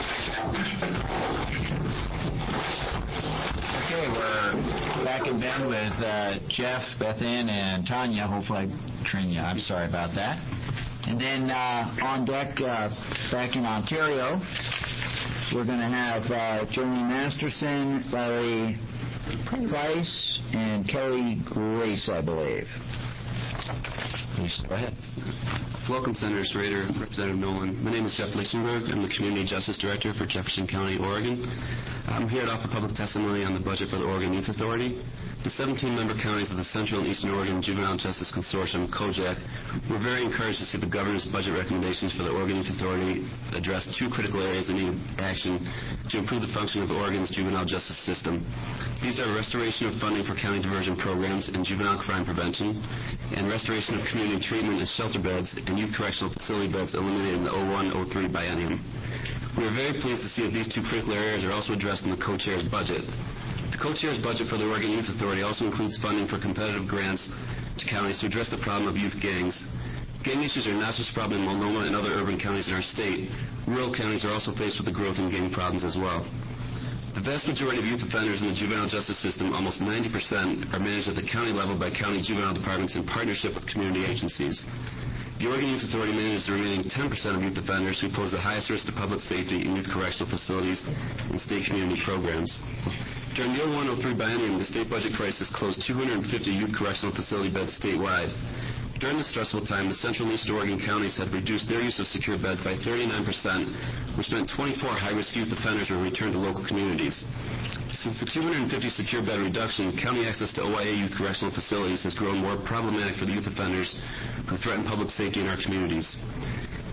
Okay, we're back in bed with uh, Jeff, Beth Ann, and Tanya. Hopefully I train you. I'm sorry about that. And then uh, on deck, uh, back in Ontario, we're going to have uh, Jeremy Masterson, Larry Price, and Kelly Grace, I believe. Please go ahead. Welcome, Senator Schrader, Representative Nolan. My name is Jeff Lichtenberg. I'm the Community Justice Director for Jefferson County, Oregon. I'm here to offer public testimony on the budget for the Oregon Youth Authority. The seventeen member counties of the Central and Eastern Oregon Juvenile Justice Consortium, COJAC, were very encouraged to see the governor's budget recommendations for the Oregon Youth Authority address two critical areas that need action to improve the function of Oregon's juvenile justice system. These are restoration of funding for county diversion programs and juvenile crime prevention, and restoration of community treatment and shelter beds and youth correctional facility beds eliminated in the oh one oh three biennium. We are very pleased to see that these two critical areas are also addressed in the co-chair's budget. The co-chair's budget for the Oregon Youth Authority also includes funding for competitive grants to counties to address the problem of youth gangs. Gang issues are not just a problem in Multnomah and other urban counties in our state. Rural counties are also faced with the growth in gang problems as well. The vast majority of youth offenders in the juvenile justice system, almost ninety percent, are managed at the county level by county juvenile departments in partnership with community agencies. The Oregon Youth Authority manages the remaining ten percent of youth offenders who pose the highest risk to public safety in youth correctional facilities and state community programs. During the oh one oh three biennium, the state budget crisis closed two hundred fifty youth correctional facility beds statewide. During this stressful time, the Central and Eastern Oregon counties had reduced their use of secure beds by thirty-nine percent, which meant twenty-four high-risk youth offenders were returned to local communities. Since the two hundred fifty secure bed reduction, county access to O I A youth correctional facilities has grown more problematic for the youth offenders who threaten public safety in our communities.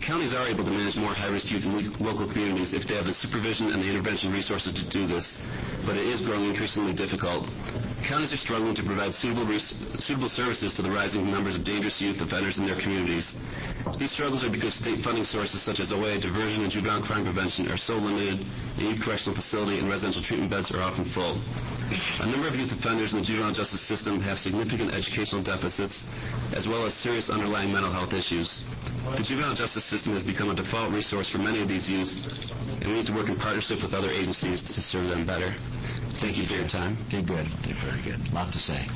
Counties are able to manage more high-risk youth in local communities if they have the supervision and the intervention resources to do this, but it is growing increasingly difficult. Counties are struggling to provide suitable, res- suitable services to the rising numbers of dangerous youth offenders in their communities. These struggles are because state funding sources such as O A, diversion, and juvenile crime prevention are so limited, and youth correctional facility and residential treatment beds are often full. A number of youth offenders in the juvenile justice system have significant educational deficits, as well as serious underlying mental health issues. The juvenile justice system has become a default resource for many of these youth, and we need to work in partnership with other agencies to serve them better. Thank you for your time. Did good. Did very good. A lot to say.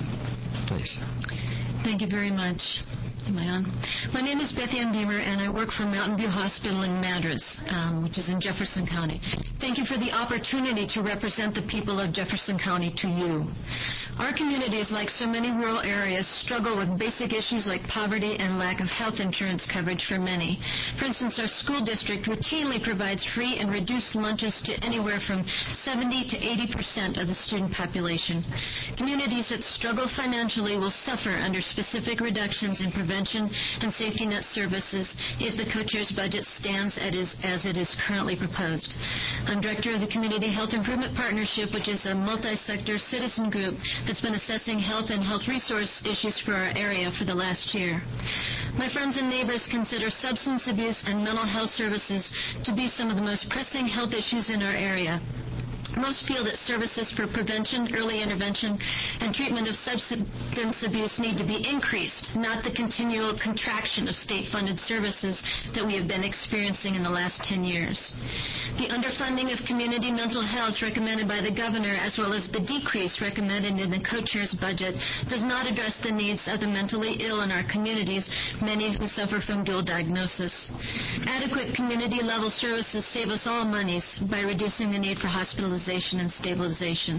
Please. Thank you very much. Am I on? My name is Beth Ann Beamer, and I work for Mountain View Hospital in Madras, um, which is in Jefferson County. Thank you for the opportunity to represent the people of Jefferson County to you. Our communities, like so many rural areas, struggle with basic issues like poverty and lack of health insurance coverage for many. For instance, our school district routinely provides free and reduced lunches to anywhere from seventy to eighty percent of the student population. Communities that struggle financially will suffer under specific reductions in prevention and safety net services if the co-chair's budget stands as it is currently proposed. I'm director of the Community Health Improvement Partnership, which is a multi-sector citizen group that's been assessing health and health resource issues for our area for the last year. My friends and neighbors consider substance abuse and mental health services to be some of the most pressing health issues in our area. Most feel that services for prevention, early intervention, and treatment of substance abuse need to be increased, not the continual contraction of state-funded services that we have been experiencing in the last ten years. The underfunding of community mental health recommended by the governor, as well as the decrease recommended in the co-chair's budget, does not address the needs of the mentally ill in our communities, many who suffer from dual diagnosis. Adequate community-level services save us all monies by reducing the need for hospitalization and stabilization.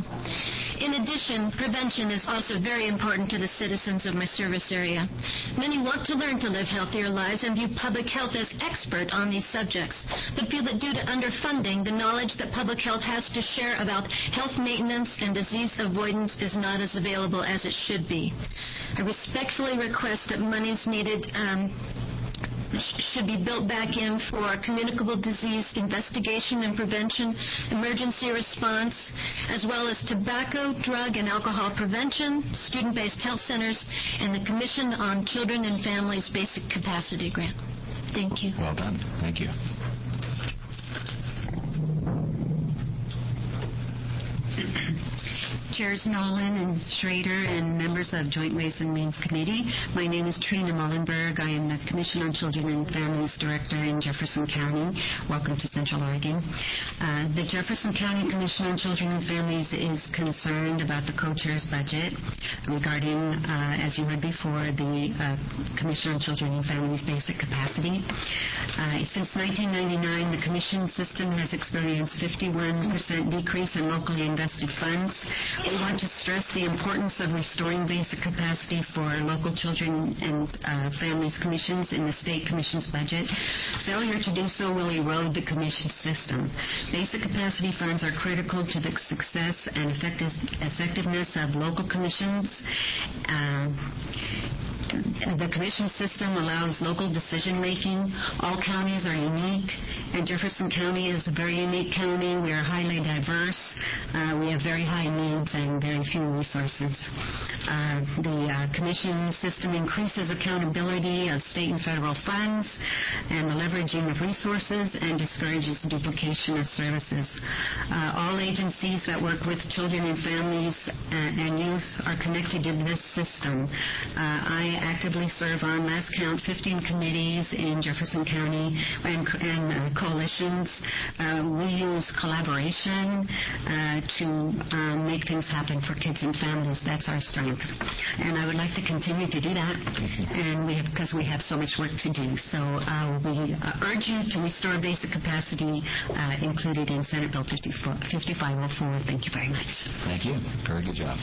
In addition, prevention is also very important to the citizens of my service area. Many want to learn to live healthier lives and view public health as expert on these subjects, but feel that due to underfunding, the knowledge that public health has to share about health maintenance and disease avoidance is not as available as it should be. I respectfully request that monies needed um, should be built back in for communicable disease investigation and prevention, emergency response, as well as tobacco, drug, and alcohol prevention, student-based health centers, and the Commission on Children and Families Basic Capacity Grant. Thank you. Well done. Thank you. Chairs Nolan and Schrader and members of Joint Ways and Means Committee. My name is Trina Mullenberg. I am the Commission on Children and Families Director in Jefferson County. Welcome to Central Oregon. Uh, the Jefferson County Commission on Children and Families is concerned about the co-chair's budget regarding, uh, as you heard before, the uh, Commission on Children and Families Basic Capacity. Uh, since nineteen ninety-nine, the Commission system has experienced fifty-one percent decrease in locally invested funds. We want to stress the importance of restoring basic capacity for local children and uh, families commissions in the state commission's budget. Failure to do so will erode the commission system. Basic capacity funds are critical to the success and effective, effectiveness of local commissions. Uh, The commission system allows local decision-making. All counties are unique, and Jefferson County is a very unique county. We are highly diverse. Uh, we have very high needs and very few resources. Uh, the uh, commission system increases accountability of state and federal funds and the leveraging of resources and discourages duplication of services. Uh, all agencies that work with children and families and, and youth are connected to this system. Uh, I actively serve on, last count, fifteen committees in Jefferson County and, and uh, coalitions. Uh, we use collaboration uh, to um, make things happen for kids and families. That's our strength. And I would like to continue to do that, and we have, because we have so much work to do. So uh, we uh, urge you to restore basic capacity uh, included in Senate Bill fifty-five oh four. Thank you very much. Thank you. Very good job.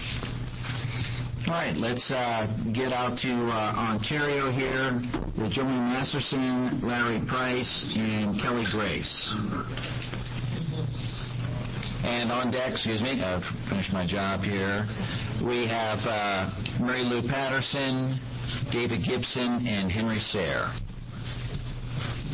All right, let's uh, get out to uh, Ontario here with Joey Masterson, Larry Price, and Kelly Grace. And on deck, excuse me, I've finished my job here. We have uh, Mary Lou Patterson, David Gibson, and Henry Sayre.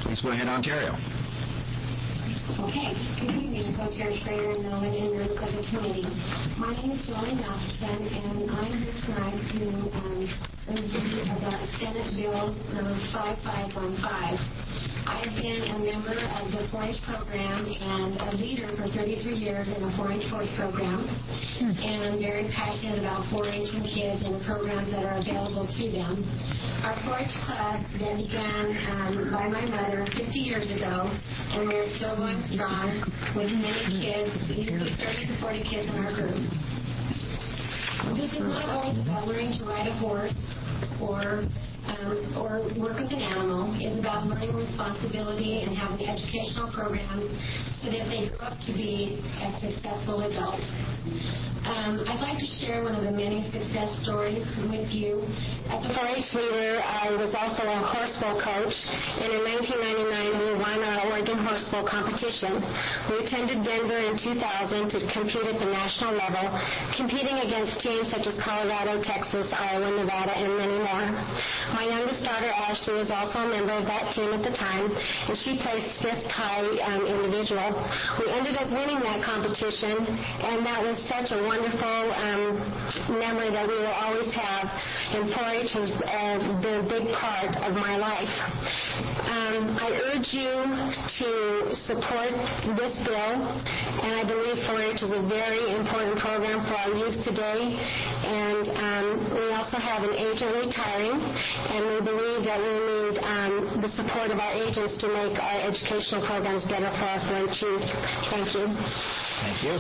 Please go ahead, Ontario. Okay. Good evening, Co-Chair Schrader and Nolan and members of the committee. My name is Joanne Matheson, and I'm here tonight to um, review about Senate Bill number five five one five. I've been a member of the four H program and a leader for thirty-three years in the four H Voice program, and I'm very passionate about four H and kids and the programs that are available to them. Our four H club that began um, by my mother fifty years ago, and we're still going strong with many kids, usually thirty to forty kids in our group. This is not always about learning to ride a horse or Um, or work with an animal. Is about learning responsibility and having educational programs so that they grow up to be a successful adult. Um, I'd like to share one of the many success stories with you. As a four H leader, I was also a horsebow coach, and in nineteen ninety-nine we won our Oregon Horsebow competition. We attended Denver in two thousand to compete at the national level, competing against teams such as Colorado, Texas, Iowa, Nevada, and many more. My youngest daughter, Ashley, was also a member of that team at the time, and she placed fifth high um, individual. We ended up winning that competition, and that was such a wonderful um, memory that we will always have, and four H has uh, been a big part of my life. Um, I urge you to support this bill, and I believe four H is a very important program for our youth today, and um, we also have an agent retiring, and we believe that we need um, the support of our agents to make our educational programs better for our four H youth. Thank you. Thank you.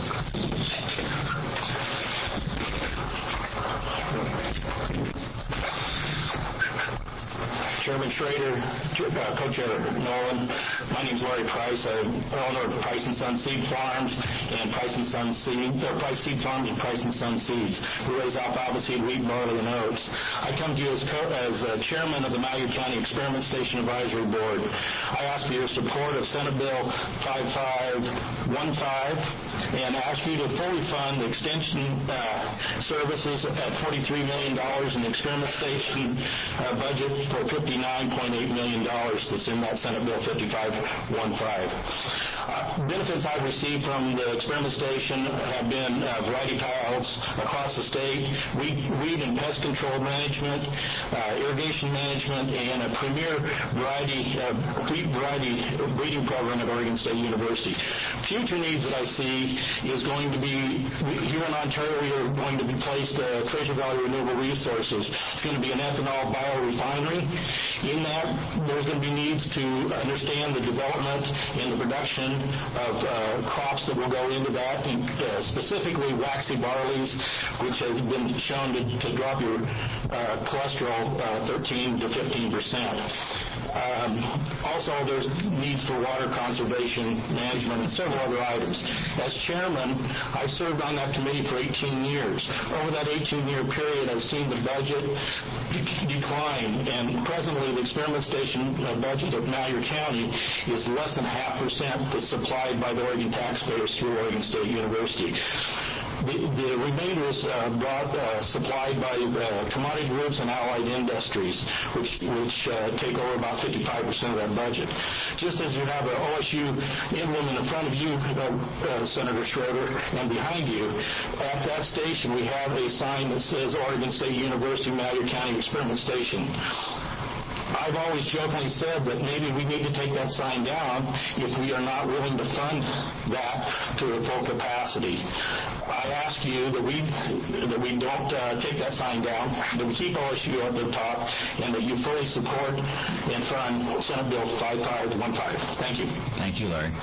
Chairman Schrader, uh, Co-Chair Nolan, my name is Larry Price. I'm owner of Price and Son Seed Farms and Price and Son Seed, or Price Seed Farms and Price and Son Seeds. We raise alfalfa seed, wheat, barley, and oats. I come to you as, co- as uh, chairman of the Malheur County Experiment Station Advisory Board. I ask for your support of Senate Bill five five one five and ask you to fully fund the extension uh, services at forty-three million dollars in the Experiment Station uh, budget for fifty-nine point eight million dollars that's in that Senate Bill fifty-five one five. Uh, benefits I've received from the Experiment Station have been uh, variety piles across the state, weed, weed and pest control management, uh, irrigation management, and a premier variety uh, wheat variety breeding program at Oregon State University. Future needs that I see is going to be, here in Ontario, we are going to be placed uh, Fraser Valley Renewable Resources. It's going to be an ethanol biorefinery. In that, there's going to be needs to understand the development and the production of uh, crops that will go into that, and uh, specifically waxy barleys, which has been shown to, to drop your uh, cholesterol uh, thirteen to fifteen percent. Um, also, there's needs for water conservation management and several other items. As chairman, I've served on that committee for eighteen years. Over that eighteen-year period, I've seen the budget de- decline, and presently the Experiment Station uh, budget of Malheur County is less than half percent that's supplied by the Oregon taxpayers through Oregon State University. The, the remainder is uh, brought, uh, supplied by uh, commodity groups and allied industries, which, which uh, take over about fifty-five percent of that budget. Just as you have an O S U emblem in the front of you, uh, uh, Senator Schroeder, and behind you, at that station we have a sign that says Oregon State University Malheur County Experiment Station. I've always jokingly said that maybe we need to take that sign down if we are not willing to fund that to the full capacity. I ask you that we that we don't uh, take that sign down, that we keep O S U at the top, and that you fully support and fund Senate Bill five five one five. Thank you. Thank you, Larry.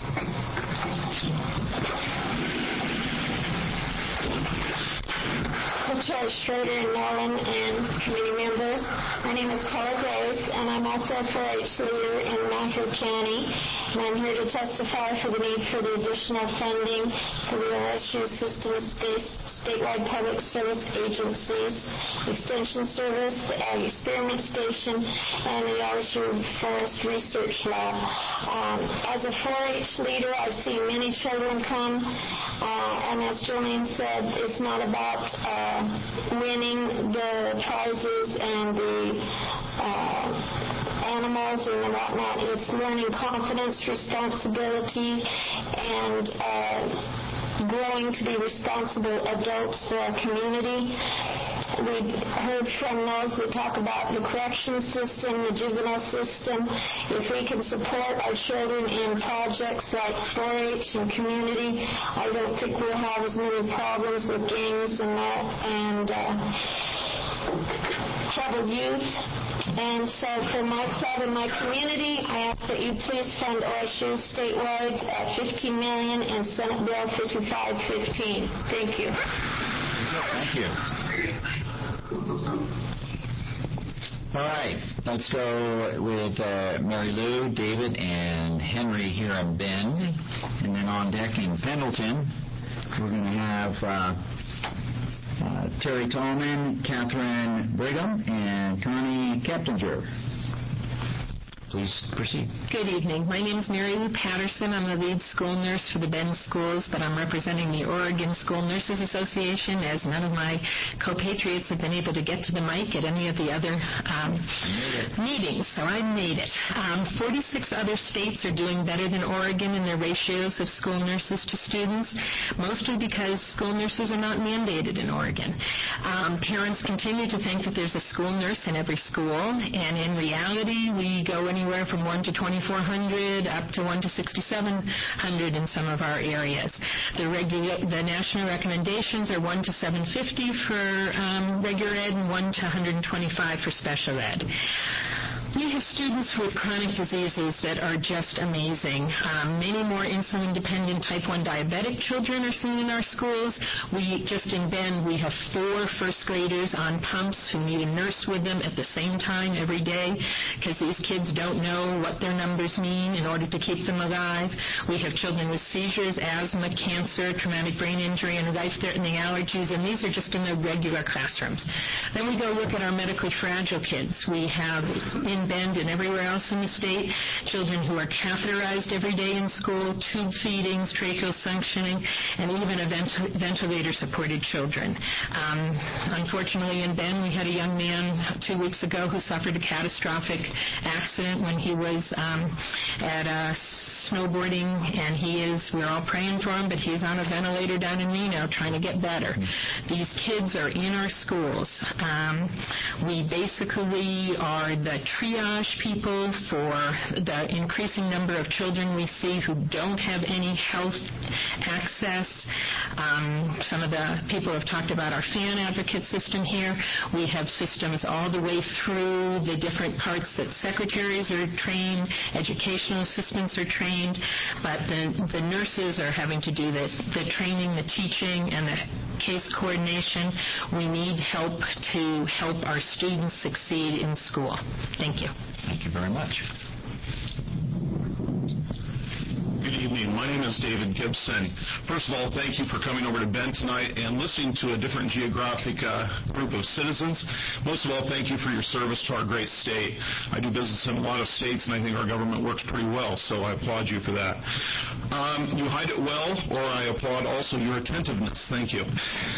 Co-Chair Schrader and Nolan and committee members. My name is Carla Grace, and I'm also a four H leader in Malheur County. And I'm here to testify for the need for the additional funding for the O S U system state, statewide public service agencies, Extension Service, the Ag Experiment Station, and the O S U Forest Research Lab. Um, as a four H leader, I've seen many children come, uh, and as Jolene said, it's not about uh, winning the prizes and the uh, animal animals and whatnot. It's learning confidence, responsibility, and uh, growing to be responsible adults for our community. We heard from those that talk about the correction system, the juvenile system. If we can support our children in projects like four H and community, I don't think we'll have as many problems with gangs and that, and uh, troubled youth. And so for my club and my community, I ask that you please fund O S U statewide at fifteen million dollars and Senate Bill fifty-five fifteen. Thank you. Thank you. All right, let's go with uh, Mary Lou, David, and Henry here in Bend. And then on deck in Pendleton, we're going to have uh, uh, Terry Tallman, Catherine Brigham, and Connie Keptinger. Please proceed. Good evening. My name is Mary Lou Patterson. I'm the lead school nurse for the Bend Schools, but I'm representing the Oregon School Nurses Association, as none of my compatriots have been able to get to the mic at any of the other um, meetings, so I made it. Um, forty-six other states are doing better than Oregon in their ratios of school nurses to students, mostly because school nurses are not mandated in Oregon. Um, parents continue to think that there's a school nurse in every school, and in reality, we go in anywhere from one to twenty-four hundred up to one to sixty-seven hundred in some of our areas. The, regu- the national recommendations are one to seven fifty for um, regular ed and one to one hundred twenty-five for special ed. We have students with chronic diseases that are just amazing. Um, many more insulin-dependent type one diabetic children are seen in our schools. We just in Bend, we have four first graders on pumps who need a nurse with them at the same time every day because these kids don't know what their numbers mean in order to keep them alive. We have children with seizures, asthma, cancer, traumatic brain injury, and life-threatening allergies, and these are just in the regular classrooms. Then we go look at our medically fragile kids. We have in Bend and everywhere else in the state, children who are catheterized every day in school, tube feedings, tracheal suctioning, and even vent- ventilator-supported children. Um, unfortunately, in Bend, we had a young man two weeks ago who suffered a catastrophic accident when he was um, at a snowboarding, and he is, we're all praying for him, but he's on a ventilator down in Reno trying to get better. These kids are in our schools. Um, we basically are the triage people for the increasing number of children we see who don't have any health access. Um, some of the people have talked about our fan advocate system here. We have systems all the way through the different parts that secretaries are trained, educational assistants are trained, but the, the nurses are having to do the, the training, the teaching, and the case coordination. We need help to help our students succeed in school. Thank you. Thank you very much. Good evening. My name is David Gibson. First of all, thank you for coming over to Bend tonight and listening to a different geographic uh, group of citizens. Most of all, thank you for your service to our great state. I do business in a lot of states, and I think our government works pretty well, so I applaud you for that. Um, you hide it well, or I applaud also your attentiveness. Thank you.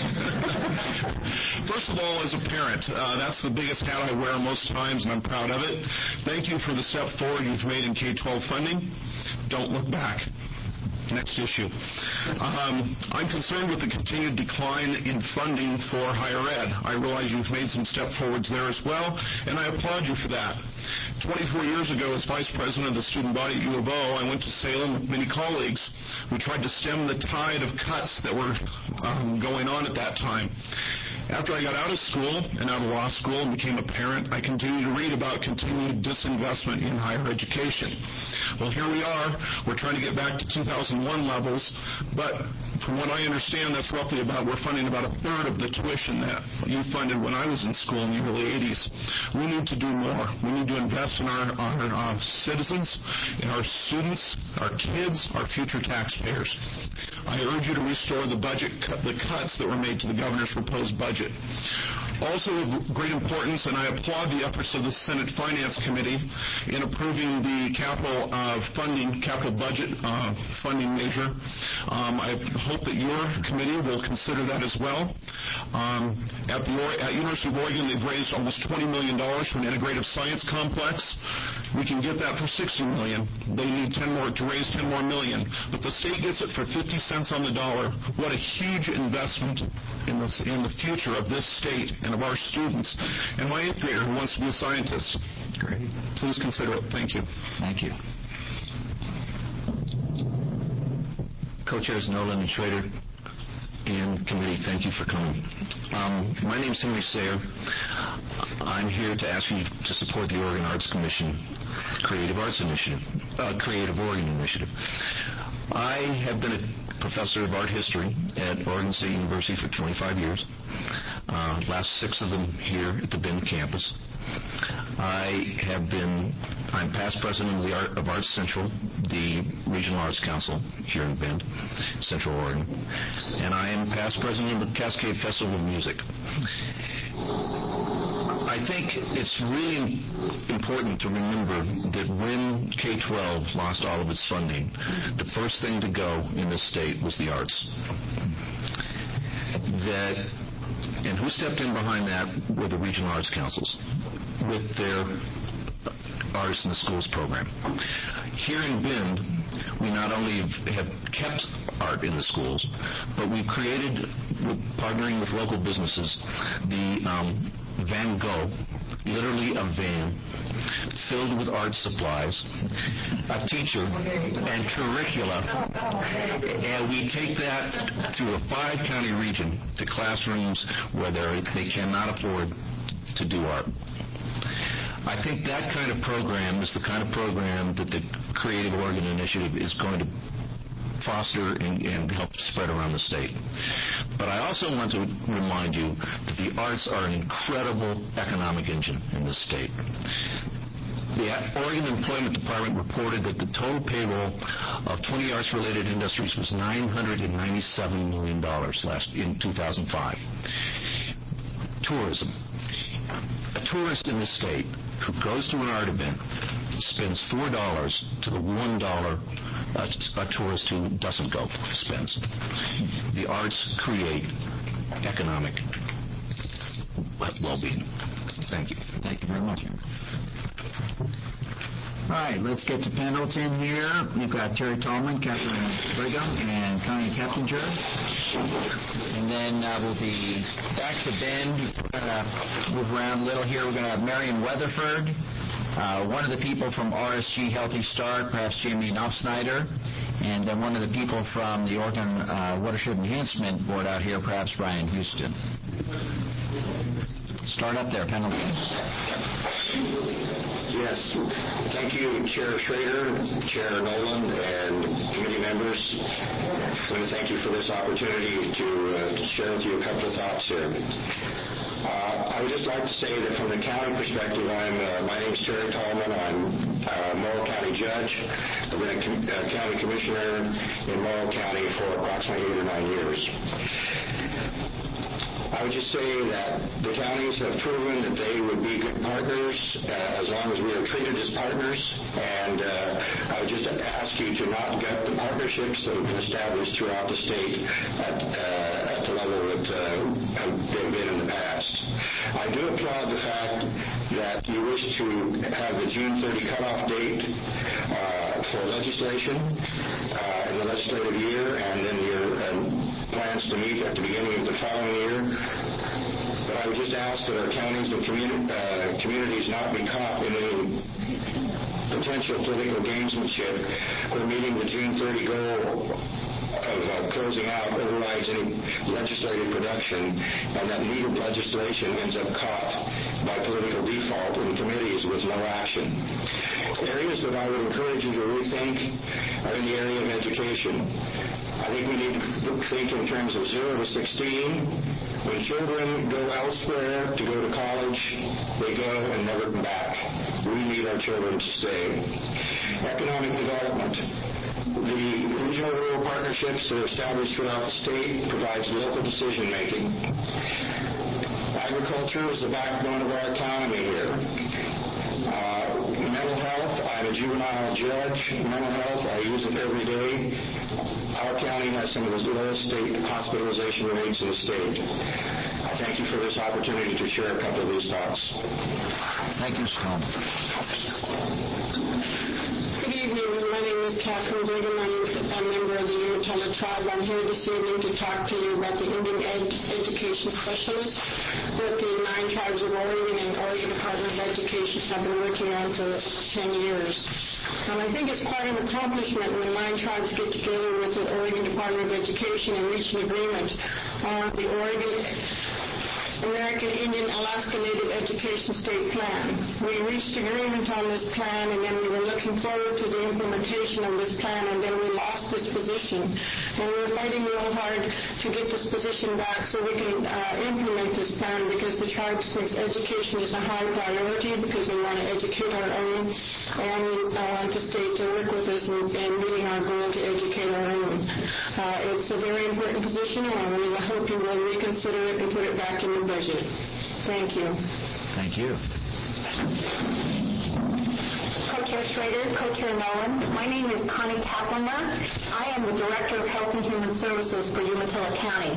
First of all, as a parent, uh, that's the biggest hat I wear most times, and I'm proud of it. Thank you for the step forward you've made in K twelve funding. Don't look back. Next issue. Um, I'm concerned with the continued decline in funding for higher ed. I realize you've made some step forwards there as well, and I applaud you for that. twenty-four years ago, as vice president of the student body at U of O, I went to Salem with many colleagues. We tried to stem the tide of cuts that were um, going on at that time. After I got out of school and out of law school and became a parent, I continued to read about continued disinvestment in higher education. Well, here we are. We're trying to get back to two thousand one levels, but from what I understand, that's roughly about, we're funding about a third of the tuition that you funded when I was in school in the early eighties. We need to do more. We need to invest in our, our, our citizens, in our students, our kids, our future taxpayers. I urge you to restore the budget, cut, the cuts that were made to the governor's proposed budget. Also of great importance, and I applaud the efforts of the Senate Finance Committee in approving the capital uh, funding, capital budget uh, funding measure. Um, I hope that your committee will consider that as well. Um, at the at University of Oregon, they've raised almost twenty million dollars for an integrative science complex. We can get that for sixty million dollars. They need ten more to raise ten more million, but the state gets it for fifty cents on the dollar. What a huge investment in the, in the future of this state and of our students. And my eighth grader who wants to be a scientist. Great. Please consider it. Thank you. Thank you. Co-chairs Nolan and Schrader and committee, thank you for coming. Um, my name is Henry Sayer. I'm here to ask you to support the Oregon Arts Commission Creative Arts Initiative, uh, Creative Oregon Initiative. I have been a professor of art history at Oregon State University for twenty-five years, uh, last six of them here at the Bend campus. I have been, I'm past president of the Art of Arts Central, the Regional Arts Council here in Bend, Central Oregon, and I am past president of the Cascade Festival of Music. I think it's really important to remember that when K twelve lost all of its funding, the first thing to go in this state was the arts. That, and who stepped in behind that were the regional arts councils with their Artists in the Schools program. Here in Bend, we not only have kept art in the schools, but we've created, partnering with local businesses, the um, Van Gogh, literally a van filled with art supplies, a teacher, and curricula, and we take that through a five-county region to classrooms where they cannot afford to do art. I think that kind of program is the kind of program that the Creative Oregon Initiative is going to foster and, and help spread around the state. But I also want to remind you that the arts are an incredible economic engine in this state. The Oregon Employment Department reported that the total payroll of twenty arts-related industries was nine hundred ninety-seven million dollars last in two thousand five. Tourism. A tourist in this state who goes to an art event spends four dollars to the one dollar a, a tourist who doesn't go spends. The arts create economic well-being. Thank you. Thank you very much. All right, let's get to Pendleton here. We've got Terry Tallman, Captain Brigham, and Connie Keppinger. And then uh, we'll be back to Bend. We're going to move around a little here. We're going to have Marion Weatherford, uh, one of the people from R S G Healthy Start, perhaps Jamie Knopfsnyder, and then one of the people from the Oregon uh, Watershed Enhancement Board out here, perhaps Ryan Houston. Start up there, Pendleton. Yes. Thank you, Chair Schrader, Chair Nolan, and committee members. I want to thank you for this opportunity to uh, share with you a couple of thoughts here. Uh, I would just like to say that from the county perspective, I'm, uh, my name is Terry Tallman. I'm a Morrow County judge. I've been a com- uh, county commissioner in Morrow County for approximately eight or nine years. I would just say that the counties have proven that they would be good partners uh, as long as we are treated as partners. And uh, I would just ask you to not gut the partnerships that have been established throughout the state at, uh, at the level that uh, have been in the past. I do applaud the fact that you wish to have the June thirtieth cutoff date uh, for legislation uh, in the legislative year, and then your uh, plans to meet at the beginning of the following year. But I would just ask that our counties and communi- uh, communities not be caught in any potential political gamesmanship for meeting the June thirtieth goal of uh, closing out overrides any legislative production, and that needed legislation ends up caught by political default in committees with no action. Areas that I would encourage you to rethink are in the area of education. I think we need to think in terms of zero to sixteen. When children go elsewhere to go to college, they go and never come back. We need our children to stay. Economic development. The regional rural partnerships that are established throughout the state provides local decision making. Agriculture is the backbone of our economy here. Uh, mental health, I'm a juvenile judge. Mental health, I use it every day. Our county has some of the lowest state hospitalization rates in the state. I thank you for this opportunity to share a couple of these thoughts. Thank you, Mister Coleman. Jones Reagan. I'm a member of the Umatilla tribe. I'm here this evening to talk to you about the Indian Ed- Education Specialist that the nine tribes of Oregon and Oregon Department of Education have been working on for ten years. And I think it's quite an accomplishment when nine tribes get together with the Oregon Department of Education and reach an agreement on the Oregon American Indian Alaska Native Education State Plan. We reached agreement on this plan, and then we were looking forward to the implementation of this plan, and then we lost this position. And we were fighting real hard to get this position back so we can uh, implement this plan, because the tribe thinks education is a high priority, because we want to educate our own, and we uh, want the state to work with us in, in meeting our goal to educate our own. Uh, it's a very important position, and I really hope you will reconsider it and put it back in the budget. Thank you. Thank you. Co-Chair Schrader, Co-Chair Nolan. My name is Connie Kaplanmer. I am the Director of Health and Human Services for Umatilla County.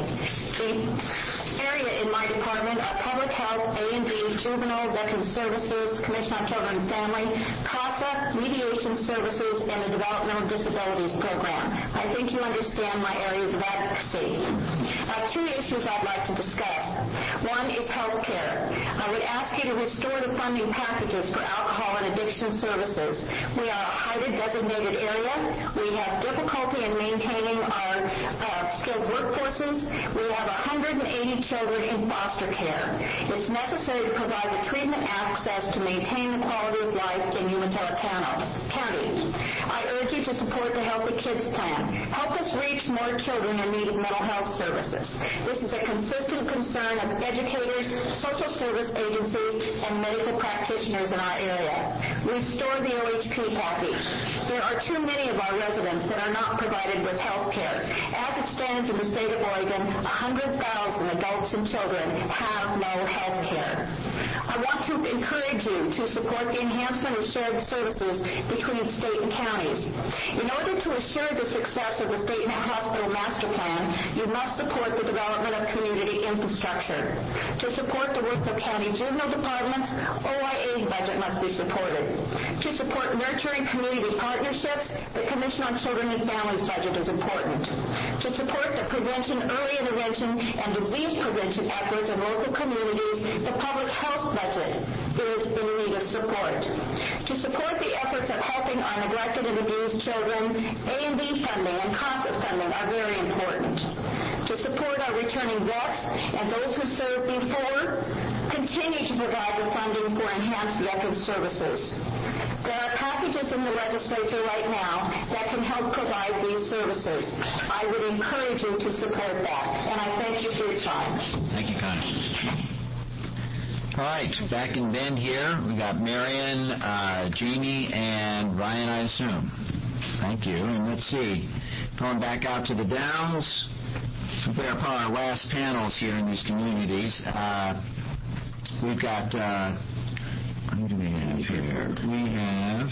The area in my department are Public Health, A and B, Juvenile, Veteran Services, Commission on Children and Family, CASA, Mediation Services, and the Developmental Disabilities Program. I think you understand my areas of advocacy. Uh, two issues I'd like to discuss. One is health care. I would ask you to restore the funding packages for alcohol and addiction services. We are a HIDA designated area. We have difficulty in maintaining our uh, skilled workforces. We have one hundred eighty children in foster care. It's necessary to provide the treatment access to maintain the quality of life in Umatilla County. I urge you to support the Healthy Kids Plan. Help us reach more children in need of mental health services. This is a consistent concern of educators, social service agencies, and medical practitioners in our area. Restore the O H P package. There are too many of our residents that are not provided with health care. As it stands in the state of Oregon, one hundred thousand adults and children have no health care. I want to encourage you to support the enhancement of shared services between state and counties. In order to assure the success of the State Hospital Master Plan, you must support the development of community infrastructure. To support the work of county juvenile departments, O I A's budget must be supported. To support nurturing community partnerships, the Commission on Children and Families budget is important. To support the prevention, early intervention, and disease prevention efforts of local communities, the public health budget is in need of support. To support the efforts of helping our neglected and abused children, A and B funding and CASA funding are very important. To support our returning vets and those who served before, continue to provide the funding for enhanced veteran services. There are packages in the legislature right now that can help provide these services. I would encourage you to support that, and I thank you for your time. Thank you, Connie. All right, back in Bend here, we got Marion, uh, Jamie, and Ryan, I assume. Thank you. And let's see, going back out to the Downs, we are probably our last panels here in these communities. Uh, we've got, uh, who do we have here? We have,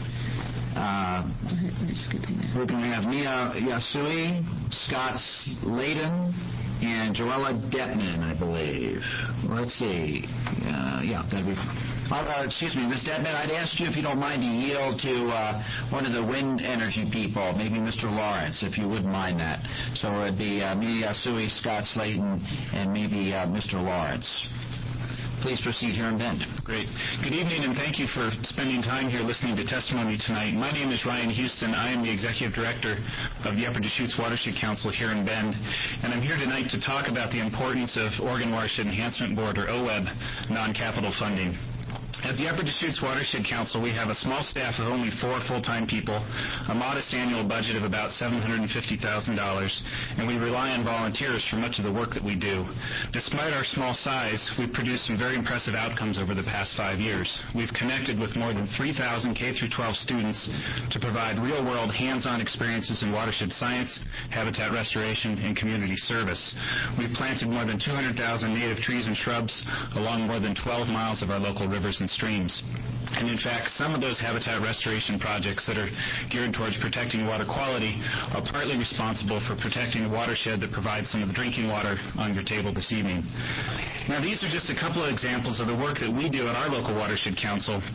uh, we're going to have Mia Yasui, Scott Layden, and Joella Detman, I believe. Let's see. Uh, yeah, that'd be... Uh, excuse me, Miz Detman, I'd ask you if you don't mind to yield to uh, one of the wind energy people, maybe Mister Lawrence, if you wouldn't mind that. So it'd be uh, Mia Yasui, Scott Slayton, and maybe uh, Mister Lawrence. Please proceed here in Bend. Great. Good evening, and thank you for spending time here listening to testimony tonight. My name is Ryan Houston. I am the Executive Director of the Upper Deschutes Watershed Council here in Bend, and I'm here tonight to talk about the importance of Oregon Watershed Enhancement Board, or O W E B, non-capital funding. At the Upper Deschutes Watershed Council, we have a small staff of only four full-time people, a modest annual budget of about seven hundred fifty thousand dollars, and we rely on volunteers for much of the work that we do. Despite our small size, we've produced some very impressive outcomes over the past five years. We've connected with more than three thousand K through twelve students to provide real-world hands-on experiences in watershed science, habitat restoration, and community service. We've planted more than two hundred thousand native trees and shrubs along more than twelve miles of our local rivers and streams. And in fact, some of those habitat restoration projects that are geared towards protecting water quality are partly responsible for protecting the watershed that provides some of the drinking water on your table this evening. Now, these are just a couple of examples of the work that we do at our local watershed council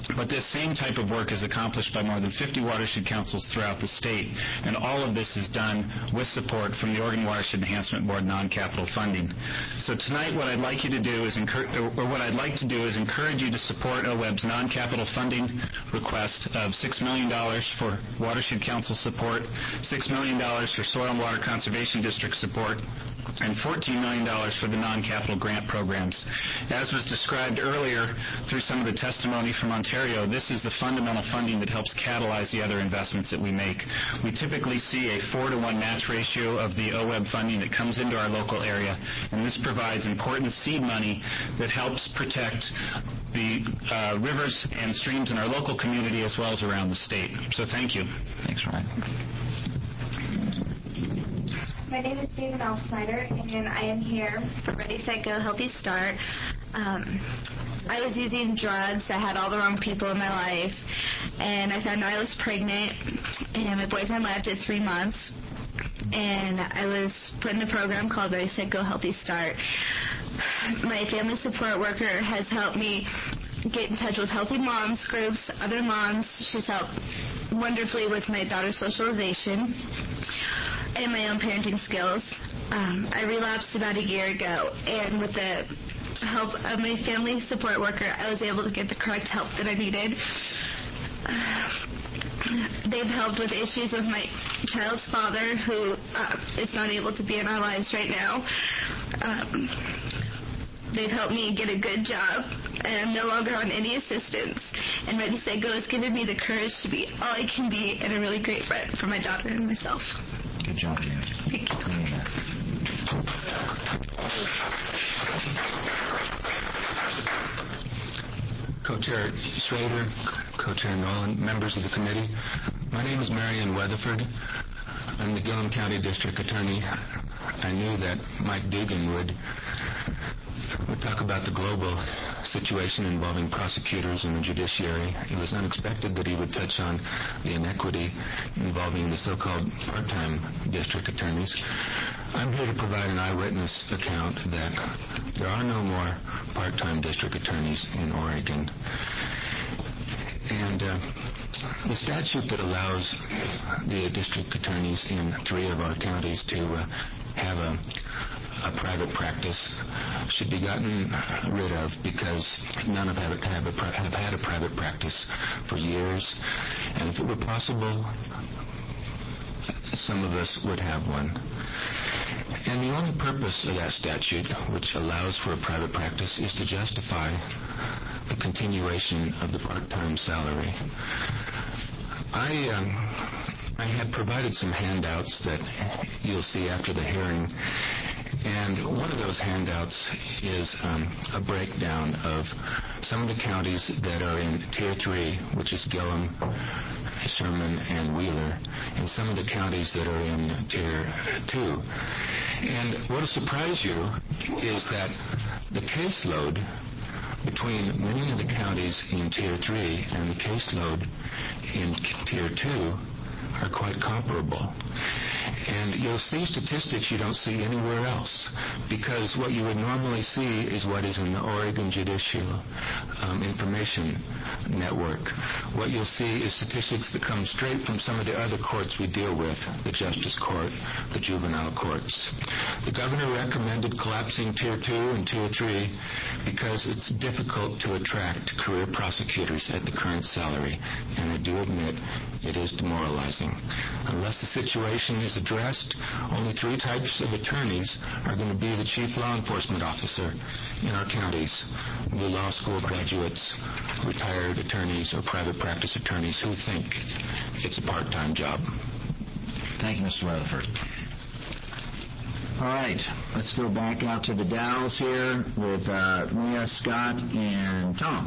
But this same type of work is accomplished by more than fifty watershed councils throughout the state, and all of this is done with support from the Oregon Watershed Enhancement Board non-capital funding. So tonight, what I'd like you to do is, encourage, or what I'd like to do is encourage you to support O W E B's non-capital funding request of six million dollars for watershed council support, six million dollars for soil and water conservation district support, and fourteen million dollars for the non-capital grant programs. As was described earlier through some of the testimony from Ontario, this is the fundamental funding that helps catalyze the other investments that we make. We typically see a four to one match ratio of the O W E B funding that comes into our local area, and this provides important seed money that helps protect the uh, rivers and streams in our local community as well as around the state. So thank you. Thanks, Ryan. My name is David Alfsnyder, and I am here for Ready, Set, Go, Healthy Start. Um, I was using drugs. I had all the wrong people in my life, and I found out I was pregnant, and my boyfriend left at three months, and I was put in a program called Ready, Set, Go, Healthy Start. My family support worker has helped me get in touch with healthy moms groups, other moms. She's helped wonderfully with my daughter's socialization and my own parenting skills. Um, I relapsed about a year ago, and with the help of my family support worker, I was able to get the correct help that I needed. Uh, they've helped with issues with my child's father, who uh, is not able to be in our lives right now. Um, they've helped me get a good job, and I'm no longer on any assistance. And Ready, Set, Go has given me the courage to be all I can be and a really great friend for my daughter and myself. Good job, Jan. Thank you. Co-Chair Schrader, Co-Chair Nolan, members of the committee. My name is Marion Weatherford. I'm the Gillum County District Attorney. I knew that Mike Dugan would, would talk about the global situation involving prosecutors and the judiciary. It was unexpected that he would touch on the inequity involving the so-called part-time district attorneys. I'm here to provide an eyewitness account that there are no more part-time district attorneys in Oregon. And uh, the statute that allows the district attorneys in three of our counties to uh, have a, a private practice should be gotten rid of, because none of have, have, a, have had a private practice for years. And if it were possible, some of us would have one. And the only purpose of that statute, which allows for a private practice, is to justify the continuation of the part-time salary. I um, I had provided some handouts that you'll see after the hearing, and one of those handouts is um, a breakdown of some of the counties that are in Tier three, which is Gillum, Sherman, and Wheeler, and some of the counties that are in Tier two. And what will surprise you is that the caseload between many of the counties in Tier three and the caseload in Tier two are quite comparable. And you'll see statistics you don't see anywhere else, because what you would normally see is what is in the Oregon Judicial um, Information Network. What you'll see is statistics that come straight from some of the other courts we deal with, the Justice Court, the juvenile courts. The governor recommended collapsing Tier two and Tier three because it's difficult to attract career prosecutors at the current salary, and I do admit it is demoralizing. Unless the situation is addressed, only three types of attorneys are going to be the chief law enforcement officer in our counties: new law school graduates, retired attorneys, or private practice attorneys who think it's a part-time job. Thank you, Mister Rutherford. All right, let's go back out to the Dalles here with uh, Mia, Scott, and Tom.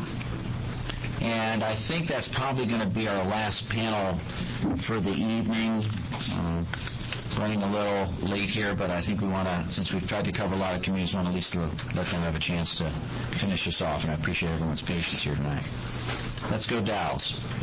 And I think that's probably going to be our last panel for the evening. Uh, running a little late here, but I think we want to, since we've tried to cover a lot of communities, want to at least let them have a chance to finish us off, and I appreciate everyone's patience here tonight. Let's go Dalles.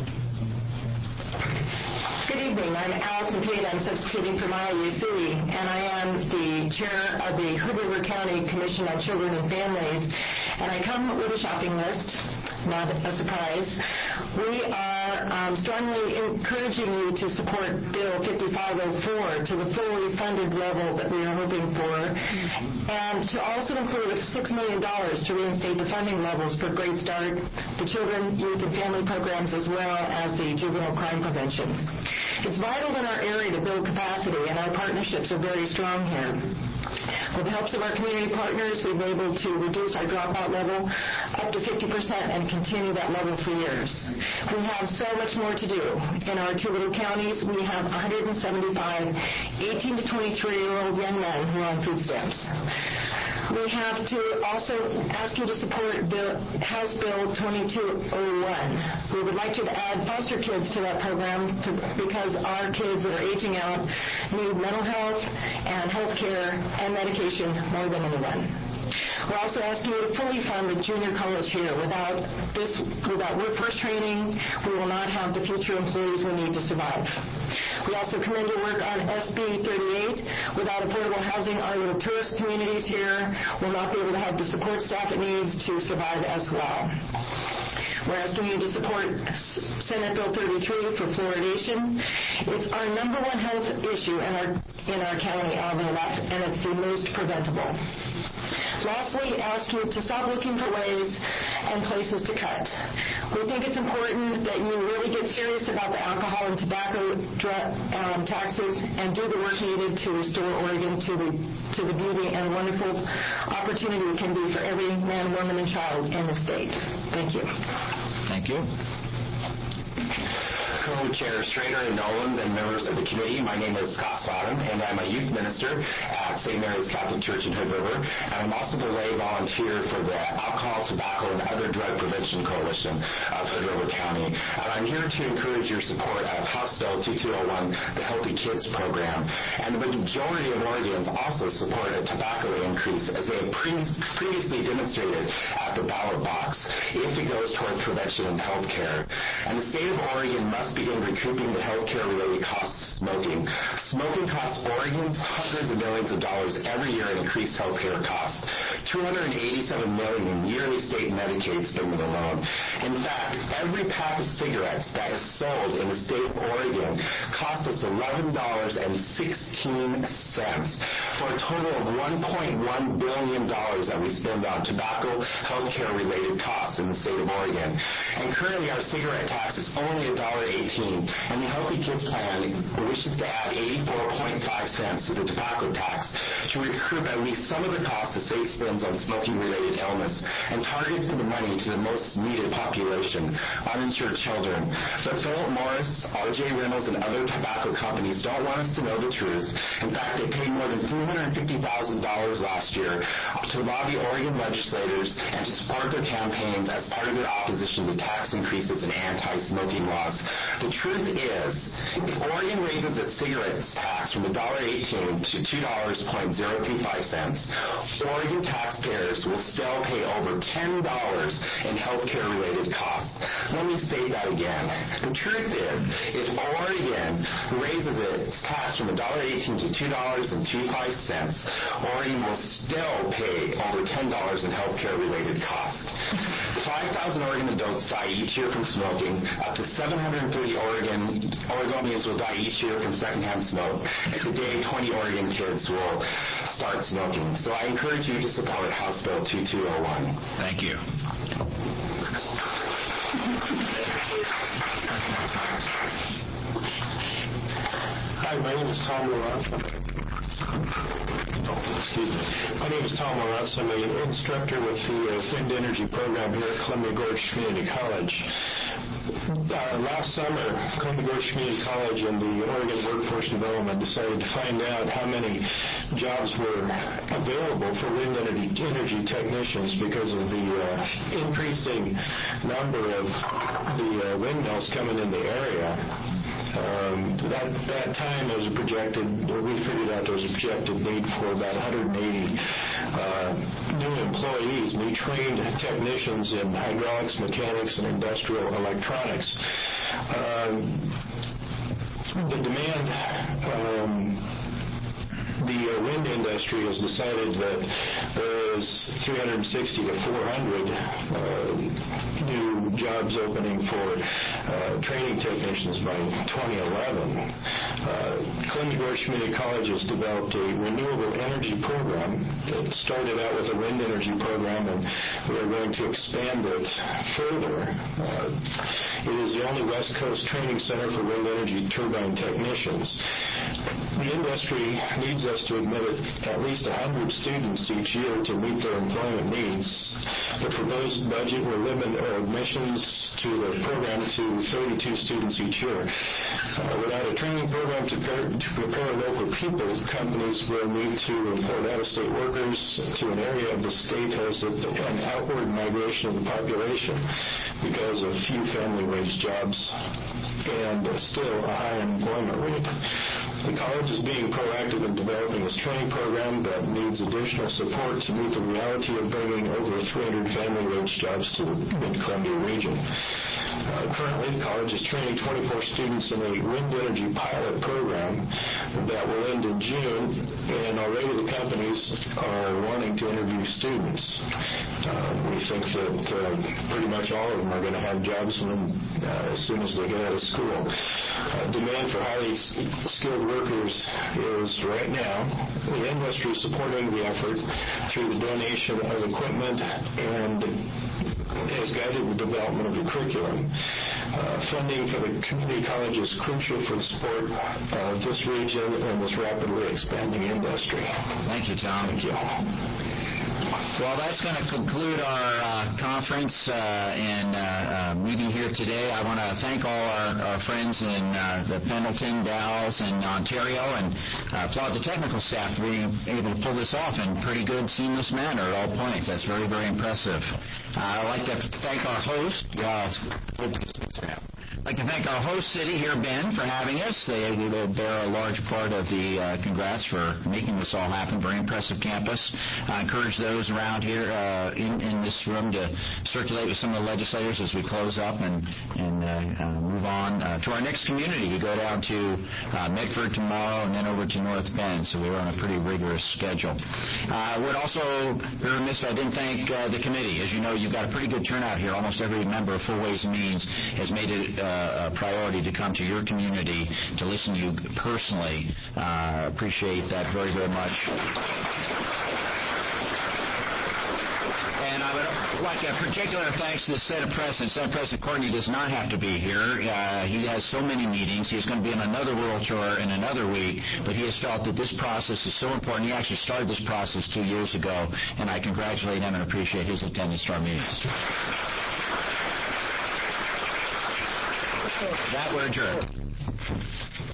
Good evening. I'm Allison Pate. I'm substituting for Maya Yusui, and I am the chair of the Hood River County Commission on Children and Families. And I come with a shopping list not a surprise. We are um, strongly encouraging you to support Bill fifty-five oh four to the fully funded level that we are hoping for, and to also include six million dollars to reinstate the funding levels for Great Start, the children, youth, and family programs, as well as the juvenile crime prevention. It's vital in our area to build capacity, and our partnerships are very strong here. With the help of our community partners, we've been able to reduce our dropout level up to fifty percent and continue that level for years. We have so much more to do. In our two little counties, we have one hundred seventy-five eighteen to twenty-three-year-old young men who are on food stamps. We have to also ask you to support Bill, House Bill twenty-two oh one. We would like you to add foster kids to that program to, because our kids that are aging out need mental health and health care and medication more than anyone. We're also asking you to fully fund the junior college here. Without this, without workforce training, we will not have the future employees we need to survive. We also commend your work on S B thirty-eight. Without affordable housing, our little tourist communities here will not be able to have the support staff it needs to survive as well. We're asking you to support Senate Bill thirty-three for fluoridation. It's our number one health issue in our in our county on the left, and it's the most preventable. Lastly, ask you to stop looking for ways and places to cut. We think it's important that you really get serious about the alcohol and tobacco drug, um, taxes and do the work needed to restore Oregon to the to the beauty and wonderful opportunity it can be for every man, woman, and child in the state. Thank you. Thank you. Co-Chair Schrader and Nolan and members of the committee, my name is Scott Sodom, and I'm a youth minister at Saint Mary's Catholic Church in Hood River, and I'm also the lay volunteer for the Alcohol, Tobacco, and Other Drug Prevention Coalition of Hood River County. And I'm here to encourage your support of House Bill twenty-two oh one, the Healthy Kids Program. And the majority of Oregons also support a tobacco increase, as they have pre- previously demonstrated at the ballot box, if it goes towards prevention and health care. And the state of Oregon must begin recouping the health care related costs of smoking. Smoking costs Oregons hundreds of millions of dollars every year in increased health care costs. two hundred eighty-seven million dollars in yearly state Medicaid spending alone. In fact, every pack of cigarettes that is sold in the state of Oregon costs us eleven dollars and sixteen cents for a total of one point one billion dollars that we spend on tobacco health care related costs in the state of Oregon. And currently our cigarette tax is only one dollar and eighteen cents, and the Healthy Kids Plan wishes to add eighty-four point five cents to the tobacco tax to recoup at least some of the costs the state spends on smoking-related illness and target the money to the most needed population, uninsured children. But Philip Morris, R J Reynolds, and other tobacco companies don't want us to know the truth. In fact, they paid more than three hundred fifty thousand dollars last year to lobby Oregon legislators and to support their campaigns as part of their opposition to tax increases and anti-smoking laws. The truth is, if Oregon raises its cigarettes tax from one dollar and eighteen cents to two dollars and two five cents, Oregon taxpayers will still pay over ten dollars in health care related costs. Let me say that again. The truth is, if Oregon raises its tax from one dollar and eighteen cents to two dollars and two five cents, Oregon will still pay over ten dollars in health care related costs. five thousand Oregon adults die each year from smoking. Up to seven hundred thirty Oregon Oregonians will die each year from secondhand smoke. And today, twenty Oregon kids will start smoking. So I encourage you to support House Bill twenty-two oh one. Thank you. Hi, my name is Tom Moran. Excuse me. My name is Tom Moran. I'm an instructor with the uh, Wind Energy program here at Columbia Gorge Community College. Uh, last summer, Columbia Gorge Community College and the Oregon Workforce Development decided to find out how many jobs were available for wind energy, energy technicians because of the uh, increasing number of the uh, windmills coming in the area. Um, that that time was projected, we figured out there was a projected need for about one hundred eighty uh, new employees, new trained technicians in hydraulics, mechanics, and industrial electronics. Um, the demand, um, the uh, wind industry industry has decided that there is three hundred sixty to four hundred uh, new jobs opening for uh, training technicians by twenty eleven. Uh, Columbia Gorge Community College has developed a renewable energy program that started out with a wind energy program, and we are going to expand it further. Uh, it is the only West Coast training center for wind energy turbine technicians. The industry needs us to admit at least one hundred students each year to meet their employment needs. The proposed budget will limit our admissions to the program to thirty-two students each year. Uh, without a training program to prepare, to prepare local people, companies will need to import out-of-state workers to an area of the state has a, an outward migration of the population because of few family wage jobs and still a high unemployment rate. The college is being proactive in developing this training program that needs additional support to meet the reality of bringing over three hundred family wage jobs to the Mid-Columbia region. Uh, currently, the college is training twenty-four students in a wind energy pilot program that will end in June, and already the companies are wanting to interview students. Uh, we think that uh, pretty much all of them are going to have jobs when, uh, as soon as they get out of school. Uh, demand for highly skilled workers is right now. The industry is supporting the effort through the donation of equipment and has guided the development of the curriculum. Uh, funding for the community college is crucial for the support of this region and this rapidly expanding industry. Thank you, Tom. Thank you. Well, that's going to conclude our uh, conference uh, and uh, uh, meeting here today. I want to thank all our, our friends in uh, the Pendleton, Dallas, and Ontario, and uh, applaud the technical staff for being able to pull this off in pretty good, seamless manner at all points. That's very, very impressive. Uh, I'd like to thank our host. Uh, I'd like to thank our host city here, Bend, for having us. They, they bear a large part of the uh, congrats for making this all happen. Very impressive campus. I encourage those around here uh, in, in this room to circulate with some of the legislators as we close up and, and uh, uh, move on uh, to our next community. We go down to uh, Medford tomorrow and then over to North Bend, so we're on a pretty rigorous schedule. I uh, would also be remiss if I didn't thank uh, the committee. As you know, you've got a pretty good turnout here. Almost every member of Full Ways and Means has made it uh, a priority to come to your community to listen to you personally. Uh, appreciate that very, very much. And I would like a particular thanks to the Senate President. Senate President Courtney does not have to be here. Uh, he has so many meetings. He's going to be on another world tour in another week, but he has felt that this process is so important. He actually started this process two years ago, and I congratulate him and appreciate his attendance to our meetings. That we're adjourned.